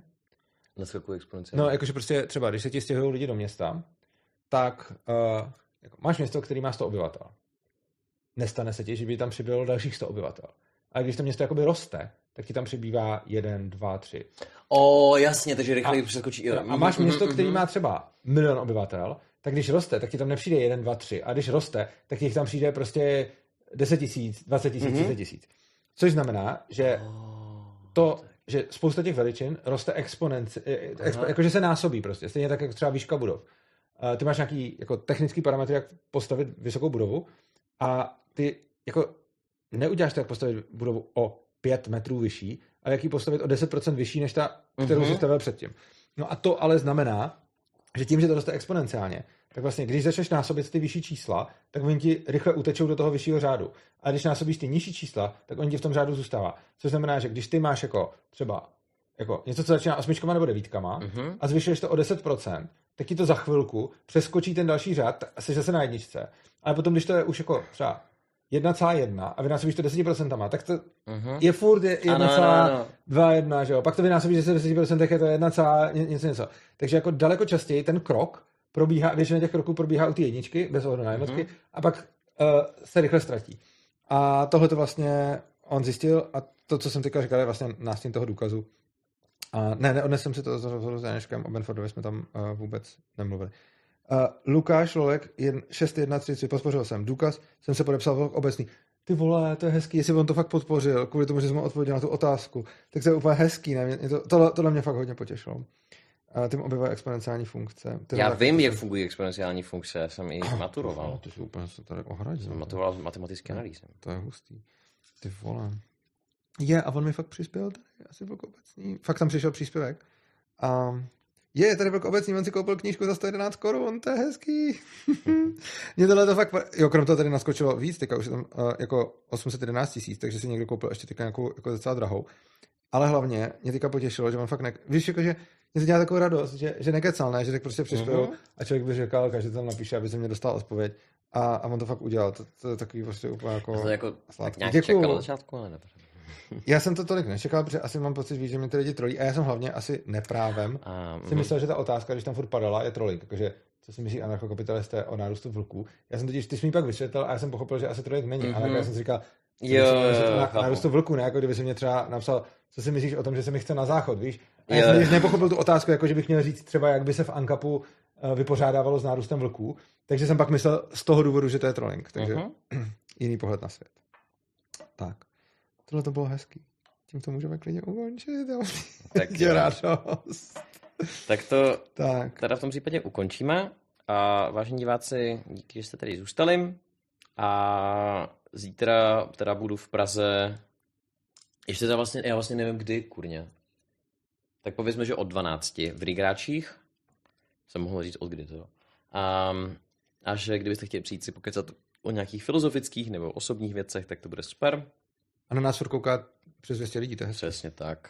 No, jakože prostě třeba, když se ti stěhují lidi do města, tak máš město, který má 100 obyvatel. Nestane se ti, že by tam přibylo dalších 100 obyvatel. A když to město jakoby roste, tak ti tam přibývá 1, 2, 3. Jasně, takže rychleji přeskočí. A máš město, který má třeba 1 000 000 obyvatel, tak když roste, tak ti tam nepřijde 1, 2, 3. A když roste, tak ti tam přijde prostě 10 000, 20 000, 30 000. Což znamená, že že spousta těch veličin roste jakože se násobí prostě. Stejně tak, jako třeba výška budov. Ty máš nějaký jako technický parametry, jak postavit vysokou budovu a ty jako neuděláš to, jak postavit budovu o 5 metrů vyšší, ale jak ji postavit o 10% vyšší, než ta, kterou jsi stavil předtím. No a to ale znamená, že tím, že to roste exponenciálně, tak vlastně, když začneš násobit ty vyšší čísla, tak oni ti rychle utečou do toho vyššího řádu. A když násobíš ty nižší čísla, tak oni ti v tom řádu zůstává. Což znamená, že když ty máš jako třeba něco, co začíná 8 nebo 9 a zvyšuješ to o 10%, tak ti to za chvilku přeskočí ten další řád a jsi zase na jedničce. Ale potom, když to je už jako třeba 1,1 a vynásobíš to 10%, tak to je furt 1,21, že jo? Pak to vynásobíš 10%, tak je to 1, něco. Takže jako daleko častěji ten krok probíhá, většina těch kroků probíhá u té jedničky, bez ohledu na jednotky, a pak se rychle ztratí. A tohle to vlastně on zjistil a to, co jsem teďka říkal, je vlastně nástin toho důkazu. A neodnesl jsem si to z rozhovoru s Janeškem, o Benfordovi jsme tam vůbec nemluvili. Lukáš Lolek 6133, podpořil jsem důkaz, jsem se podepsal obecný. Ty vole, to je hezký, jestli on to fakt podpořil, kvůli tomu, že jsem mu odpověděl na tu otázku, tak to je úplně hezký, ne? Tohle mě fakt hodně potěšilo. Tím objevují exponenciální funkce. Já vím, jak fungují exponenciální funkce, já jsem i maturoval. Ty jsi úplně se tady ohradil. Jsem maturoval matematické analýzy. To je hustý. Ty vole. A on mi fakt přispěl tady, asi byl obecný. Fakt tam přišel příspěvek. Tady byl obecný, on si koupil knížku za 111 korun, to je hezký. Mě tohle to fakt, krom toho tady naskočilo víc, teďka už je tam jako 811 000, takže si někdo koupil ještě teďka nějakou jako docela drahou. Ale hlavně mě teďka potěšilo, že on fakt víš, jakože mě se dělá takovou radost, že nekecal, ne? Že tak prostě přispěl a člověk by říkal, každý tam napíše, aby se mě dostal odpověď. A on to fakt udělal. To je takový prostě úplně jako sladký. Tak nějak čekal na začátku, ale dobře. Já jsem to tolik nečekal, protože asi mám pocit, že mě ty lidi trolí. A já jsem hlavně asi neprávem si myslel, že ta otázka, když tam furt padala, je trolling. Jakože, co si myslí anarchokapitalisté o nárůstu vlků. Já jsem totiž, ty jsi mi pak vysvětlil a já jsem pochopil, že asi trolling není. Ale já jsem si říkal, nárůstu vlků, ne? Jako kdyby si mě třeba napsal, co si myslíš o tom, že se mi chce na záchod, víš? A já jsem nepochopil tu otázku, jako že bych měl říct třeba, jak by se v Ankapu vypořádávalo s nárůstem vlků. Takže jsem pak myslel z toho důvodu, že to je trolling. Takže jiný pohled na svět. Tak. Tohle to bylo hezký. Tím to můžeme klidně ukončit. Tak tak to teda v tom případě ukončíme. A vážení diváci, díky, že jste tady zůstali. A zítra teda budu v Praze. Ještě to vlastně, já vlastně nevím kdy, kurně. Tak povězme, že od 12 v Rigráčích. Jsem mohl říct od kdy to. A že kdybyste chtěli přijít si pokecat o nějakých filozofických nebo osobních věcech, tak to bude super. A na nás furt kouká přes 200 lidí, to je hezky. Přesně tak.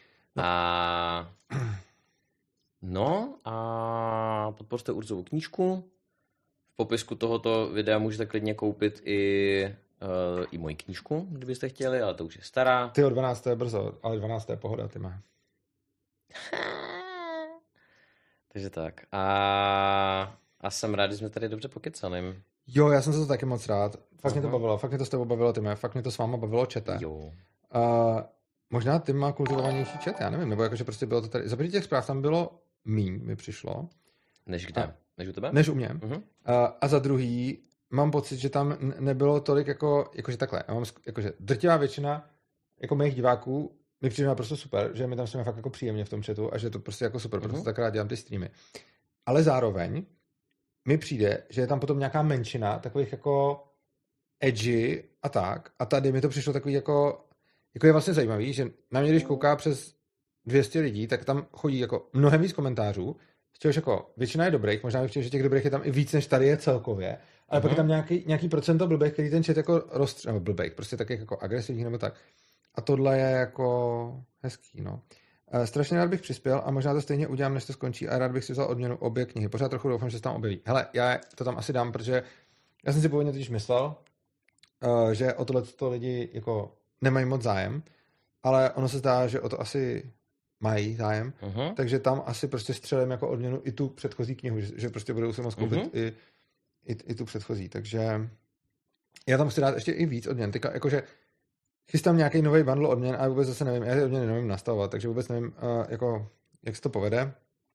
A podpořte Urzovu knížku. V popisku tohoto videa můžete klidně koupit i moji knížku, kdybyste chtěli, ale to už je stará. Ty o 12. je brzo, ale 12. je pohoda, ty má. Takže tak. A A jsem rád, že jsme tady dobře pokecali. Jo, já jsem se to taky moc rád. Fakt mě to bavilo, fakt mě to s tebou bavilo, Tyme, fakt mě to s váma bavilo, čete. Jo. Možná Tim má kultivovanější chat, já nevím, nebo jakože prostě bylo to tady. Za těch zpráv tam bylo míň, mi přišlo. Než kde? Než u tebe? Než u mě. A za druhý, mám pocit, že tam nebylo tolik jakože takhle. Já mám, jakože drtivá většina jako mých diváků mi přijde naprosto super, že mi tam jsme fakt jako příjemně v tom chatu a že je to prostě jako super, protože tak rád dělám ty streamy. Ale zároveň mi přijde, že je tam potom nějaká menšina takových jako edgy a tak. A tady mi to přišlo takový jako je vlastně zajímavý, že na mě, když kouká přes 200 lidí, tak tam chodí jako mnohem víc komentářů, z čehož jako většina je dobrých, možná bych chtěl, že těch dobrých je tam i víc, než tady je celkově, ale pak je tam nějaký procento blbých, který ten chat jako nebo blbých, prostě taky jako agresivní nebo tak. A tohle je jako hezký, no. Strašně rád bych přispěl a možná to stejně udělám, než to skončí a rád bych si vzal odměnu obě knihy. Pořád trochu doufám, že se tam objeví. Hele, já to tam asi dám, protože já jsem si původně totiž myslel, že o tohleto lidi jako nemají moc zájem, ale ono se zdá, že o to asi mají zájem, takže tam asi prostě střelím jako odměnu i tu předchozí knihu, že prostě budou se moct koupit i tu předchozí, takže já tam chci dát ještě i víc odměn. Teďka jakože chystám nějaký nový bundle odměn a vůbec zase nevím, já ty odměny nevím nastavovat, takže vůbec nevím, jako, jak se to povede.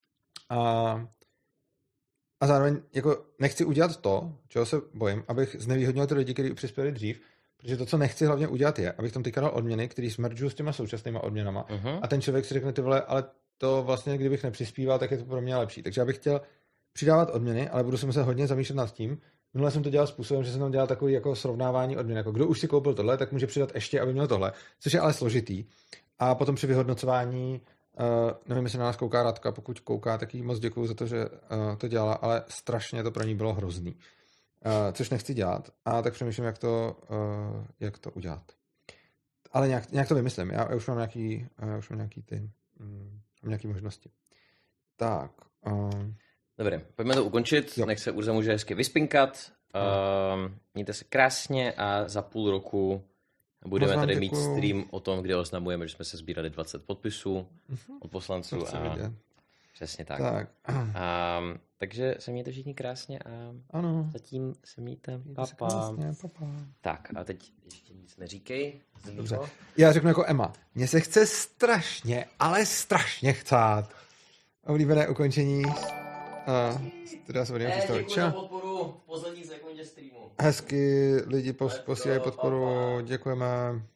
A zároveň jako nechci udělat to, čeho se bojím, abych znevýhodnil ty lidi, kteří přispěli dřív, protože to, co nechci hlavně udělat, je, abych tam teďka dal odměny, který smrdžu s těma současnýma odměnama. A ten člověk si řekne, ty vole, ale to vlastně, kdybych nepřispíval, tak je to pro mě lepší. Takže já bych chtěl přidávat odměny, ale budu se muset hodně zamýšlet nad tím. Minule jsem to dělal způsobem, že jsem tam dělal takový jako srovnávání odměn. Jako kdo už si koupil tohle, tak může přidat ještě, aby měl tohle, což je ale složitý. A potom při vyhodnocování, nevím, jestli na nás kouká Radka, pokud kouká, tak jí moc děkuju za to, že to dělala, ale strašně to pro ní bylo hrozný. Což nechci dělat. A tak přemýšlím, jak to udělat. Ale nějak to vymyslím. Já už mám nějaký možnosti. Tak. Dobrý, pojďme to ukončit. Jo. Nech se Urza může hezky vyspinkat. Mějte se krásně a za půl roku budeme tady mít stream o tom, kde oznamujeme, že jsme se sbírali 20 podpisů od poslanců. Přesně tak. Takže se mějte všichni krásně a zatím se mějte. Papa. Tak a teď ještě nic neříkej. Dobře. Já řeknu jako Emma. Mně se chce strašně, ale strašně chcát. Oblíbené ukončení. Teda se budeme představit. Děkuji za podporu v poslední sekundě streamu. Hezky lidi posílají podporu. Děkujeme.